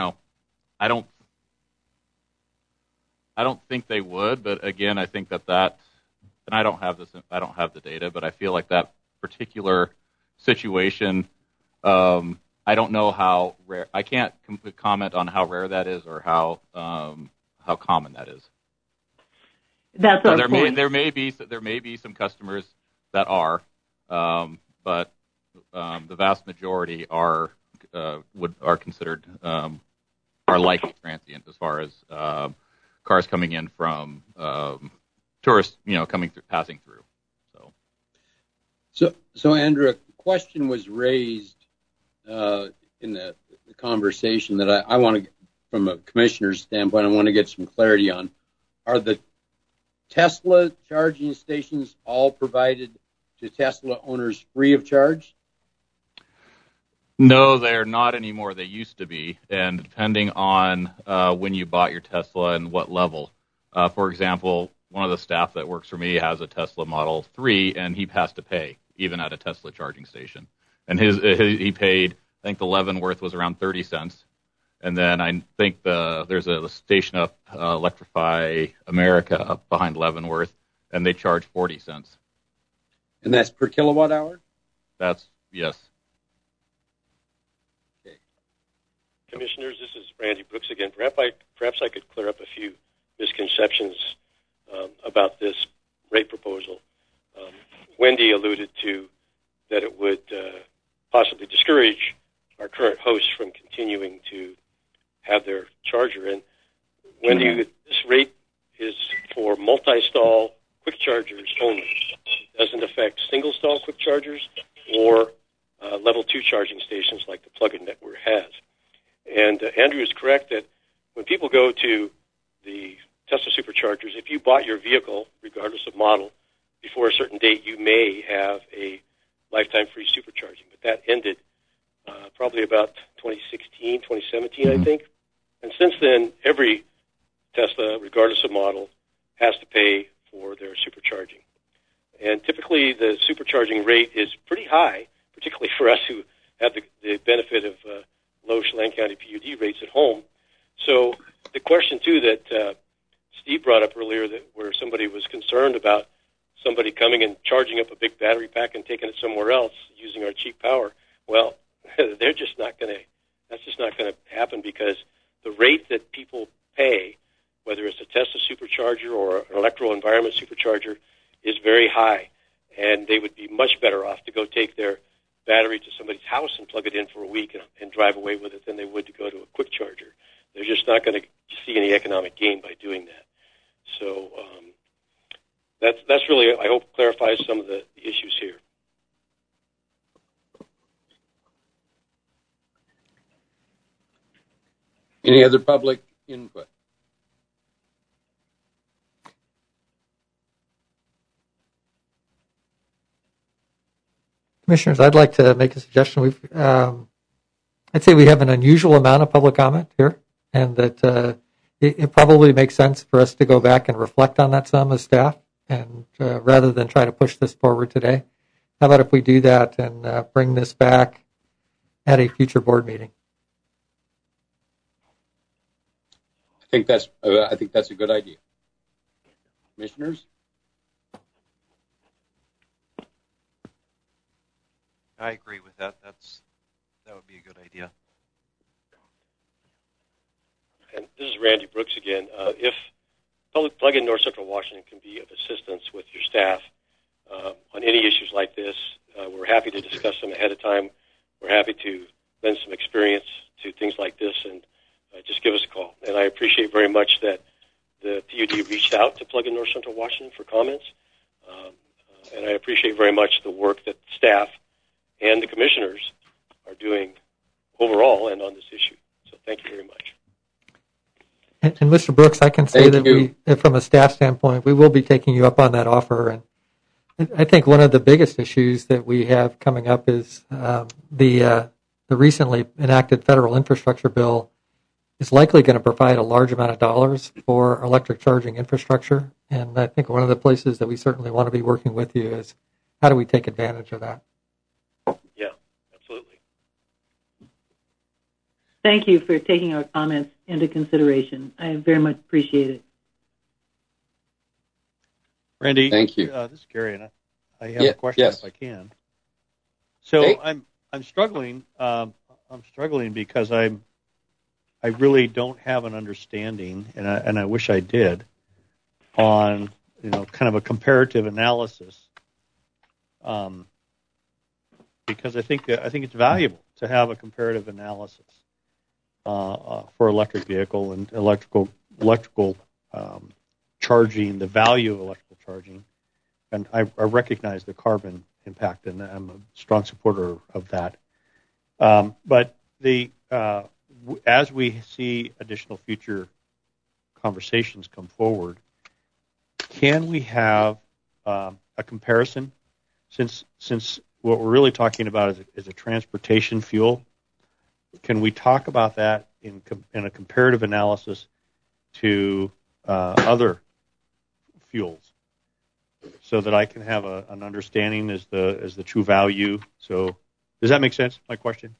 S16: think they would, but again, I think that, and I don't have the data, but I feel like that particular situation, I don't know how rare. I can't comment on how rare that is or how common that is.
S19: That's our point.
S16: There may be some customers that are, but the vast majority are considered are likely transient as far as cars coming in from tourists, passing through. So
S1: Andrew, a question was raised in the conversation that I want to, from a commissioner's standpoint, I want to get some clarity on. Are the Tesla charging stations all provided to Tesla owners free of charge?
S16: No, they're not anymore. They used to be, and depending on when you bought your Tesla and what level. For example, one of the staff that works for me has a Tesla Model 3, and he has to pay, even at a Tesla charging station. And he paid, I think the Leavenworth was around 30 cents. And then I think there's a station up, Electrify America, up behind Leavenworth, and they charge 40 cents.
S1: And that's per kilowatt hour?
S16: That's, yes.
S1: Okay.
S15: Commissioners, this is Randy Brooks again. Perhaps I could clear up a few misconceptions about this rate proposal. Wendy alluded to that it would possibly discourage our current hosts from continuing to have their charger. And Wendy, this rate is for multi-stall quick chargers only. It doesn't affect single-stall quick chargers or level 2 charging stations like the plug-in network has. And Andrew is correct that when people go to the Tesla superchargers, if you bought your vehicle, regardless of model, before a certain date, you may have a lifetime free supercharging. But that ended probably about 2016, 2017, I think. And since then, every Tesla, regardless of model, has to pay for their supercharging. And typically, the supercharging rate is pretty high, particularly for us who have the benefit of low Chelan County PUD rates at home. So the question, too, that Steve brought up earlier, where somebody was concerned about somebody coming and charging up a big battery pack and taking it somewhere else using our cheap power, well, that's just not going to happen, because the rate that people pay, whether it's a Tesla supercharger or an electro environment supercharger, is very high, and they would be much better off to go take their battery to somebody's house and plug it in for a week and drive away with it than they would to go to a quick charger. They're just not going to see any economic gain by doing that. So that's really, I hope, clarifies some of the issues here.
S1: Any other public input?
S10: Commissioners, I'd like to make a suggestion. I'd say we have an unusual amount of public comment here, and that it probably makes sense for us to go back and reflect on that some as staff, and rather than try to push this forward today. How about if we do that and bring this back at a future board meeting?
S1: I think that's a good idea. Commissioners?
S9: I agree with that. That would be a good idea.
S15: And this is Randy Brooks again. If Plug-in North Central Washington can be of assistance with your staff on any issues like this, we're happy to discuss them ahead of time. We're happy to lend some experience to things like this, and just give us a call. And I appreciate very much that the PUD reached out to Plug-in North Central Washington for comments. And I appreciate very much the work that staff and the commissioners are doing overall and on this issue. So thank you very much.
S10: And Mr. Brooks, I can say that from a staff standpoint, we will be taking you up on that offer. And I think one of the biggest issues that we have coming up is the recently enacted federal infrastructure bill is likely going to provide a large amount of dollars for electric charging infrastructure. And I think one of the places that we certainly want to be working with you is how do we take advantage of that?
S15: Yeah, absolutely.
S19: Thank you for taking our comments into consideration. I very much appreciate it.
S3: Randy,
S1: thank you.
S3: This is Gary, and I have a question if I can. So
S1: hey.
S3: I'm struggling. I'm struggling because I really don't have an understanding, and I wish I did, on kind of a comparative analysis. Because I think it's valuable to have a comparative analysis for electric vehicle and electrical charging, the value of electrical charging, and I recognize the carbon impact, and I'm a strong supporter of that. But as we see additional future conversations come forward, can we have a comparison? Since what we're really talking about is a transportation fuel, can we talk about that in a comparative analysis to other fuels, so that I can have an understanding as the true value? So, does that make sense? My question.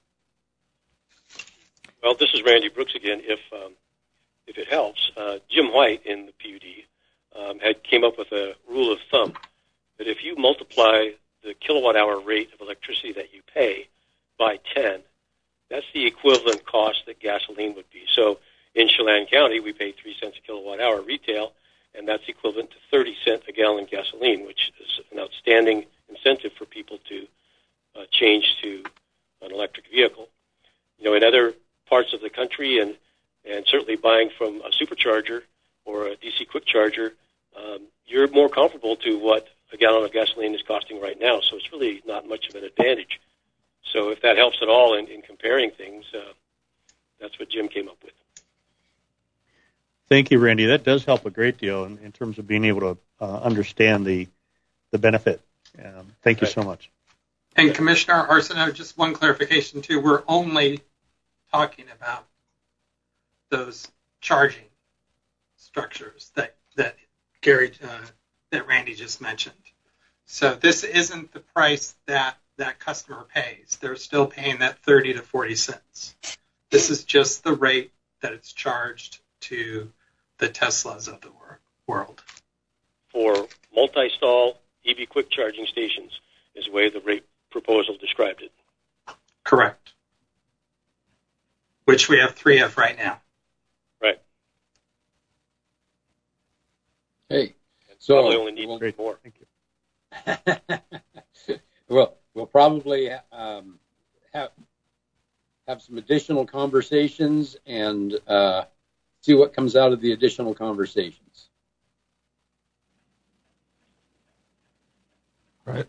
S15: Well, this is Randy Brooks again. If it helps, Jim White in the PUD had came up with a rule of thumb that if you multiply the kilowatt-hour rate of electricity that you pay by 10, that's the equivalent cost that gasoline would be. So in Chelan County, we pay 3 cents a kilowatt-hour retail, and that's equivalent to 30 cents a gallon gasoline, which is an outstanding incentive for people to change to an electric vehicle. You know, in other parts of the country, and certainly buying from a supercharger or a DC quick charger, you're more comparable to what a gallon of gasoline is costing right now. So it's really not much of an advantage. So if that helps at all in comparing things, that's what Jim came up with.
S3: Thank you, Randy. That does help a great deal in terms of being able to understand the benefit. Thank you so much.
S14: And Commissioner Arsenault, just one clarification too. We're only talking about those charging structures that Gary, that Randy just mentioned. So this isn't the price that customer pays. They're still paying that 30 to 40 cents. This is just the rate that it's charged to the Teslas of the world.
S15: For multi-stall EV quick charging stations is the way the rate proposal described it.
S14: Correct. Which we have 3 of right now.
S15: Right.
S1: Hey,
S15: so probably only need more.
S3: Thank you.
S1: Well, we'll probably have some additional conversations and see what comes out of the additional conversations.
S3: Right.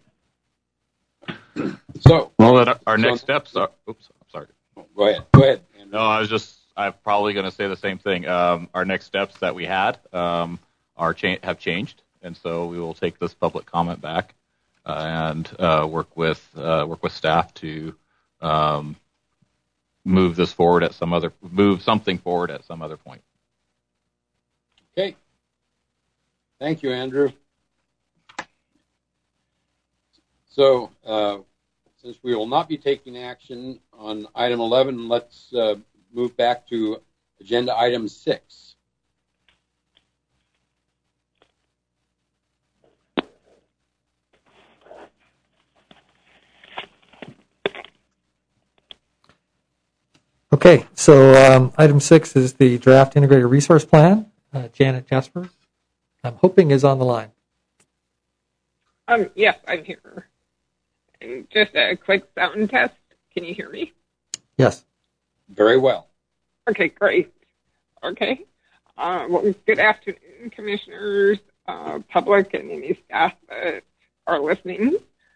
S1: So,
S16: well, our next steps are. Oops, I'm sorry.
S1: Go ahead. Andrew.
S16: No, I'm probably going to say the same thing. Our next steps that we had have changed, and so we will take this public comment back and work with staff to move something forward at some other point.
S1: Okay. Thank you, Andrew. So, since we will not be taking action on item 11, let's move back to agenda item 6.
S10: Okay, so item 6 is the draft integrated resource plan. Janet Jasper, I'm hoping, is on the line.
S2: Yes, I'm here. And just a quick sound test. Can you hear me?
S10: Yes.
S1: Very well.
S2: Okay, great. Okay. Well, good afternoon, commissioners, public, and any staff that are listening.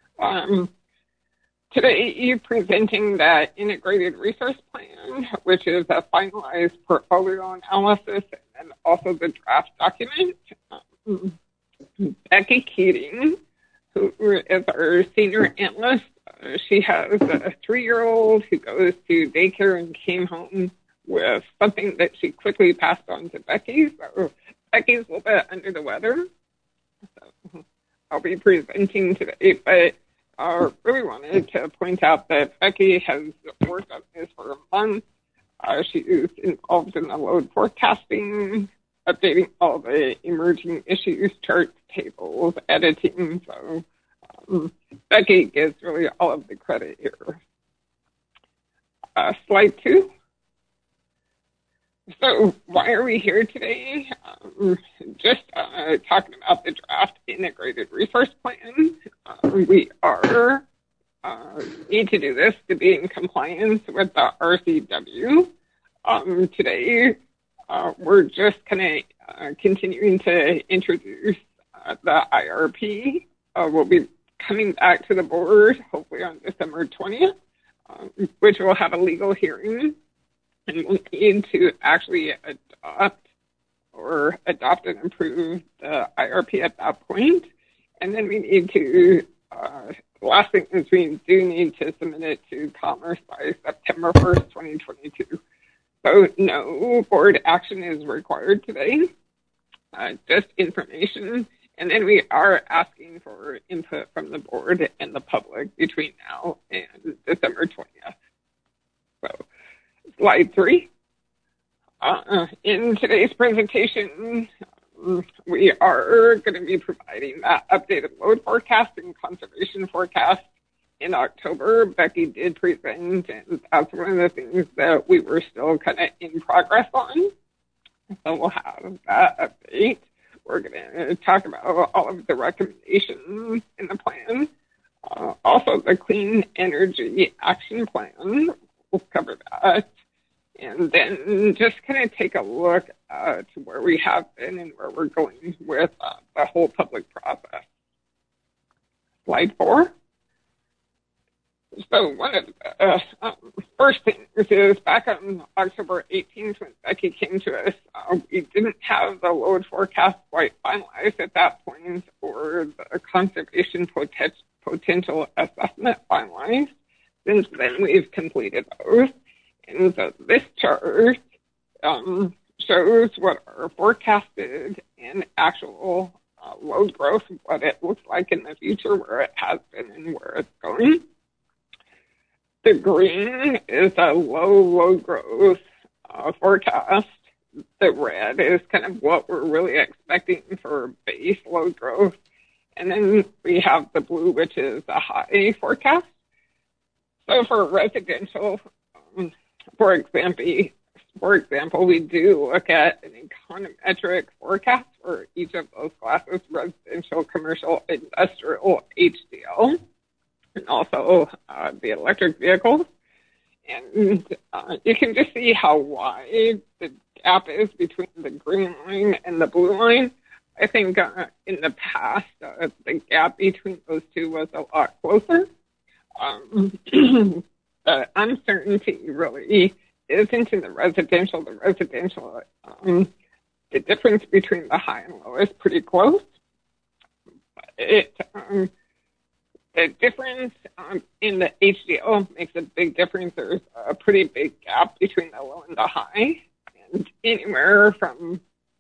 S2: Today, you're presenting that integrated resource plan, which is a finalized portfolio analysis and also the draft document. Becky Keating, who is our senior analyst, she has a 3-year-old who goes to daycare and came home with something that she quickly passed on to Becky. So Becky's a little bit under the weather. So I'll be presenting today, but I really wanted to point out that Becky has worked on this for a month. She is involved in the load forecasting, updating all the emerging issues, charts, tables, editing. So Becky gets really all of the credit here. Slide 2. So why are we here today? Just talking about the draft integrated resource plan. We need to do this to be in compliance with the RCW. Today, we're just kind of continuing to introduce the IRP. We'll be coming back to the board, hopefully on December 20th, which will have a legal hearing, and we'll need to actually adopt and approve the IRP at that point. And then we need to, last thing is we do need to submit it to Commerce by September 1st, 2022. So no board action is required today, just information. And then we are asking for input from the board and the public between now and December 20th. So slide 3. In today's presentation, we are going to be providing that updated load forecast and conservation forecast in October. Becky did present, and that's one of the things that we were still kind of in progress on. So we'll have that update. We're going to talk about all of the recommendations in the plan. Also, the Clean Energy Action Plan. We'll cover that. And then just kind of take a look at where we have been and where we're going with the whole public process. Slide 4. So one of the first things is back on October 18th when Becky came to us, we didn't have the load forecast quite finalized at that point or the conservation potential assessment finalized. Since then, we've completed those. And so this chart shows what our forecasted and actual load growth, what it looks like in the future, where it has been and where it's going. The green is a low load growth forecast. The red is kind of what we're really expecting for base load growth. And then we have the blue, which is a high forecast. So for residential, for example, we do look at an econometric forecast for each of those classes: residential, commercial, industrial, HDL, and also the electric vehicles. And you can just see how wide the gap is between the green line and the blue line. I think in the past, the gap between those two was a lot closer. The uncertainty really isn't in the residential. The residential, the difference between the high and low is pretty close. The difference in the HDO makes a big difference. There's a pretty big gap between the low and the high, and anywhere from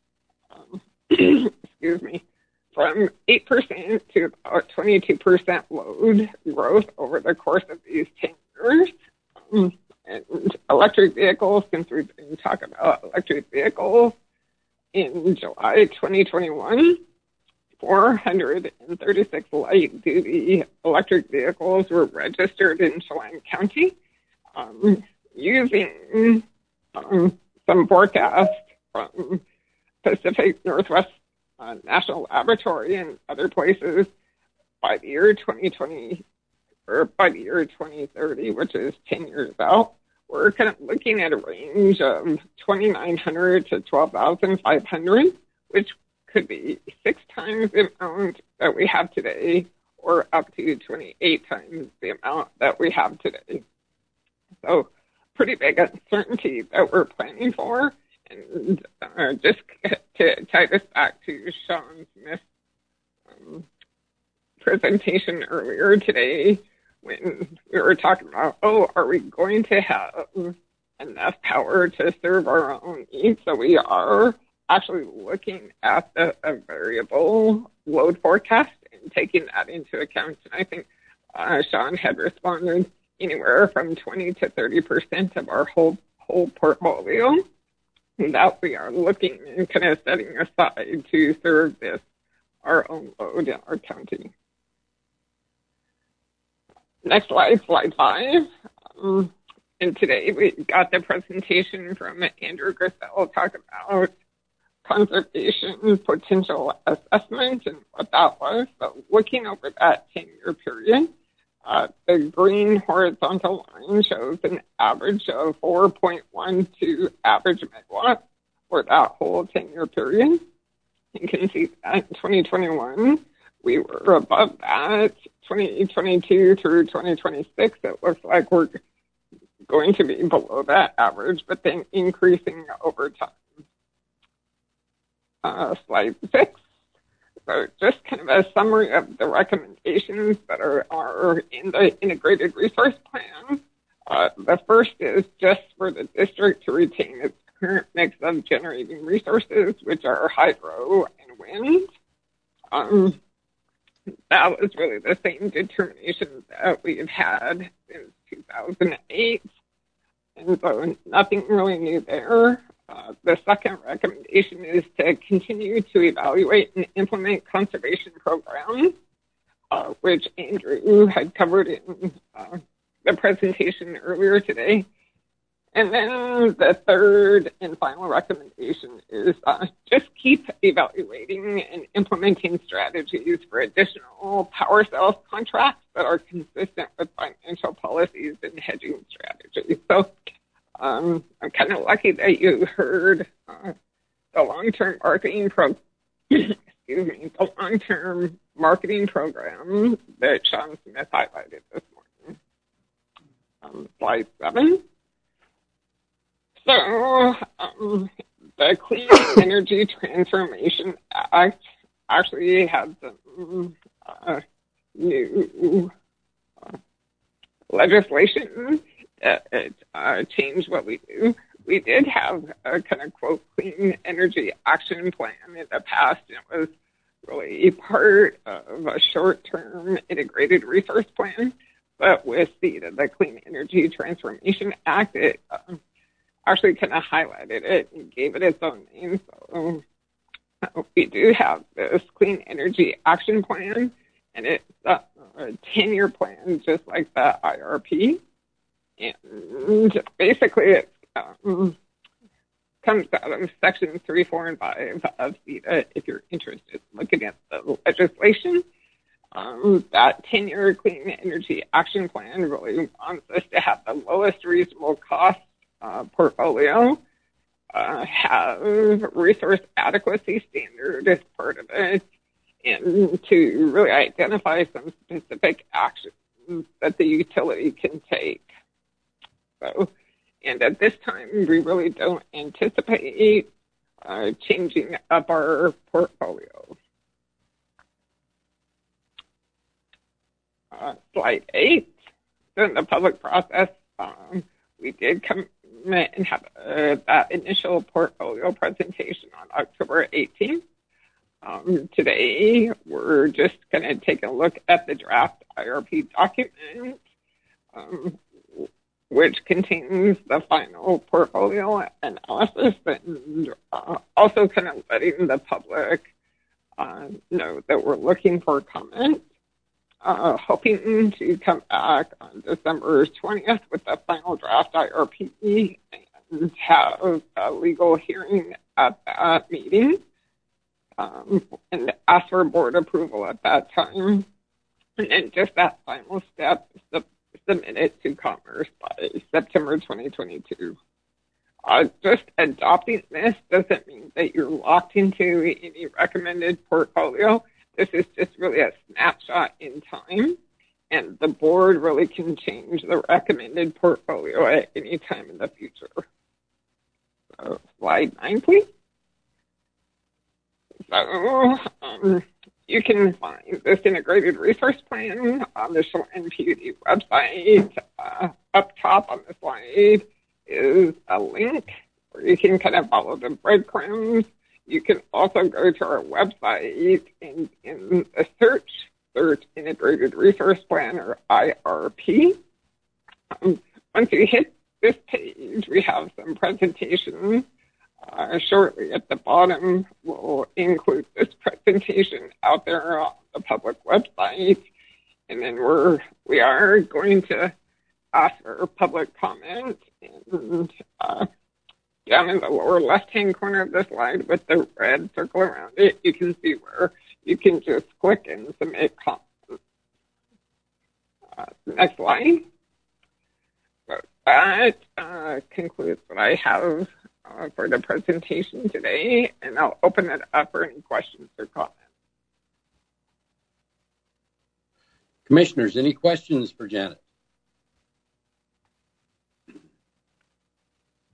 S2: from 8% to about 22% load growth over the course of these 10 years. And electric vehicles, since we've been talking about electric vehicles, in July 2021, 436 light-duty electric vehicles were registered in Chelan County, using some forecasts from Pacific Northwest National Laboratory and other places. By the year 2020, or by the year 2030, which is 10 years out, we're kind of looking at a range of 2,900 to 12,500, which could be 6 times the amount that we have today, or up to 28 times the amount that we have today. So pretty big uncertainty that we're planning for. And just to tie this back to Sean Smith's presentation earlier today, when we were talking about, are we going to have enough power to serve our own needs? So we are actually looking at a variable load forecast and taking that into account. And I think Sean had responded anywhere from 20 to 30% of our whole portfolio that we are looking and kind of setting aside to serve this, our own load in our county. Next slide, slide 5. And today we got the presentation from Andrew Grissel talking about conservation potential assessment and what that was. So looking over that 10-year period, the green horizontal line shows an average of 4.12 average megawatts for that whole 10-year period. You can see that in 2021, we were above that. 2022 through 2026, it looks like we're going to be below that average, but then increasing over time. Slide 6. So just kind of a summary of the recommendations that are in the integrated resource plan. The first is just for the district to retain its current mix of generating resources, which are hydro and wind. That was really the same determination that we've had since 2008, and so nothing really new there. The second recommendation is to continue to evaluate and implement conservation programs, which Andrew had covered in the presentation earlier today. And then the third and final recommendation is just keep evaluating and implementing strategies for additional power sales contracts that are consistent with financial policies and hedging strategies. So I'm kind of lucky that you heard the long-term marketing the long-term marketing program that Sean Smith highlighted this morning. Slide 7. So the Clean Energy Transformation Act actually has some new legislation that changed what we do. We did have a kind of, quote, Clean Energy Action Plan in the past, and it was really part of a short-term integrated resource plan. But with the Clean Energy Transformation Act, it actually kind of highlighted it and gave it its own name. So we do have this Clean Energy Action Plan, and it's a 10-year plan, just like the IRP. And basically, it comes out of Section 3, 4, and 5 of CETA, if you're interested in looking at the legislation. That 10-year Clean Energy Action Plan really wants us to have the lowest reasonable cost portfolio, have resource adequacy standard as part of it, and to really identify some specific actions that the utility can take. So, and at this time, we really don't anticipate changing up our portfolio. Slide 8. So in the public process, we did come and have that initial portfolio presentation on October 18th. Today, we're just going to take a look at the draft IRP document, which contains the final portfolio analysis, and also kind of letting the public know that we're looking for comments. Hoping to come back on December 20th with the final draft IRP and have a legal hearing at that meeting, and ask for board approval at that time. And then just that final step, submit it to Commerce by September 2022. Just adopting this doesn't mean that you're locked into any recommended portfolio. This is just really a snapshot in time, and the board really can change the recommended portfolio at any time in the future. So, slide 9, please. So, you can find this integrated resource plan on the Chelan PUD website. Up top on the slide is a link where you can kind of follow the breadcrumbs. You can also go to our website and in the search Integrated Resource Plan, or IRP. Once you hit this page, we have some presentations. Shortly at the bottom, we'll include this presentation out there on the public website. And then we are going to ask for public comment. And down in the lower left-hand corner of the slide with the red circle around it, you can see where you can just click and submit comments. Next slide. So that concludes what I have for the presentation today, and I'll open it up for any questions or comments.
S1: Commissioners, any questions for Janet?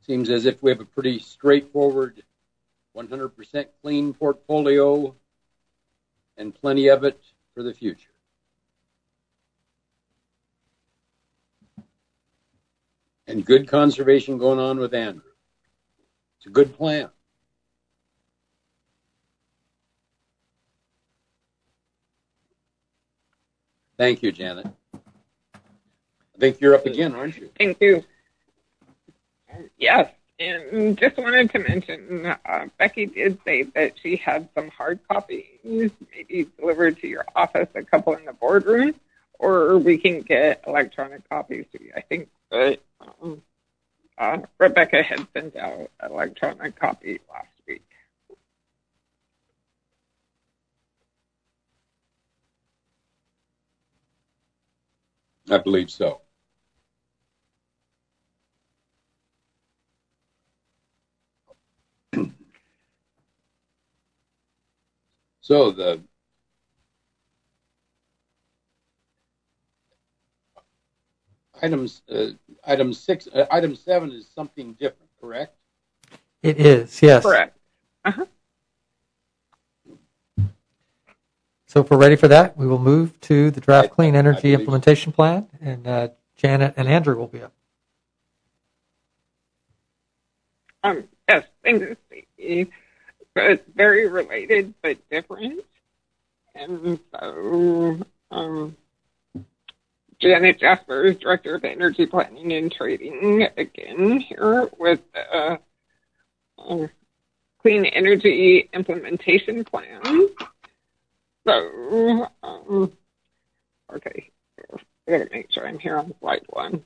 S1: Seems as if we have a pretty straightforward 100% clean portfolio and plenty of it for the future. And good conservation going on with Andrew. It's a good plan. Thank you, Janet. I think you're up again, aren't you?
S2: Thank you. Yes, and just wanted to mention, Becky did say that she had some hard copies maybe delivered to your office, a couple in the boardroom, or we can get electronic copies to you. I think that Rebecca had sent out electronic copy last week.
S1: I believe so. So the item 7 is something different, correct?
S10: It is, yes.
S2: Correct. Uh-huh.
S10: So if we're ready for that, we will move to the draft clean energy implementation plan, and Janet and Andrew will be up.
S2: Yes, thank you, Steve. But very related but different. And so Janet Jaspers, Director of Energy Planning and Trading, again here with the Clean Energy Implementation Plan. So, okay, I gotta make sure I'm here on slide 1.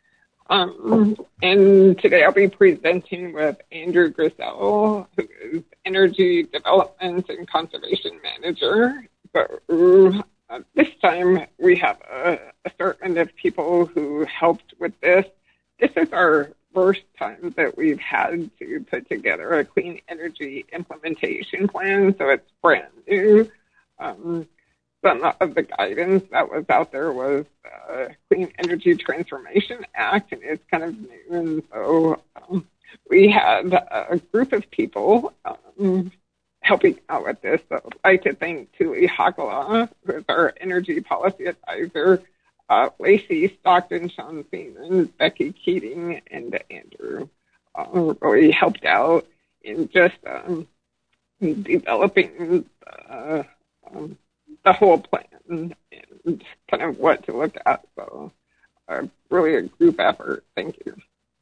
S2: And today I'll be presenting with Andrew Grisell, who is Energy Development and Conservation Manager. So this time we have a assortment of people who helped with this. This is our first time that we've had to put together a clean energy implementation plan, so it's brand new. Some of the guidance that was out there was the Clean Energy Transformation Act, and it's kind of new. And so we had a group of people helping out with this. So I'd like to thank Tuli Hakala, who is our energy policy advisor, Lacey Stockton, Sean Seaman, Becky Keating, and Andrew really helped out in just developing the whole plan and kind of what to look at. So really a group effort. Thank you.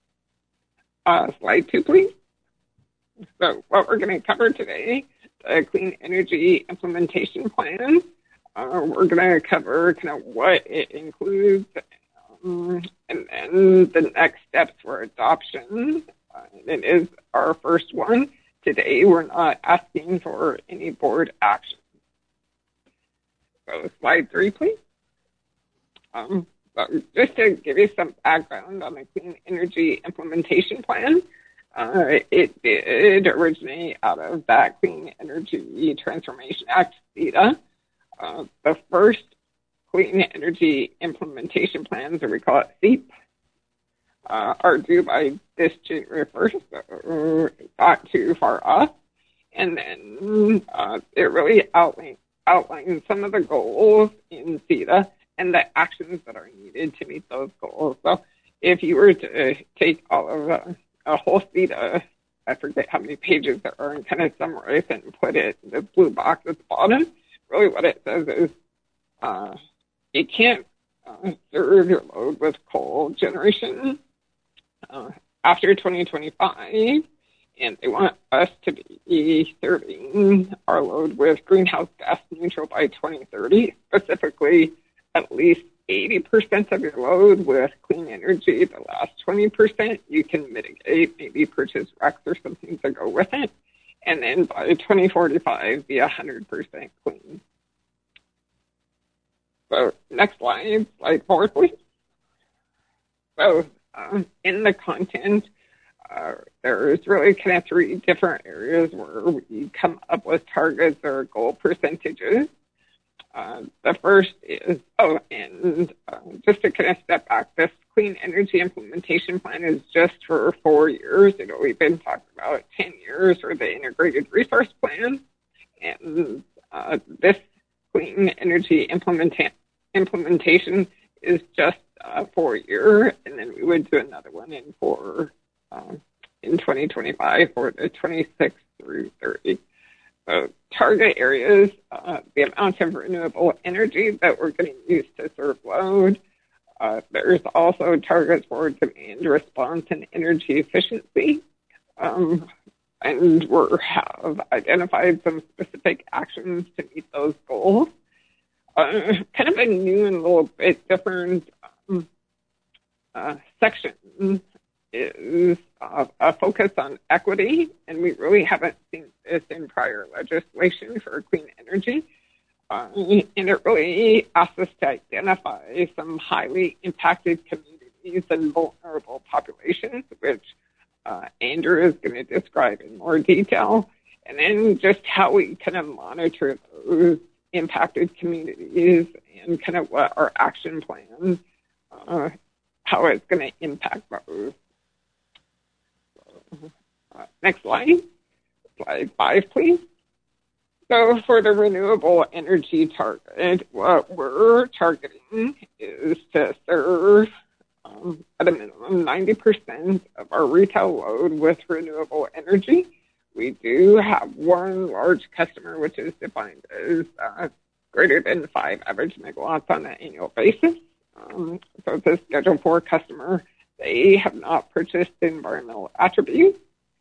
S2: Slide 2, please. So what we're going to cover today, the Clean Energy Implementation Plan. We're going to cover kind of what it includes and then the next steps for adoption. It is our first one. Today we're not asking for any board action. So slide 3, please. So just to give you some background on the Clean Energy Implementation Plan, it did originate out of that Clean Energy Transformation Act, CETA. The first Clean Energy Implementation Plans, or we call it CEAP, are due by this January 1st, so not too far off. And then it really outlines some of the goals in CETA and the actions that are needed to meet those goals. So if you were to take all of a whole CETA, I forget how many pages there are, and kind of summarize it and put it in the blue box at the bottom, really what it says is you can't serve your load with coal generation after 2025, and they want us to be serving our load with greenhouse gas neutral by 2030, specifically at least 80% of your load with clean energy. The last 20% you can mitigate, maybe purchase RECs or something to go with it, and then by 2045 be 100% clean. So next slide, slide 4, please. So in the content, there's really kind of 3 different areas where we come up with targets or goal percentages. The first is, just to kind of step back, this Clean Energy Implementation Plan is just for 4 years. We've been talking about 10 years for the Integrated Resource Plan. And this Clean Energy Implementation is just 4 year, and then we would do another one in 2025 for the 26 through 30. So target areas, the amount of renewable energy that we're going to use to serve load. There's also targets for demand response and energy efficiency. And we have identified some specific actions to meet those goals. Kind of a new and a little bit different section is a focus on equity, and we really haven't seen this in prior legislation for clean energy. And it really asks us to identify some highly impacted communities and vulnerable populations, which Andrew is going to describe in more detail, and then just how we kind of monitor those impacted communities and kind of what our action plan, how it's going to impact those. Next slide. Slide 5, please. So for the renewable energy target, what we're targeting is to serve at a minimum 90% of our retail load with renewable energy. We do have one large customer, which is defined as greater than 5 average megawatts on an annual basis. So it's a Schedule 4 customer. They have not purchased environmental attributes.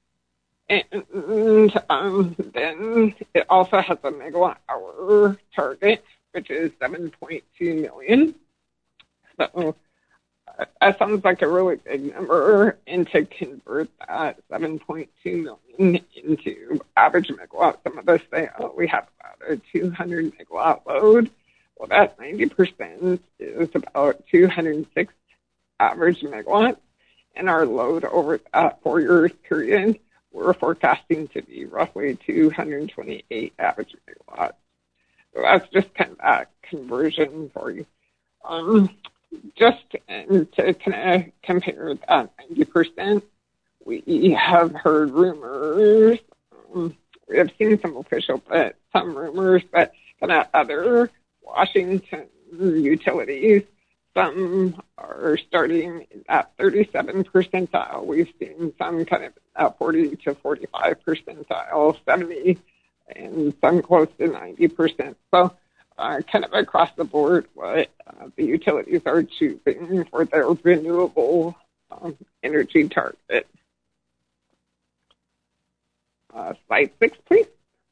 S2: And then it also has a megawatt hour target, which is 7.2 million. So that sounds like a really big number. And to convert that 7.2 million into average megawatts, some of us say, oh, we have about a 200 megawatt load. Well, that 90% is about 206 average megawatts. And our load over that 4 year period, we're forecasting to be roughly 228 average megawatts. So that's just kind of that conversion for you. Just to kind of compare that 90%, we have heard rumors. We have seen some official, but some rumors, but kind of other Washington utilities, some are starting at 37 percentile. We've seen some kind of at 40 to 45 percentile, 70, and some close to 90%. So kind of across the board, what the utilities are choosing for their renewable energy target. Slide 6, please.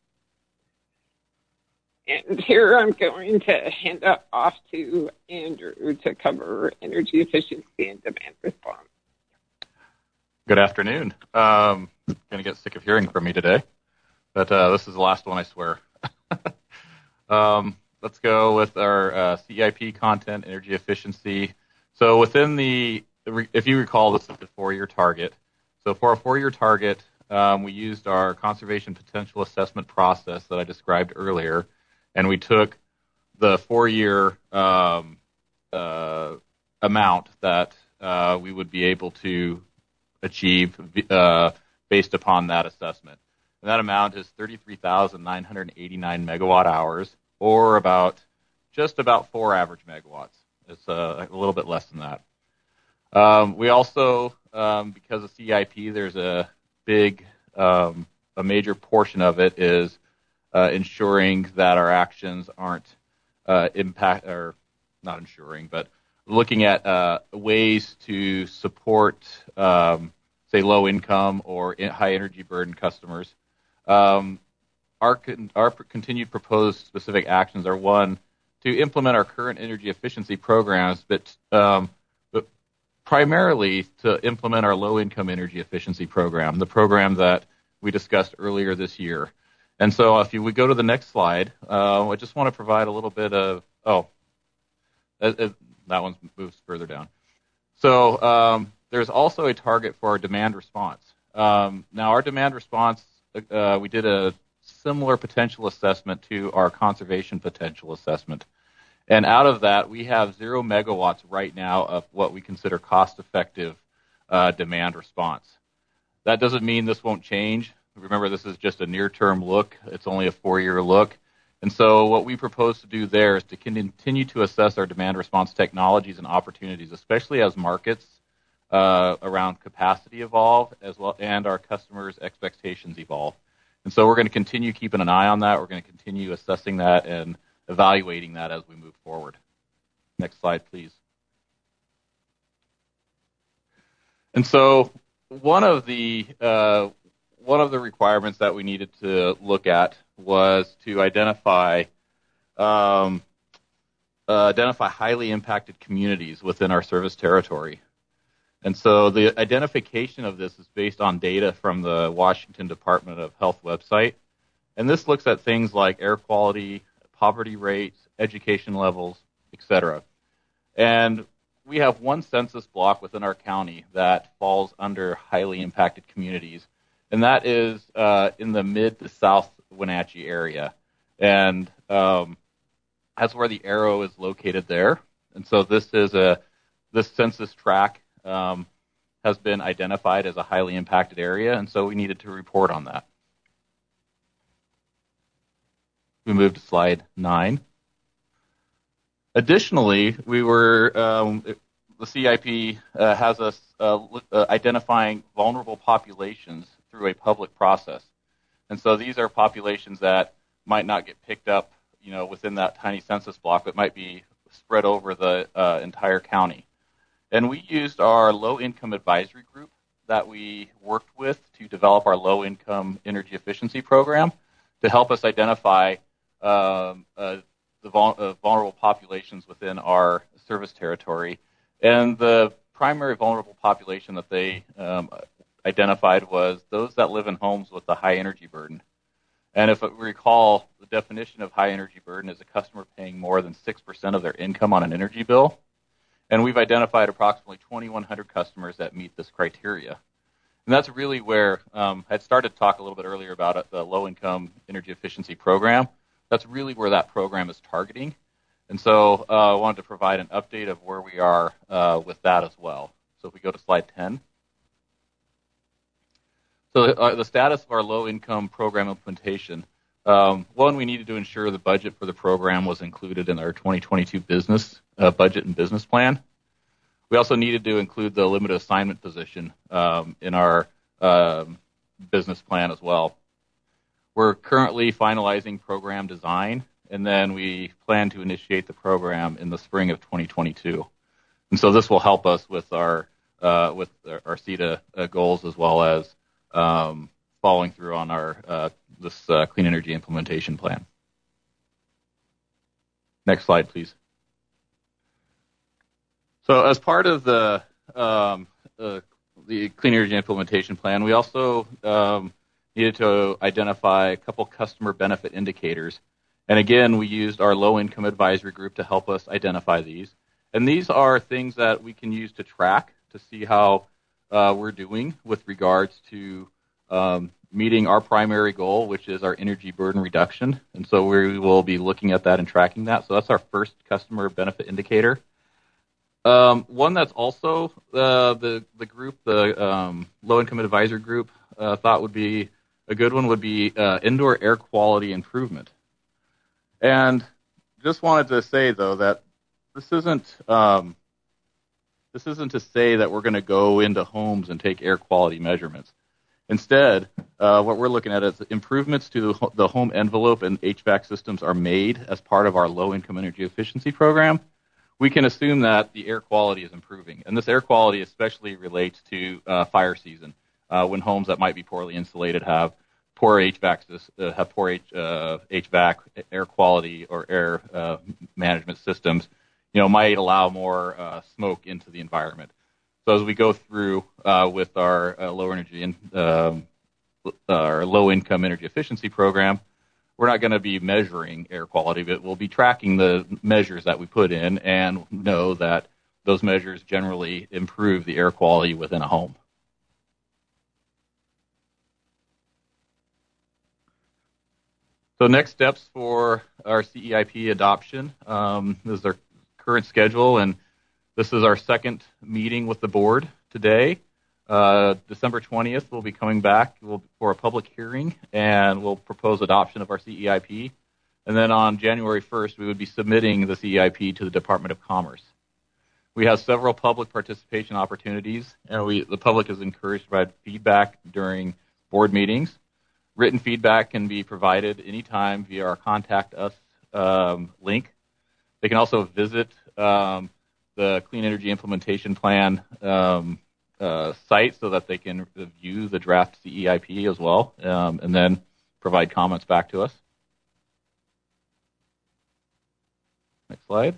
S2: And here I'm going to hand it off to Andrew to cover energy efficiency and demand response.
S16: Good afternoon. Going to get sick of hearing from me today, but this is the last one, I swear. Let's go with our CIP content, energy efficiency. So within if you recall, this is the 4 year target. So for a 4 year target, we used our conservation potential assessment process that I described earlier, and we took the 4 year amount that we would be able to achieve based upon that assessment. And that amount is 33,989 megawatt hours, or just about 4 average megawatts. It's a little bit less than that. We also, because of CIP, there's a major portion of it is ensuring that our actions aren't looking at ways to support, say, low income or high energy burden customers. Our continued proposed specific actions are, one, to implement our current energy efficiency programs, but primarily to implement our low-income energy efficiency program, the program that we discussed earlier this year. And so if we go to the next slide, I just want to provide a little bit of, that one moves further down. So there's also a target for our demand response. Now, our demand response, we did a similar potential assessment to our conservation potential assessment. And out of that, we have 0 megawatts right now of what we consider cost-effective demand response. That doesn't mean this won't change. Remember, this is just a near-term look. It's only a 4-year look. And so what we propose to do there is to continue to assess our demand response technologies and opportunities, especially as markets around capacity evolve as well, and our customers' expectations evolve. And so we're going to continue keeping an eye on that. We're going to continue assessing that and evaluating that as we move forward. Next slide, please. And so one of the requirements that we needed to look at was to identify highly impacted communities within our service territory. And so the identification of this is based on data from the Washington Department of Health website. And this looks at things like air quality, poverty rates, education levels, etc. And we have one census block within our county that falls under highly impacted communities, and that is in the mid to south Wenatchee area. And that's where the arrow is located there. And so this census tract has been identified as a highly impacted area, and so we needed to report on that. We move to slide 9. Additionally, the CIP has us identifying vulnerable populations through a public process. And so these are populations that might not get picked up, within that tiny census block, but might be spread over the entire county. And we used our low-income advisory group that we worked with to develop our low-income energy efficiency program to help us identify the vulnerable populations within our service territory. And the primary vulnerable population that they identified was those that live in homes with a high energy burden. And if we recall, the definition of high energy burden is a customer paying more than 6% of their income on an energy bill. And we've identified approximately 2,100 customers that meet this criteria. And that's really where I started to talk a little bit earlier about the low-income energy efficiency program. That's really where that program is targeting. And so I wanted to provide an update of where we are with that as well. So if we go to slide 10. So the status of our low-income program implementation. One, we needed to ensure the budget for the program was included in our 2022 business budget and business plan. We also needed to include the limited assignment position in our business plan as well. We're currently finalizing program design, and then we plan to initiate the program in the spring of 2022. And so this will help us with our CETA goals, as well as following through on our this clean energy implementation plan. Next slide, please. So as part of the clean energy implementation plan, we also needed to identify a couple customer benefit indicators. And again, we used our low-income advisory group to help us identify these. And these are things that we can use to track to see how we're doing with regards to meeting our primary goal, which is our energy burden reduction. And so we will be looking at that and tracking that. So that's our first customer benefit indicator. One that's also the group, the low-income advisory group, thought would be a good one would be indoor air quality improvement. And just wanted to say, though, that this isn't to say that we're going to go into homes and take air quality measurements. Instead, what we're looking at is improvements to the home envelope and HVAC systems are made as part of our low-income energy efficiency program. We can assume that the air quality is improving. And this air quality especially relates to fire season, when homes that might be poorly insulated have poor HVAC, air quality, or air management systems, might allow more smoke into the environment. So as we go through with our our low-income energy efficiency program, we're not going to be measuring air quality, but we'll be tracking the measures that we put in and know that those measures generally improve the air quality within a home. So next steps for our CEIP adoption, this is our current schedule, and this is our second meeting with the board today. December 20th, we'll be coming back for a public hearing, and we'll propose adoption of our CEIP. And then on January 1st, we would be submitting the CEIP to the Department of Commerce. We have several public participation opportunities, and the public is encouraged to provide feedback during board meetings. Written feedback can be provided anytime via our Contact Us link. They can also visit the Clean Energy Implementation Plan site so that they can view the draft CEIP as well, and then provide comments back to us. Next slide.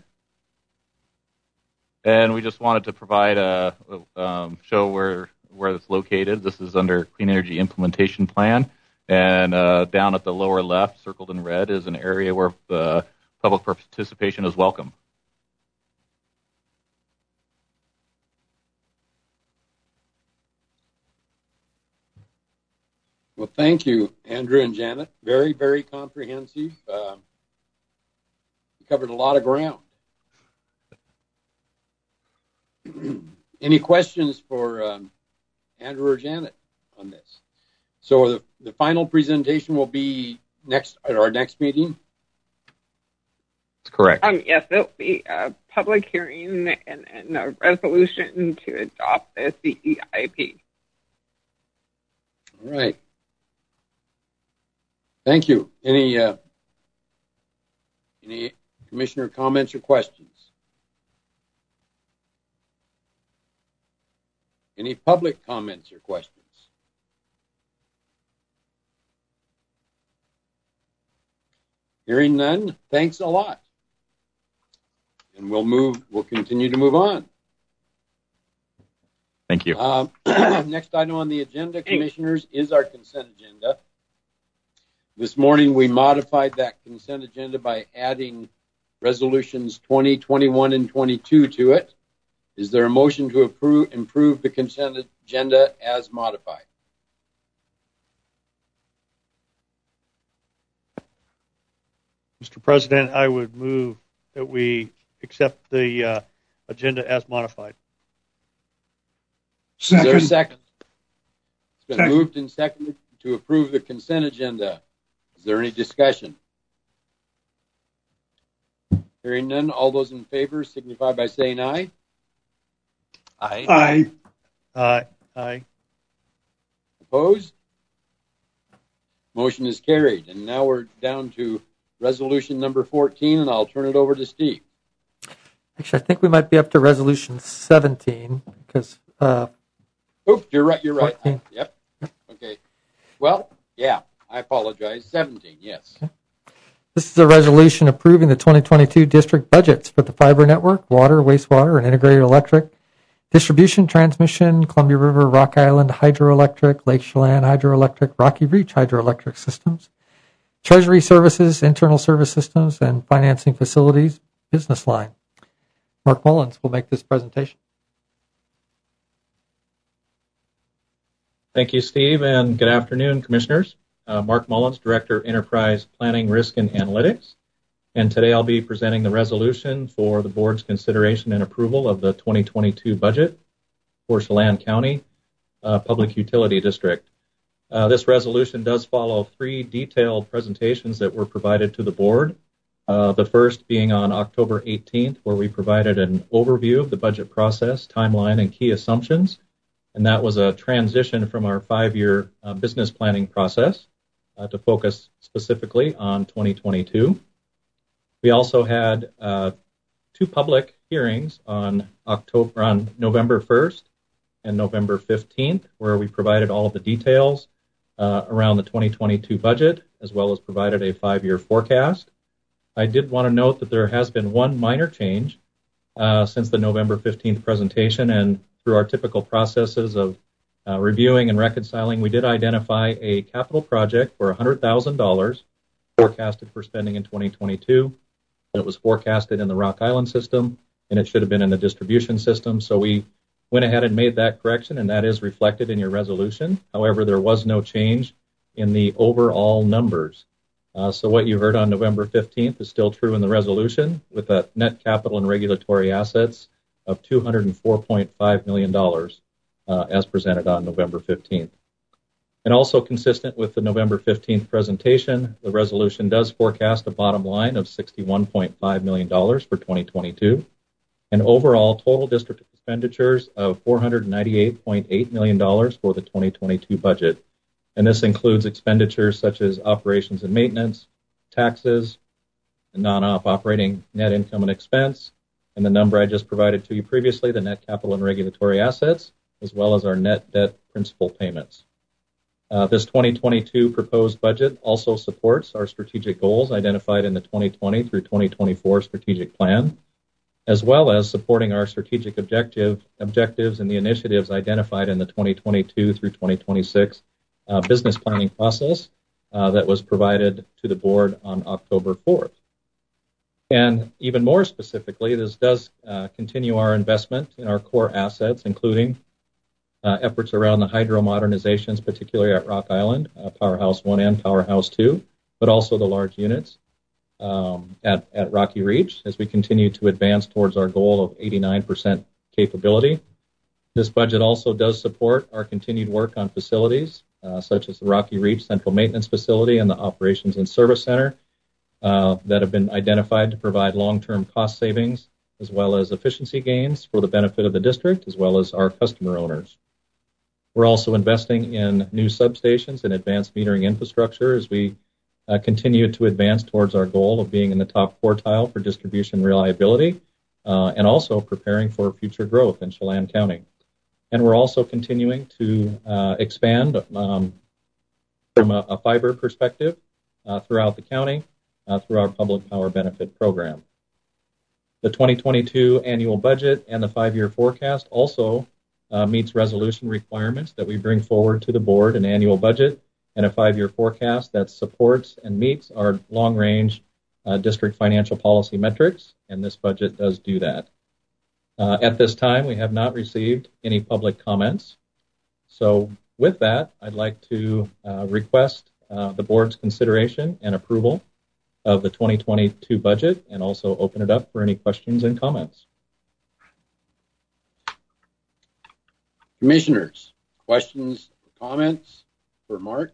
S16: And we just wanted to provide show where it's located. This is under Clean Energy Implementation Plan. And down at the lower left, circled in red, is an area where public participation is welcome.
S1: Well, thank you, Andrew and Janet. Very, very comprehensive. You covered a lot of ground. Any questions for Andrew or Janet on this? So the final presentation will be at our next meeting?
S16: That's correct.
S2: Yes, there'll be a public hearing and a resolution to adopt the CEIP.
S1: All right. Thank you. Any commissioner comments or questions? Any public comments or questions? Hearing none, thanks a lot. And we'll continue to move on.
S16: Thank you.
S1: Next item on the agenda, commissioners, is our consent agenda. This morning we modified that consent agenda by adding resolutions 20, 21, and 22 to it. Is there a motion to improve the consent agenda as modified?
S3: Mr. President, I would move that we accept the agenda as modified.
S1: Is there a second? It's been moved and seconded to approve the consent agenda. Is there any discussion? Hearing none, all those in favor signify by saying aye.
S9: Aye.
S4: Aye.
S3: Aye. Aye.
S1: Opposed? Motion is carried. And now we're down to resolution number 14, and I'll turn it over to Steve.
S10: Actually, I think we might be up to resolution 17 because.
S1: Oops, you're right. You're 14. Right. Yep. Okay. Well, yeah. I apologize. 17. Yes. Okay.
S10: This is a resolution approving the 2022 district budgets for the fiber network, water, wastewater, and integrated electric distribution, transmission, Columbia River, Rock Island Hydroelectric, Lake Chelan Hydroelectric, Rocky Reach Hydroelectric Systems, Treasury Services, Internal Service Systems, and Financing Facilities business line. Mark Mullins will make this presentation.
S6: Thank you, Steve, and good afternoon, Commissioners. Mark Mullins, Director, Enterprise Planning, Risk, and Analytics. And today I'll be presenting the resolution for the Board's consideration and approval of the 2022 budget for Chelan County Public Utility District. This resolution does follow 3 detailed presentations that were provided to the Board. The first being on October 18th, where we provided an overview of the budget process, timeline, and key assumptions. And that was a transition from our 5-year business planning process to focus specifically on 2022. We also had 2 public hearings on November 1st and November 15th, where we provided all of the details around the 2022 budget, as well as provided a 5-year forecast. I did want to note that there has been one minor change since the November 15th presentation, and through our typical processes of reviewing and reconciling, we did identify a capital project for $100,000 forecasted for spending in 2022. It was forecasted in the Rock Island system, and it should have been in the distribution system. So we went ahead and made that correction, and that is reflected in your resolution. However, there was no change in the overall numbers. So what you heard on November 15th is still true in the resolution, with a net capital and regulatory assets of $204.5 million as presented on November 15th. And also consistent with the November 15th presentation, the resolution does forecast a bottom line of $61.5 million for 2022, and overall total district expenditures of $498.8 million for the 2022 budget. And this includes expenditures such as operations and maintenance, taxes, and non-op operating net income and expense, and the number I just provided to you previously, the net capital and regulatory assets, as well as our net debt principal payments. This 2022 proposed budget also supports our strategic goals identified in the 2020 through 2024 strategic plan, as well as supporting our strategic objectives and the initiatives identified in the 2022 through 2026 business planning process that was provided to the board on October 4th. And even more specifically, this does continue our investment in our core assets, including efforts around the hydro modernizations, particularly at Rock Island, Powerhouse 1 and Powerhouse 2, but also the large units at Rocky Reach as we continue to advance towards our goal of 89% capability. This budget also does support our continued work on facilities, such as the Rocky Reach Central Maintenance Facility and the Operations and Service Center that have been identified to provide long-term cost savings as well as efficiency gains for the benefit of the district as well as our customer owners. We're also investing in new substations and advanced metering infrastructure as we continue to advance towards our goal of being in the top quartile for distribution reliability and also preparing for future growth in Chelan County. And we're also continuing to expand from a fiber perspective throughout the county through our public power benefit program. The 2022 annual budget and the 5-year forecast also meets resolution requirements that we bring forward to the board, an annual budget and a 5-year forecast that supports and meets our long-range district financial policy metrics, and this budget does do that. At this time, we have not received any public comments. So with that, I'd like to request the board's consideration and approval of the 2022 budget and also open it up for any questions and comments.
S1: Commissioners, questions or comments for Mark?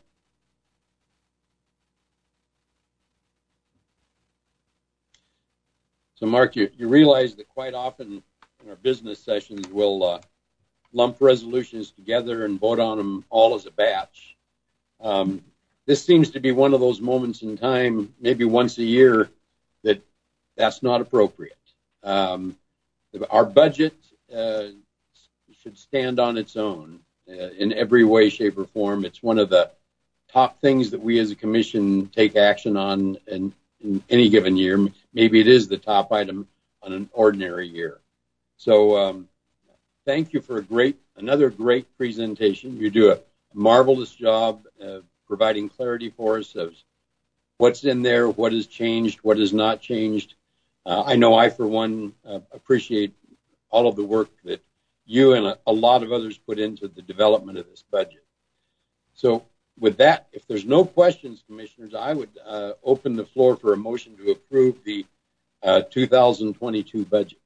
S1: So Mark, you realize that quite often in our business sessions we'll lump resolutions together and vote on them all as a batch. This seems to be one of those moments in time, maybe once a year, that's not appropriate. Our budget should stand on its own in every way, shape, or form. It's one of the top things that we as a commission take action on in any given year. Maybe it is the top item on an ordinary year. So thank you for another great presentation. You do a marvelous job providing clarity for us of what's in there, what has changed, what has not changed. I know I, for one, appreciate all of the work that you and a lot of others put into the development of this budget. So with that, if there's no questions, Commissioners, I would open the floor for a motion to approve the 2022 budget.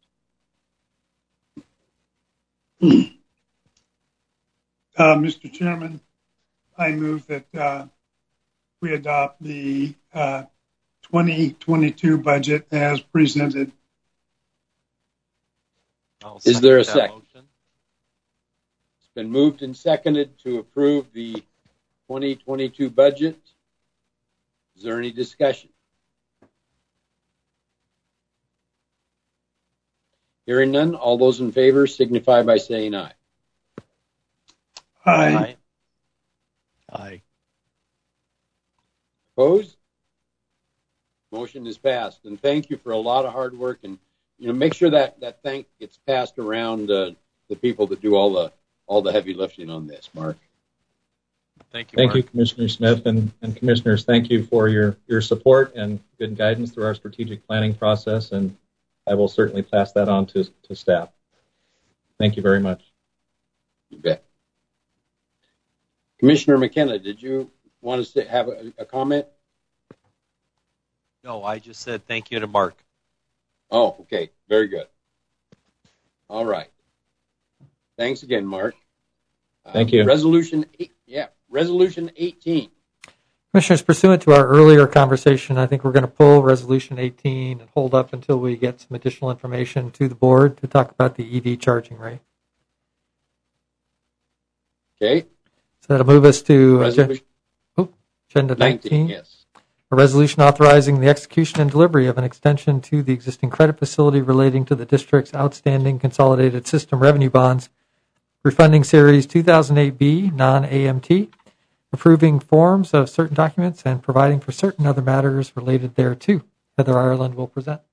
S4: Mr. Chairman, I move that we adopt the 2022 budget as presented.
S1: Is there a second? Motion. It's been moved and seconded to approve the 2022 budget. Is there any discussion? Hearing none, all those in favor signify by saying aye.
S4: Aye.
S3: Aye.
S1: Opposed? Motion is passed. And thank you for a lot of hard work. And make sure that thank gets passed around the people that do all the heavy lifting on this. Mark.
S6: Thank you, Mark. Thank you, Commissioner Smith, and Commissioners. Thank you for your support and good guidance through our strategic planning process. And I will certainly pass that on to staff. Thank you very much.
S1: You bet. Commissioner McKenna, did you want to have a comment?
S9: No, I just said thank you to Mark.
S1: Oh, okay. Very good. All right. Thanks again, Mark.
S6: Thank you.
S1: Resolution 18.
S10: Commissioners, pursuant to our earlier conversation, I think we're going to pull Resolution 18 and hold up until we get some additional information to the board to talk about the EV charging rate.
S1: Okay.
S10: So that'll move us to Agenda
S1: 19. Yes.
S10: A resolution authorizing the execution and delivery of an extension to the existing credit facility relating to the district's outstanding consolidated system revenue bonds, refunding Series 2008B non-AMT, approving forms of certain documents, and providing for certain other matters related thereto. Heather Ireland will present.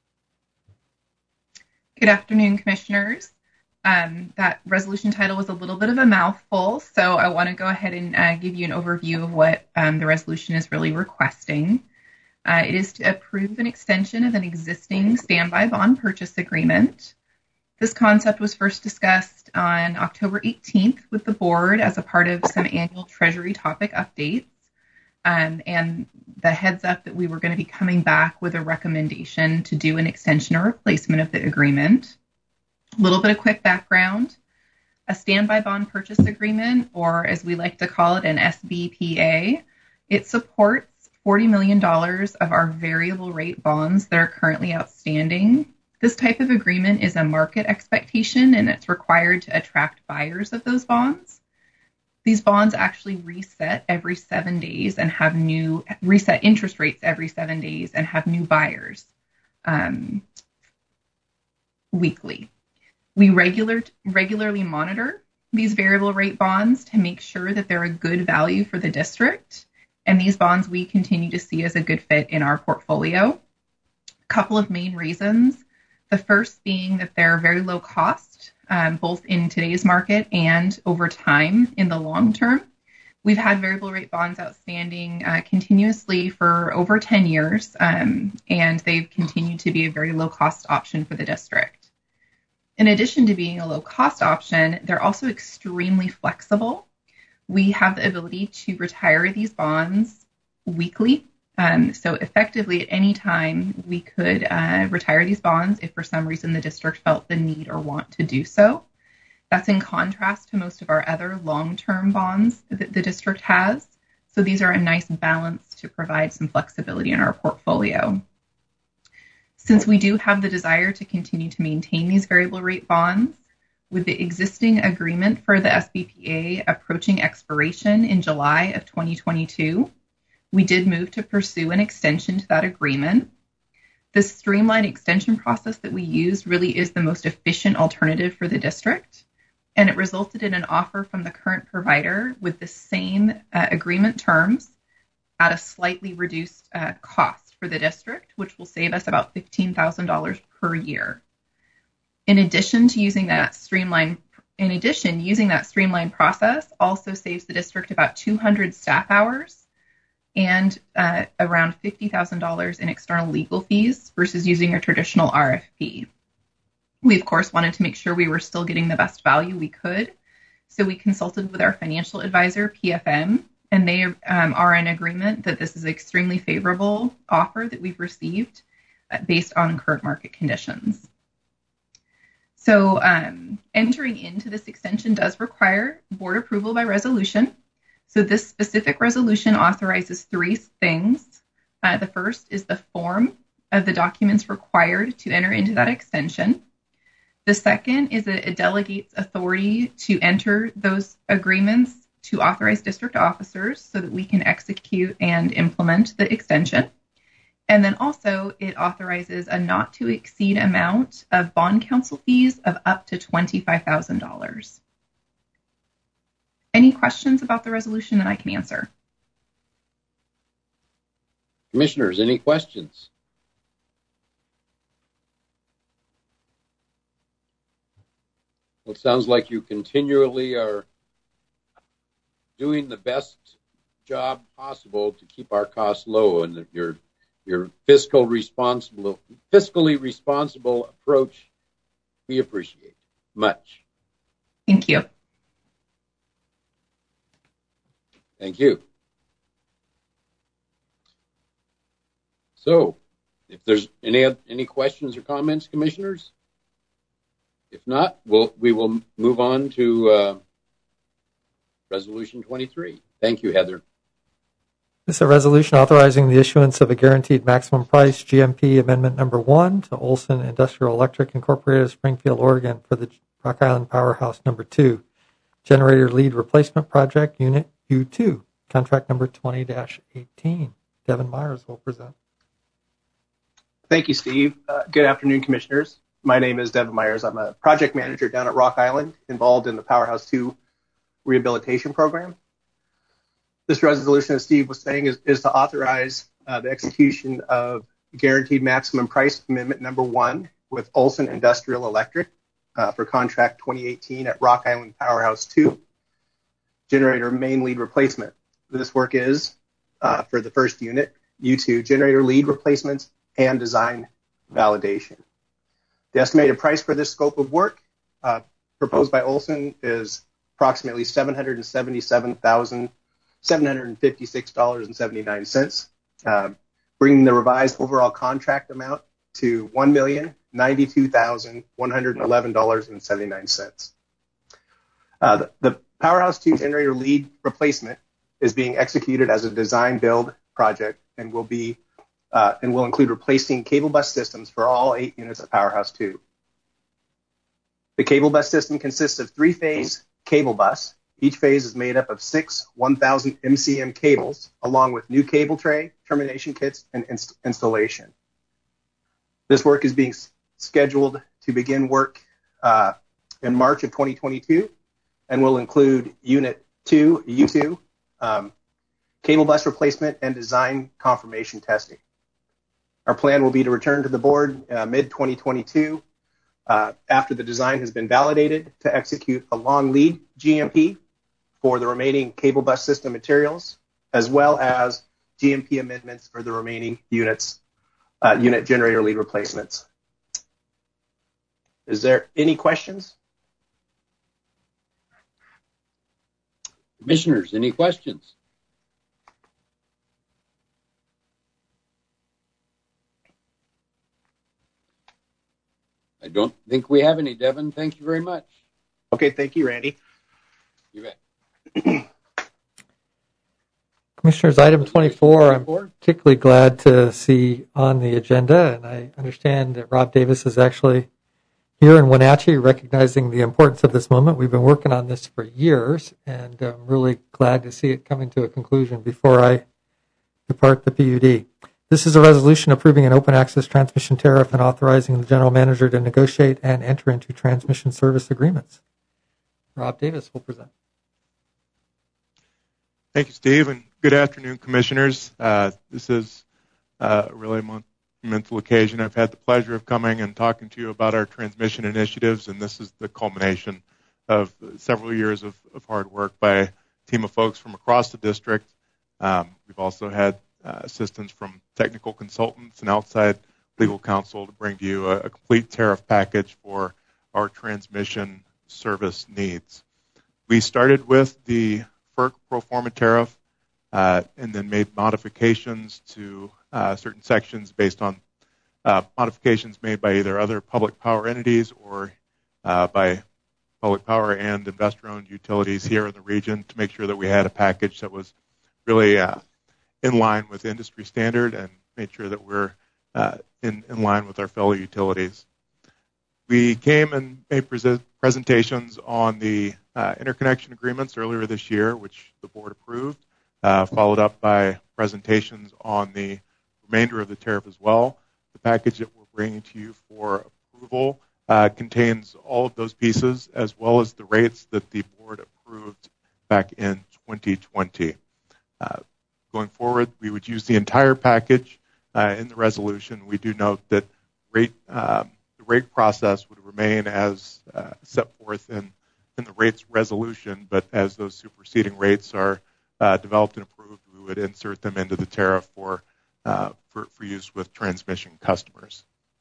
S7: Good afternoon, Commissioners. That resolution title was a little bit of a mouthful, so I want to go ahead and give you an overview of what the resolution is really requesting. It is to approve an extension of an existing standby bond purchase agreement. This concept was first discussed on October 18th with the board as a part of some annual Treasury topic updates, and the heads up that we were going to be coming back with a recommendation to do an extension or replacement of the agreement. A little bit of quick background. A standby bond purchase agreement, or as we like to call it, an SBPA, it supports $40 million of our variable rate bonds that are currently outstanding. This type of agreement is a market expectation, and it's required to attract buyers of those bonds. These bonds actually reset every 7 days and have reset interest rates every 7 days and have new buyers weekly. We regularly monitor these variable rate bonds to make sure that they're a good value for the district, and these bonds we continue to see as a good fit in our portfolio. A couple of main reasons. The first being that they're very low cost, both in today's market and over time in the long term. We've had variable rate bonds outstanding continuously for over 10 years, and they've continued to be a very low cost option for the district. In addition to being a low-cost option, they're also extremely flexible. We have the ability to retire these bonds weekly. So effectively, at any time, we could retire these bonds if for some reason the district felt the need or want to do so. That's in contrast to most of our other long-term bonds that the district has. So these are a nice balance to provide some flexibility in our portfolio. Since we do have the desire to continue to maintain these variable rate bonds, with the existing agreement for the SBPA approaching expiration in July of 2022, we did move to pursue an extension to that agreement. The streamlined extension process that we used really is the most efficient alternative for the district, and it resulted in an offer from the current provider with the same agreement terms at a slightly reduced cost for the district, which will save us about $15,000 per year. In addition, using that streamlined process also saves the district about 200 staff hours and around $50,000 in external legal fees versus using a traditional RFP. We, of course, wanted to make sure we were still getting the best value we could, so we consulted with our financial advisor, PFM, and they are in agreement that this is an extremely favorable offer that we've received based on current market conditions. So entering into this extension does require board approval by resolution. So this specific resolution authorizes three things. The first is the form of the documents required to enter into that extension. The second is that it delegates authority to enter those agreements to authorize district officers so that we can execute and implement the extension. And then also it authorizes a not to exceed amount of bond counsel fees of up to $25,000. Any questions about the resolution that I can answer?
S1: Commissioners, any questions? Well, it sounds like you continually are doing the best job possible to keep our costs low, and that your fiscally responsible approach, we appreciate much.
S7: Thank you.
S1: Thank you. So, if there's any questions or comments, commissioners? If not, we will move on to Resolution 23. Thank you, Heather.
S10: This is a resolution authorizing the issuance of a guaranteed maximum price GMP Amendment Number 1 to Olson Industrial Electric Incorporated of Springfield, Oregon for the Rock Island Powerhouse Number 2 Generator Lead Replacement Project Unit U2, Contract Number 20-18. Devin Myers will present.
S5: Thank you, Steve. Good afternoon, commissioners. My name is Devin Myers. I'm a project manager down at Rock Island, involved in the Powerhouse 2 rehabilitation program. This resolution, as Steve was saying, is to authorize the execution of Guaranteed Maximum Price Amendment Number 1 with Olson Industrial Electric for Contract 2018 at Rock Island Powerhouse 2 Generator Main Lead Replacement. This work is for the first unit, U2 Generator Lead Replacements and Design Validation. The estimated price for this scope of work proposed by Olson is approximately $757,756.79, bringing the revised overall contract amount to $1,092,111.79. The Powerhouse 2 Generator Lead Replacement is being executed as a design build project and will include replacing cable bus systems for all 8 units of Powerhouse 2. The cable bus system consists of 3-phase cable bus. Each phase is made up of 6 1,000 MCM cables, along with new cable tray, termination kits, and installation. This work is being scheduled to begin work in March of 2022 and will include Unit 2, U2, cable bus replacement, and design confirmation testing. Our plan will be to return to the board mid-2022 after the design has been validated to execute a long lead GMP for the remaining cable bus system materials, as well as GMP amendments for the remaining unit generator lead replacements. Is there any questions?
S1: Commissioners, any questions? I don't think we have any, Devin. Thank you very much.
S5: Okay, thank you, Randy.
S1: You bet.
S10: Commissioners, item 24, I'm particularly glad to see on the agenda, and I understand that Rob Davis is actually here in Wenatchee recognizing the importance of this moment. We've been working on this for years, and I'm really glad to see it coming to a conclusion before I depart the PUD. This is a resolution approving an open access transmission tariff and authorizing the general manager to negotiate and enter into transmission service agreements. Rob Davis will present.
S22: Thank you, Steve, and good afternoon, commissioners. This is a really monumental occasion. I've had the pleasure of coming and talking to you about our transmission initiatives, and this is the culmination of several years of hard work by a team of folks from across the district. We've also had assistance from technical consultants and outside legal counsel to bring to you a complete tariff package for our transmission service needs. We started with the FERC pro forma tariff and then made modifications to certain sections based on modifications made by either other public power entities or by public power and investor-owned utilities here in the region to make sure that we had a package that was really in line with industry standard and made sure that we're in line with our fellow utilities. We came and made presentations on the interconnection agreements earlier this year, which the board approved, followed up by presentations on the remainder of the tariff as well. The package that we're bringing to you for approval contains all of those pieces as well as the rates that the board approved back in 2020. Going forward, we would use the entire package in the resolution. We do note that the rate process would remain as set forth in the rates resolution, but as those superseding rates are developed and approved, we would insert them into the tariff for use with transmission customers.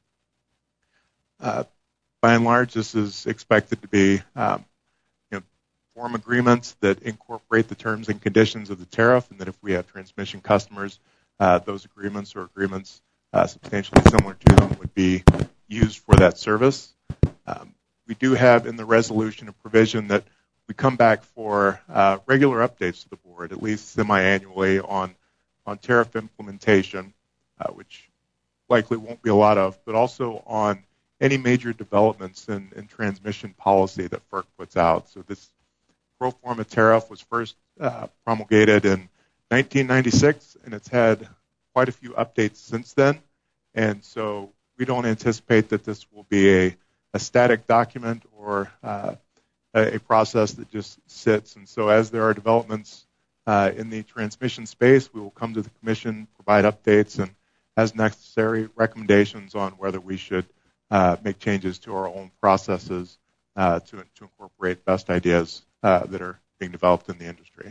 S22: By and large, this is expected to be form agreements that incorporate the terms and conditions of the tariff, and that if we have transmission customers, those agreements are agreements substantially similar to them would be used for that service. We do have in the resolution a provision that we come back for regular updates to the board, at least semi-annually, on tariff implementation, which likely won't be a lot of, but also on any major developments in transmission policy that FERC puts out. So this pro forma tariff was first promulgated in 1996, and it's had quite a few updates since then. And so we don't anticipate that this will be a static document or a process that just sits. And so as there are developments in the transmission space, we will come to the Commission, provide updates, and as necessary, recommendations on whether we should make changes to our own processes to incorporate best ideas that are being developed in the industry.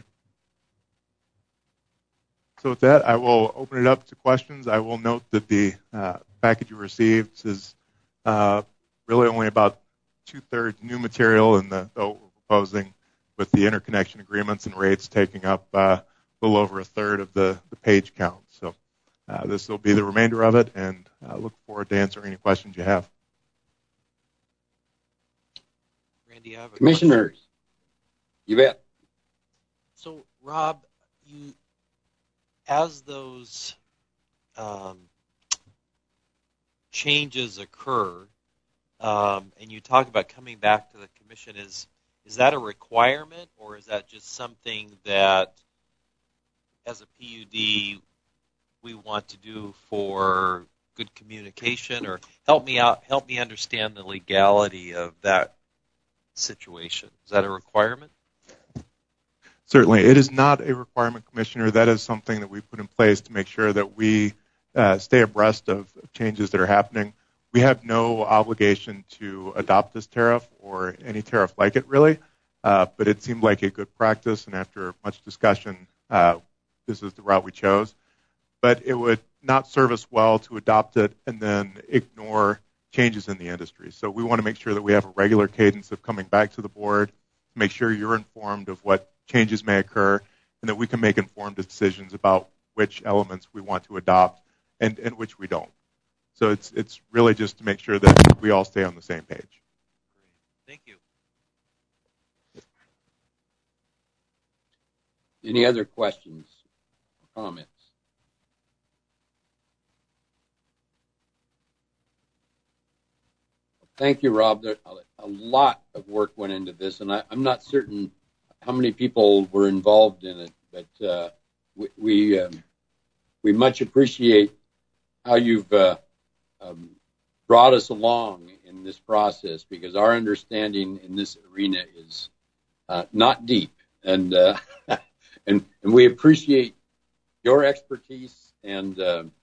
S22: So with that, I will open it up to questions. I will note that the package you received is really only about 2/3 new material in what we're proposing, with the interconnection agreements and rates taking up a little over 1/3 of the page count. So this will be the remainder of it, and I look forward to answering any questions you have.
S9: Randy, I have a
S1: Commissioners,
S9: question.
S1: You bet.
S9: So, Rob, as those changes occur, and you talk about coming back to the Commission, is that a requirement, or is that just something that, as a PUD, we want to do for good communication? Or help me understand the legality of that situation. Is that a requirement?
S22: Certainly. It is not a requirement, Commissioner. That is something that we put in place to make sure that we stay abreast of changes that are happening. We have no obligation to adopt this tariff or any tariff like it, really, but it seemed like a good practice, and after much discussion, this is the route we chose. But it would not serve us well to adopt it and then ignore changes in the industry. So we want to make sure that we have a regular cadence of coming back to the board to make sure you're informed of what changes may occur, and that we can make informed decisions about which elements we want to adopt and which we don't. So it's really just to make sure that we all stay on the same page.
S9: Thank you.
S1: Any other questions or comments? Thank you, Rob. There, a lot of work went into this, and I'm not certain how many people were involved in it, but we much appreciate how you've brought us along in this process, because our understanding in this arena is not deep, and we appreciate your expertise and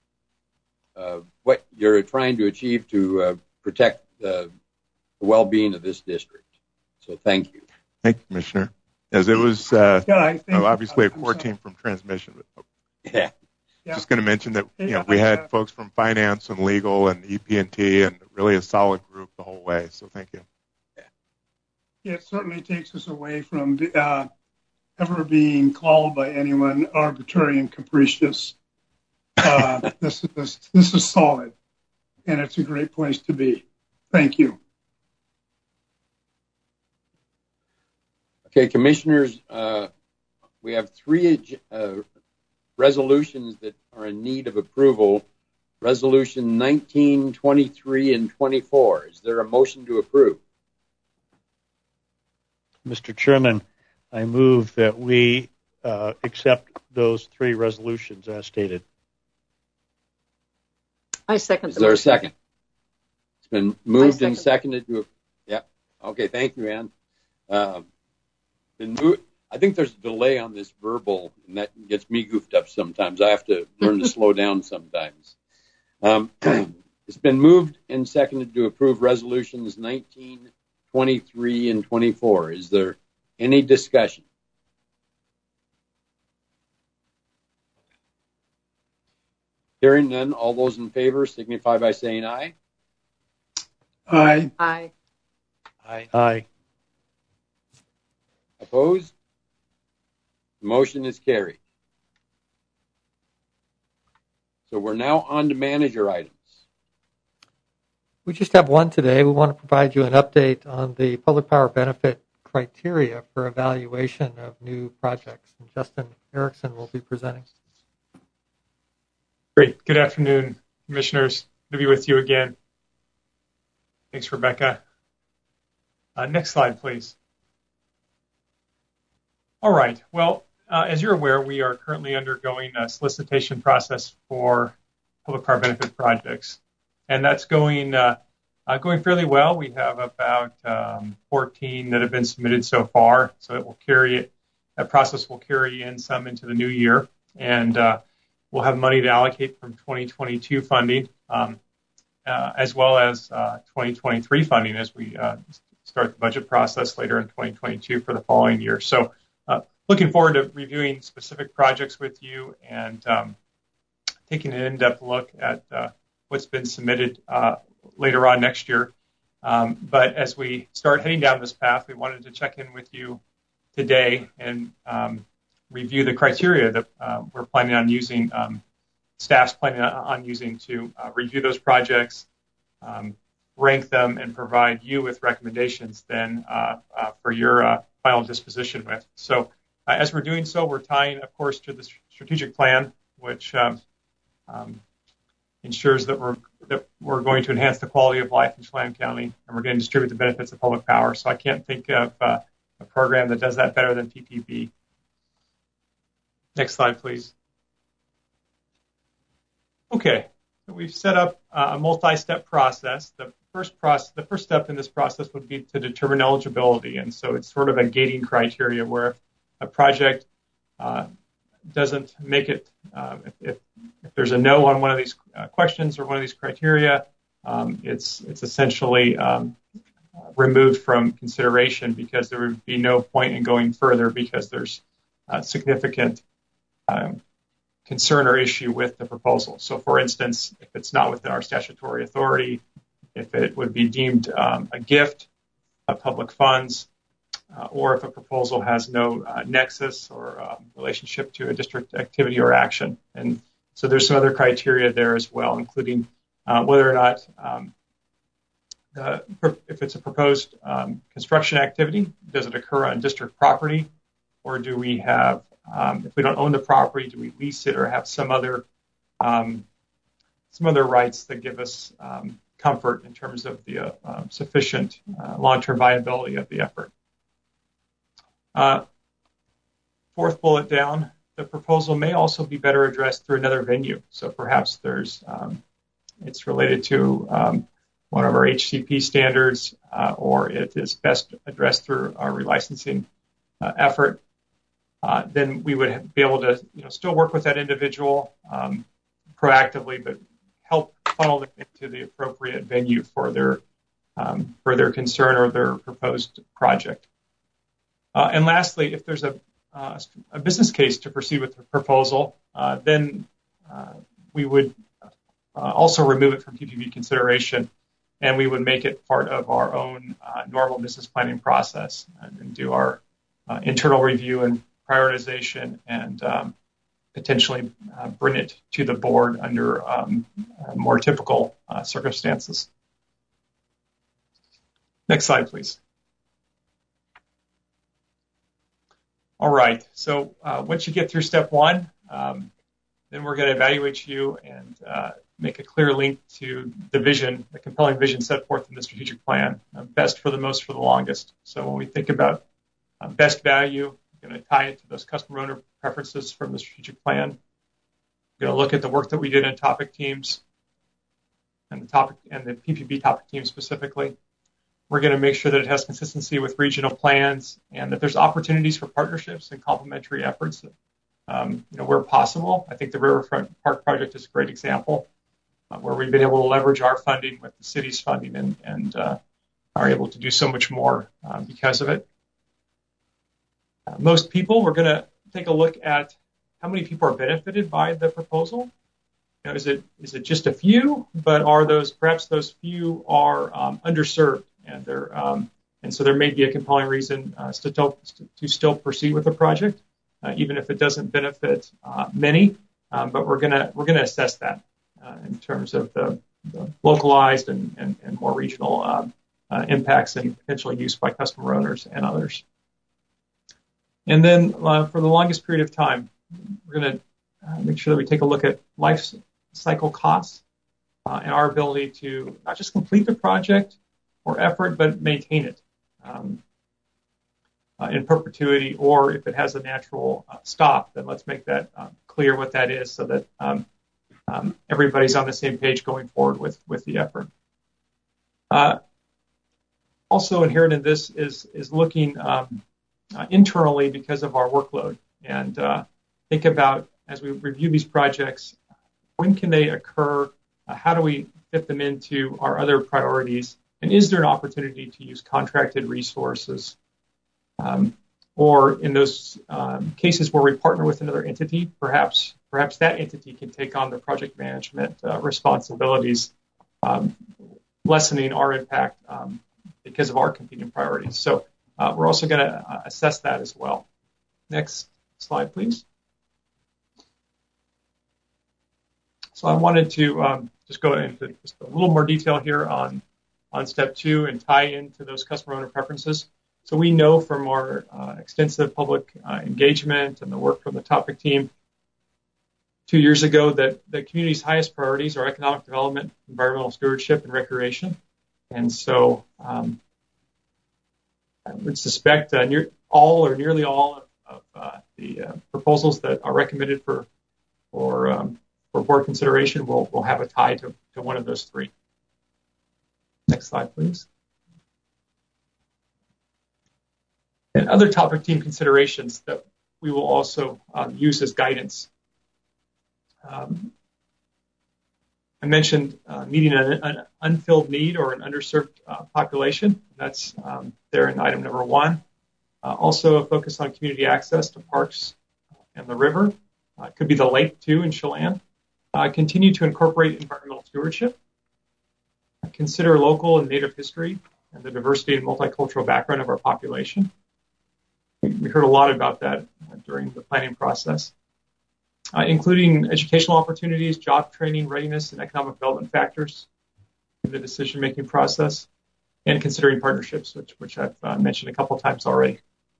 S1: what you're trying to achieve to protect the well-being of this district. So thank you.
S22: Thank you, Commissioner. As it was obviously a core team from transmission.
S1: Yeah.
S22: Just going to mention that we had folks from finance and legal and EP&T, and really a solid group the whole way. So thank you.
S4: Yeah, it certainly takes us away from ever being called by anyone arbitrary and capricious. This is solid, and it's a great place to be. Thank you.
S1: Okay, Commissioners, we have three resolutions that are in need of approval. Resolution 19, 23, and 24. Is there a motion to approve?
S3: Mr. Chairman, I move that we accept those three resolutions as stated.
S8: I second.
S1: Is there a second? It's been moved and seconded to. Yeah. Okay. Thank you, Ann. I think there's a delay on this verbal, and that gets me goofed up sometimes. I have to learn to slow down sometimes. It's been moved and seconded to approve resolutions 19, 23, and 24. Is there any discussion? Hearing none, all those in favor signify by saying aye.
S4: Aye.
S8: Aye.
S9: Aye.
S3: Aye.
S1: Opposed? The motion is carried. So we're now on to manager items.
S10: We just have one today. We want to provide you an update on the public power benefit criteria for evaluation of new projects. And Justin Erickson will be presenting.
S13: Great. Good afternoon, commissioners. Good to be with you again. Thanks, Rebecca. Next slide, please. All right. Well, as you're aware, we are currently undergoing a solicitation process for public power benefit projects, and that's going fairly well. We have about 14 that have been submitted so far, so that process will carry in some into the new year, and we'll have money to allocate from 2022 funding, as well as 2023 funding as we start the budget process later in 2022 for the following year. So looking forward to reviewing specific projects with you and taking an in-depth look at what's been submitted later on next year. But as we start heading down this path, we wanted to check in with you today and review the criteria that we're planning on using, staff's planning on using to review those projects, rank them, and provide you with recommendations then for your final disposition with. So as we're doing so, we're tying, of course, to the strategic plan, which ensures that we're going to enhance the quality of life in Chelan County, and we're going to distribute the benefits of public power. So I can't think of a program that does that better than PPB. Next slide, please. Okay, so we've set up a multi-step process. The first step in this process would be to determine eligibility, and so it's sort of a gating criteria where if a project doesn't make it, if there's a no on one of these questions or one of these criteria, it's essentially removed from consideration because there would be no point in going further because there's significant concern or issue with the proposal. So, for instance, if it's not within our statutory authority, if it would be deemed a gift of public funds, or if a proposal has no nexus or relationship to a district activity or action. And so there's some other criteria there as well, including whether or not if it's a proposed construction activity, does it occur on district property, or do we have, if we don't own the property, do we lease it or have some other rights that give us comfort in terms of the sufficient long-term viability of the effort. Fourth bullet down, the proposal may also be better addressed through another venue. So perhaps it's related to one of our HCP standards, or it is best addressed through our relicensing effort. Then we would be able to still work with that individual proactively, but help funnel them into the appropriate venue for their concern or their proposed project. And lastly, if there's a business case to proceed with the proposal, then we would also remove it from PPP consideration, and we would make it part of our own normal business planning process and do our internal review and prioritization and potentially bring it to the board under more typical circumstances. Next slide, please. All right, so once you get through step one, then we're going to evaluate you and make a clear link to the vision, the compelling vision set forth in the strategic plan, best for the most for the longest. So when we think about best value, we're going to tie it to those customer owner preferences from the strategic plan. We're going to look at the work that we did in topic teams and the PPP topic team specifically. We're going to make sure that it has consistency with regional plans and that there's opportunities for partnerships and complementary efforts where possible. I think the Riverfront Park project is a great example where we've been able to leverage our funding with the city's funding and are able to do so much more because of it. Most people, we're going to take a look at how many people are benefited by the proposal. Is it just a few, but are perhaps those few are underserved, and so there may be a compelling reason to still proceed with the project, even if it doesn't benefit many. but we're gonna assess that in terms of the localized and more regional impacts and potential use by customer owners and others. And then for the longest period of time, we're going to make sure that we take a look at life cycle costs and our ability to not just complete the project or effort, but maintain it in perpetuity, or if it has a natural stop, then let's make that clear what that is so that everybody's on the same page going forward with the effort. Also inherent in this is looking internally because of our workload, and think about, as we review these projects, when can they occur? How do we fit them into our other priorities? And is there an opportunity to use contracted resources? Or in those cases where we partner with another entity, perhaps that entity can take on the project management responsibilities, lessening our impact because of our competing priorities. So we're also going to assess that as well. Next slide, please. So I wanted to just go into just a little more detail here on step 2 and tie into those customer owner preferences. So we know from our extensive public engagement and the work from the topic team 2 years ago that the community's highest priorities are economic development, environmental stewardship, and recreation. And so I would suspect all or nearly all of the proposals that are recommended for board consideration will have a tie to one of those three. Next slide, please. And other topic team considerations that we will also use as guidance. I mentioned meeting an unfilled need or an underserved population. That's there in item number 1. Also a focus on community access to parks and the river. It could be the lake too in Chelan. Continue to incorporate environmental stewardship. Consider local and native history and the diversity and multicultural background of our population. We heard a lot about that during the planning process. Including educational opportunities, job training, readiness, and economic development factors in the decision-making process, and considering partnerships, which I've mentioned a couple times already.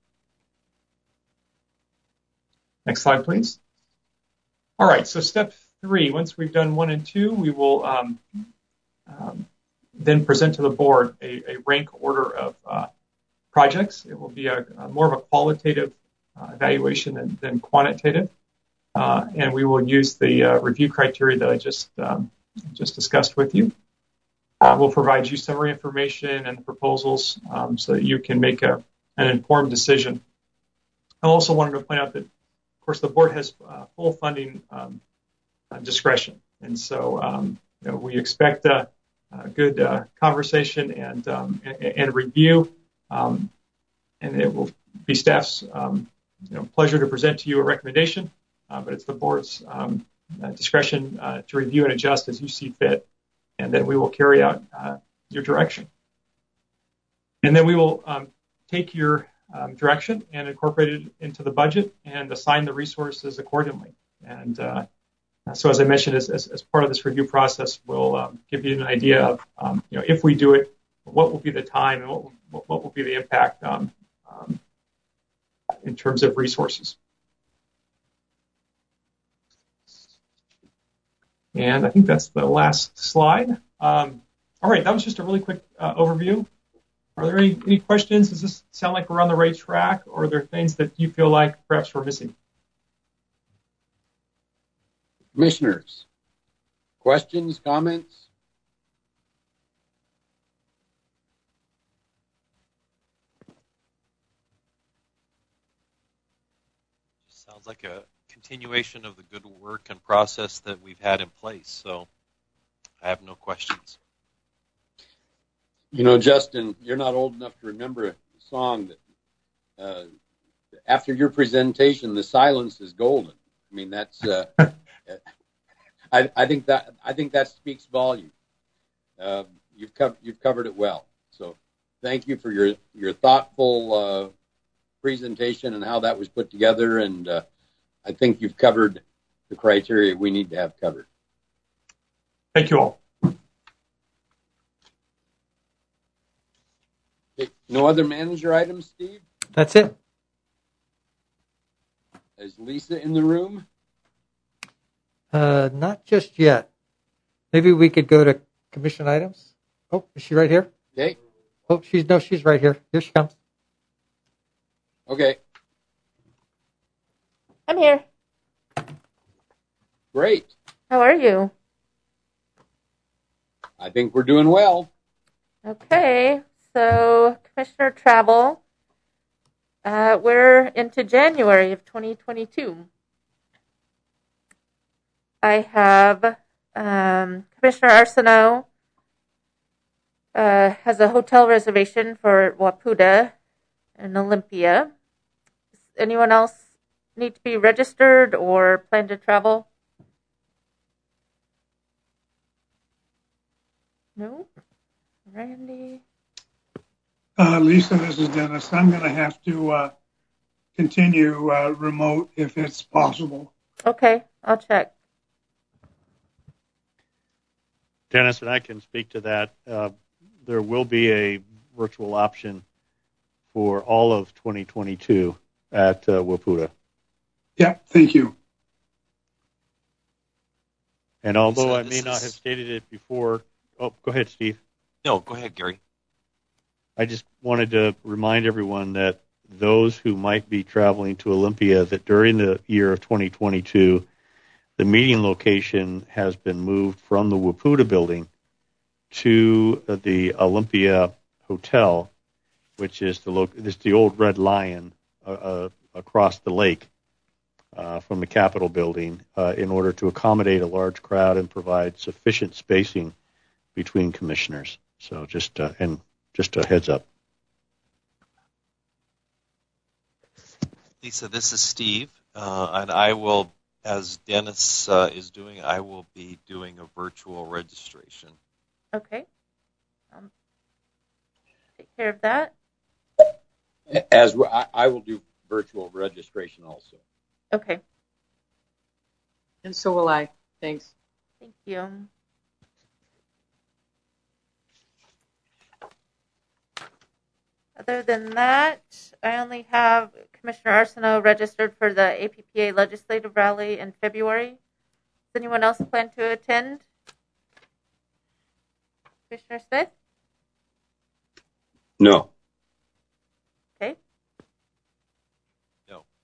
S13: Next slide, please. All right, so step 3, once we've done 1 and 2, we will then present to the board a rank order of projects. It will be more of a qualitative evaluation than quantitative. And we will use the review criteria that I just discussed with you. We'll provide you summary information and the proposals so that you can make an informed decision. I also wanted to point out that, of course, the board has full funding discretion, and so we expect a good conversation and review, and it will be staff's pleasure to present to you a recommendation. But it's the board's discretion to review and adjust as you see fit, and then we will carry out your direction. And then we will take your direction and incorporate it into the budget and assign the resources accordingly. And so, as I mentioned, as part of this review process, we'll give you an idea of if we do it, what will be the time and what will be the impact in terms of resources. And I think that's the last slide. All right, that was just a really quick overview. Are there any questions? Does this sound like we're on the right track, or are there things that you feel like perhaps we're missing?
S1: Commissioners, questions, comments?
S9: Sounds like a continuation of the good work and process that we've had in place. So I have no questions.
S1: Justin, you're not old enough to remember a song that after your presentation, the silence is golden. I mean, that's I think that speaks volume. You've covered it well. So thank you for your thoughtful presentation and how that was put together. And I think you've covered the criteria we need to have covered.
S13: Thank you all.
S1: Okay. No other manager items, Steve?
S10: That's it.
S1: Is Lisa in the room?
S10: Not just yet. Maybe we could go to commission items. Oh, is she right here?
S1: Okay.
S10: Oh, she's right here. Here she comes.
S1: Okay.
S11: I'm here.
S1: Great.
S11: How are you?
S1: I think we're doing well.
S11: Okay, so Commissioner Travel, we're into January of 2022. I have Commissioner Arsenault has a hotel reservation for Wapuda in Olympia. Does anyone else need to be registered or plan to travel? No? Randy?
S4: Lisa, this is Dennis. I'm going to have to continue remote if it's possible.
S11: Okay, I'll check.
S3: Dennis, and I can speak to that. There will be a virtual option for all of 2022 at Wapuda.
S4: Yeah, thank you.
S3: And although I may not have stated it before, go ahead, Steve.
S9: No, go ahead, Gary.
S3: I just wanted to remind everyone that those who might be traveling to Olympia, that during the year of 2022, the meeting location has been moved from the Wapuda building to the Olympia Hotel, which is the old Red Lion across the lake from the Capitol building, in order to accommodate a large crowd and provide sufficient spacing between commissioners. So just a heads up.
S9: Lisa, this is Steve, and I will, as Dennis is doing, I will be doing a virtual registration.
S11: Okay. Take care of that.
S1: As I will do virtual registration also.
S11: Okay.
S8: And so will I. Thanks.
S11: Thank you. Other than that, I only have Commissioner Arsenault registered for the APPA legislative rally in February. Does anyone else plan to attend? Commissioner Smith?
S1: No.
S11: Okay.
S9: No.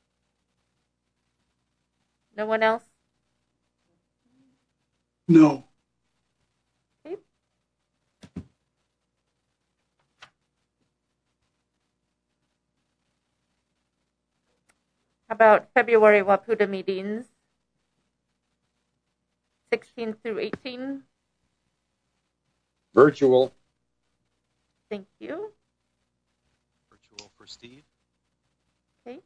S11: No one else?
S4: No.
S11: Okay. How about February Wapuda meetings? 16 through 18?
S1: Virtual.
S11: Thank you.
S9: Virtual for Steve.
S11: Okay.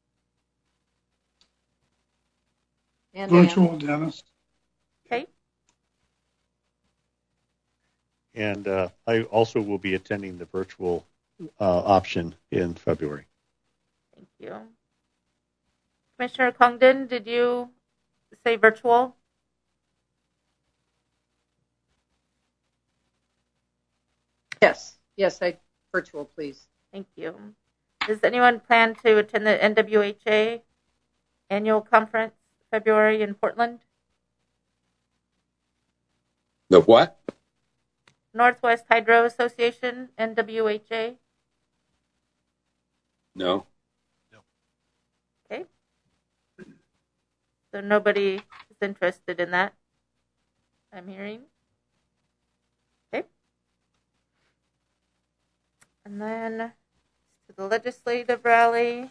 S8: And
S4: Virtual, Dennis.
S11: Okay.
S3: And I also will be attending the virtual option in February.
S11: Thank you. Commissioner Congdon, did you say virtual?
S8: Yes, virtual, please.
S11: Thank you. Does anyone plan to attend the NWHA annual conference February in Portland?
S1: The what?
S11: Northwest Hydro Association, NWHA.
S1: No.
S11: Okay. So nobody is interested in that, I'm hearing. Okay. And then to the legislative rally.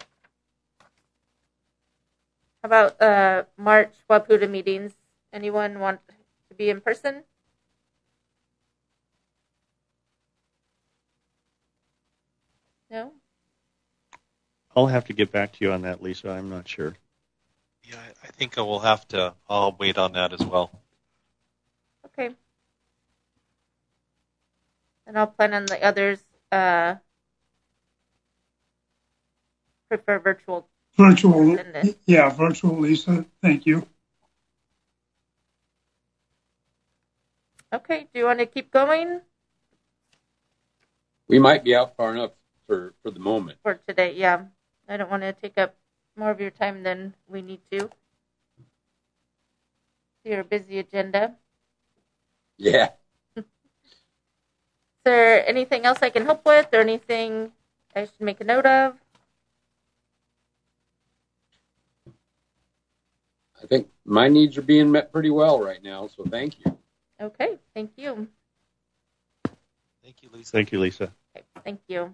S11: How about March Wapuda meetings? Anyone want to be in person? No?
S3: I'll have to get back to you on that, Lisa. I'm not sure.
S9: Yeah, I think I'll wait on that as well.
S11: Okay. And I'll plan on the others prefer virtual
S4: Virtual, virtual, Lisa. Thank you.
S11: Okay, do you want to keep going?
S1: We might be out far enough for the moment.
S11: For today, yeah. I don't want to take up more of your time than we need to. Your busy agenda.
S1: Yeah.
S11: Is there anything else I can help with, or anything I should make a note of?
S1: I think my needs are being met pretty well right now, so thank you.
S11: Okay, thank you.
S9: Thank you, Lisa.
S3: Thank you, Lisa.
S11: Okay, thank you.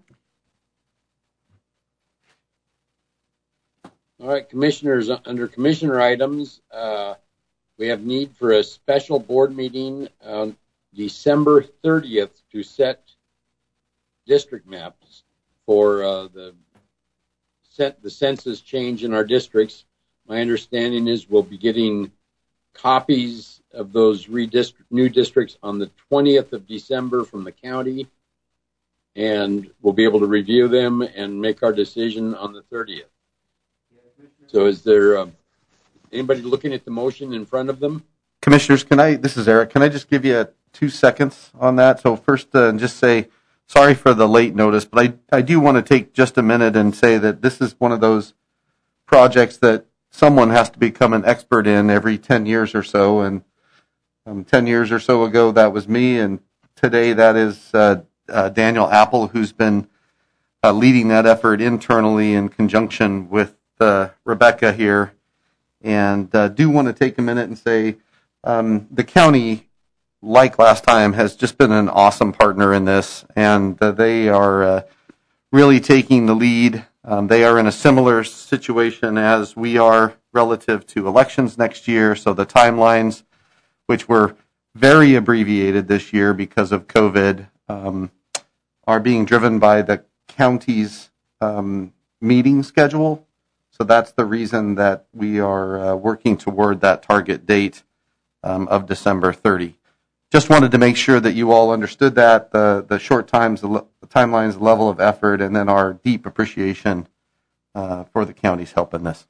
S1: All right, commissioners, under commissioner items, we have need for a special board meeting on December 30th to set district maps for the census change in our districts. My understanding is we'll be getting copies of those new districts on the 20th of December from the county, and we'll be able to review them and make our decision on the 30th. So is there anybody looking at the motion in front of them?
S18: Commissioners, this is Eric, can I just give you 2 seconds on that? So first, just say, sorry for the late notice, but I do want to take just a minute and say that this is one of those projects that someone has to become an expert in every 10 years or so. And 10 years or so ago, that was me. And today, that is Daniel Apple, who's been leading that effort internally in conjunction with Rebecca here. And do want to take a minute and say the county, like last time, has just been an awesome partner in this. And they are really taking the lead. They are in a similar situation as we are relative to elections next year. So the timelines, which were very abbreviated this year because of COVID, are being driven by the county's meeting schedule. So that's the reason that we are working toward that target date of December 30. Just wanted to make sure that you all understood that, the short times, the timelines, the level of effort, and then our deep appreciation for the county's help in this.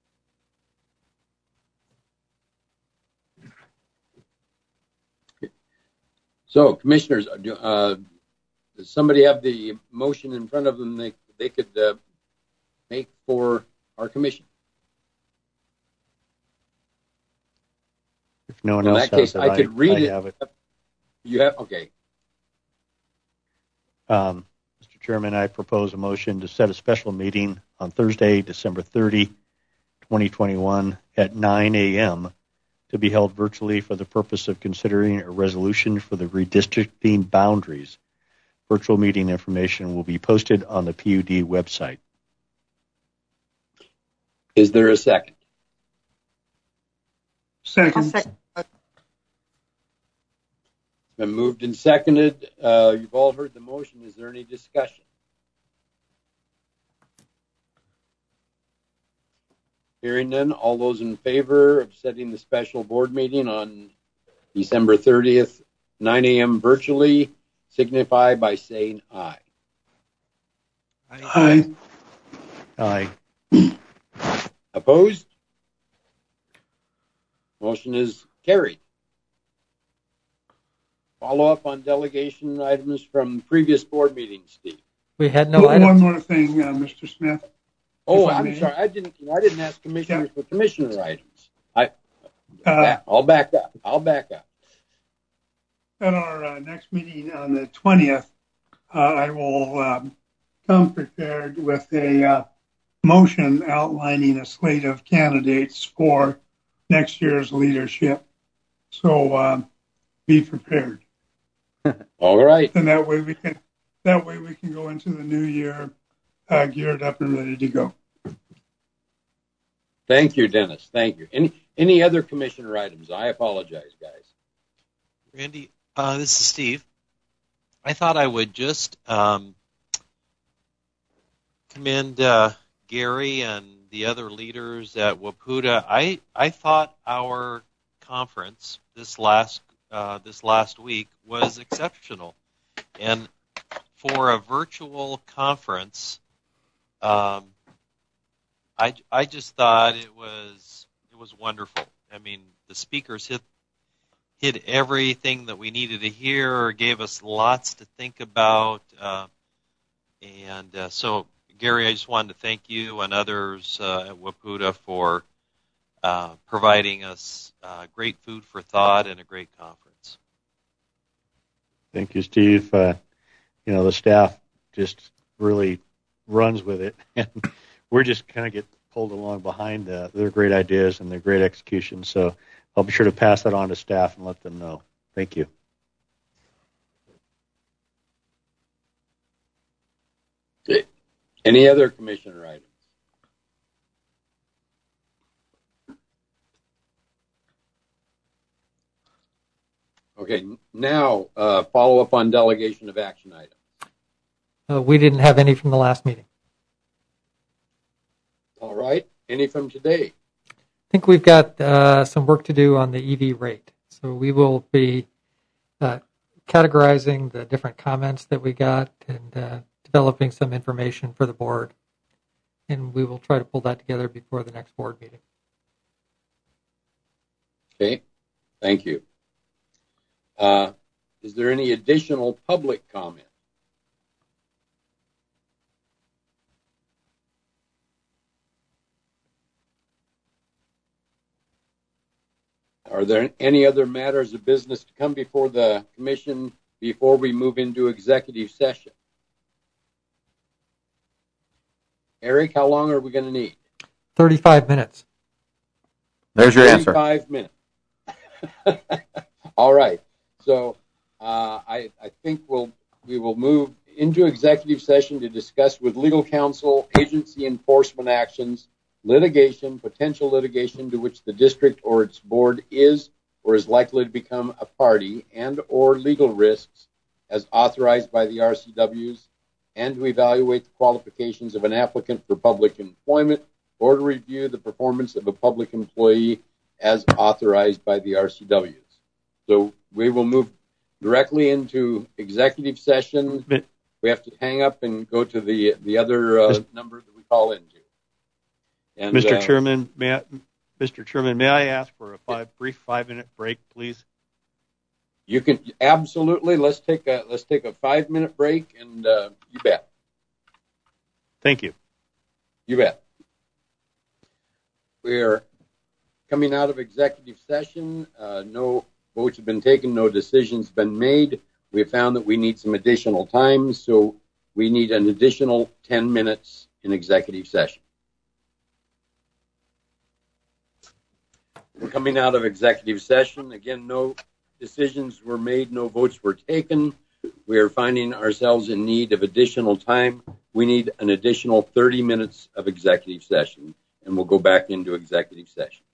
S1: So, commissioners, does somebody have the motion in front of them they could make for our commission?
S3: If no one
S1: In
S3: else
S1: that case,
S3: has it,
S1: I could read it.
S3: have it.
S1: You have? Okay.
S3: Mr. Chairman, I propose a motion to set a special meeting on Thursday, December 30, 2021 at 9 a.m. to be held virtually for the purpose of considering a resolution for the redistricting boundaries. Virtual meeting information will be posted on the PUD website.
S1: Is there a second?
S4: Second.
S1: It's been moved and seconded. You've all heard the motion. Is there any discussion? Hearing none, all those in favor of setting the special board meeting on December 30th, 9 a.m. virtually, signify by saying aye.
S4: Aye.
S3: Aye.
S1: Opposed? Motion is carried. Follow up on delegation items from previous board meetings, Steve.
S10: We had no
S4: One
S10: items.
S4: more thing, Mr. Smith.
S1: Oh,
S4: If I
S1: I'm
S4: may.
S1: sorry. I didn't ask commissioners for commissioner items. I'll back up.
S4: At our next meeting on the 20th, I will come prepared with a motion outlining a slate of candidates for next year's leadership. So be prepared.
S1: All right.
S4: And that way we can go into the new year geared up and ready to go.
S1: Thank you, Dennis. Thank you. Any other commissioner items? I apologize, guys.
S9: Randy, this is Steve. I thought I would just commend Gary and the other leaders at Wapuda. I thought our conference this last week was exceptional, and for a virtual conference, I just thought it was wonderful. I mean, the speakers hit everything that we needed to hear, gave us lots to think about, and so Gary, I just wanted to thank you and others at WAPUDA for providing us great food for thought and a great conference.
S3: Thank you, Steve. The staff just really runs with it, and we're just kind of get pulled along behind their great ideas and their great execution. So I'll be sure to pass that on to staff and let them know. Thank you.
S1: Any other commissioner items? Okay, now follow up on delegation of action items.
S10: We didn't have any from the last meeting.
S1: All right, any from today?
S10: I think we've got some work to do on the EV rate. So we will be categorizing the different comments that we got and developing some information for the board. And we will try to pull that together before the next board meeting.
S1: Okay, thank you. Is there any additional public comment? Are there any other matters of business to come before the commission before we move into executive session? Eric, how long are we going to need?
S10: 35 minutes.
S18: There's your answer.
S1: 35 minutes. All right. So I think we will move into executive session to discuss with legal counsel agency enforcement actions, litigation, potential litigation to which the district or its board is or is likely to become a party, and or legal risks as authorized by the RCWs, and to evaluate the qualifications of an applicant for public employment or to review the performance of a public employee as authorized by the RCWs. So we will move directly into executive session. We have to hang up and go to the other number that we call into. And,
S3: Mr. Chairman, may I ask for a brief 5-minute break, please?
S1: You can absolutely. Let's take a 5-minute break, and you bet.
S3: Thank you.
S1: You bet. We're coming out of executive session. No votes have been taken. No decisions been made. We have found that we need some additional time, so we need an additional 10 minutes in executive session. We're coming out of executive session. Again, no decisions were made, no votes were taken. We are finding ourselves in need of additional time. We need an additional 30 minutes of executive session, and we'll go back into executive session.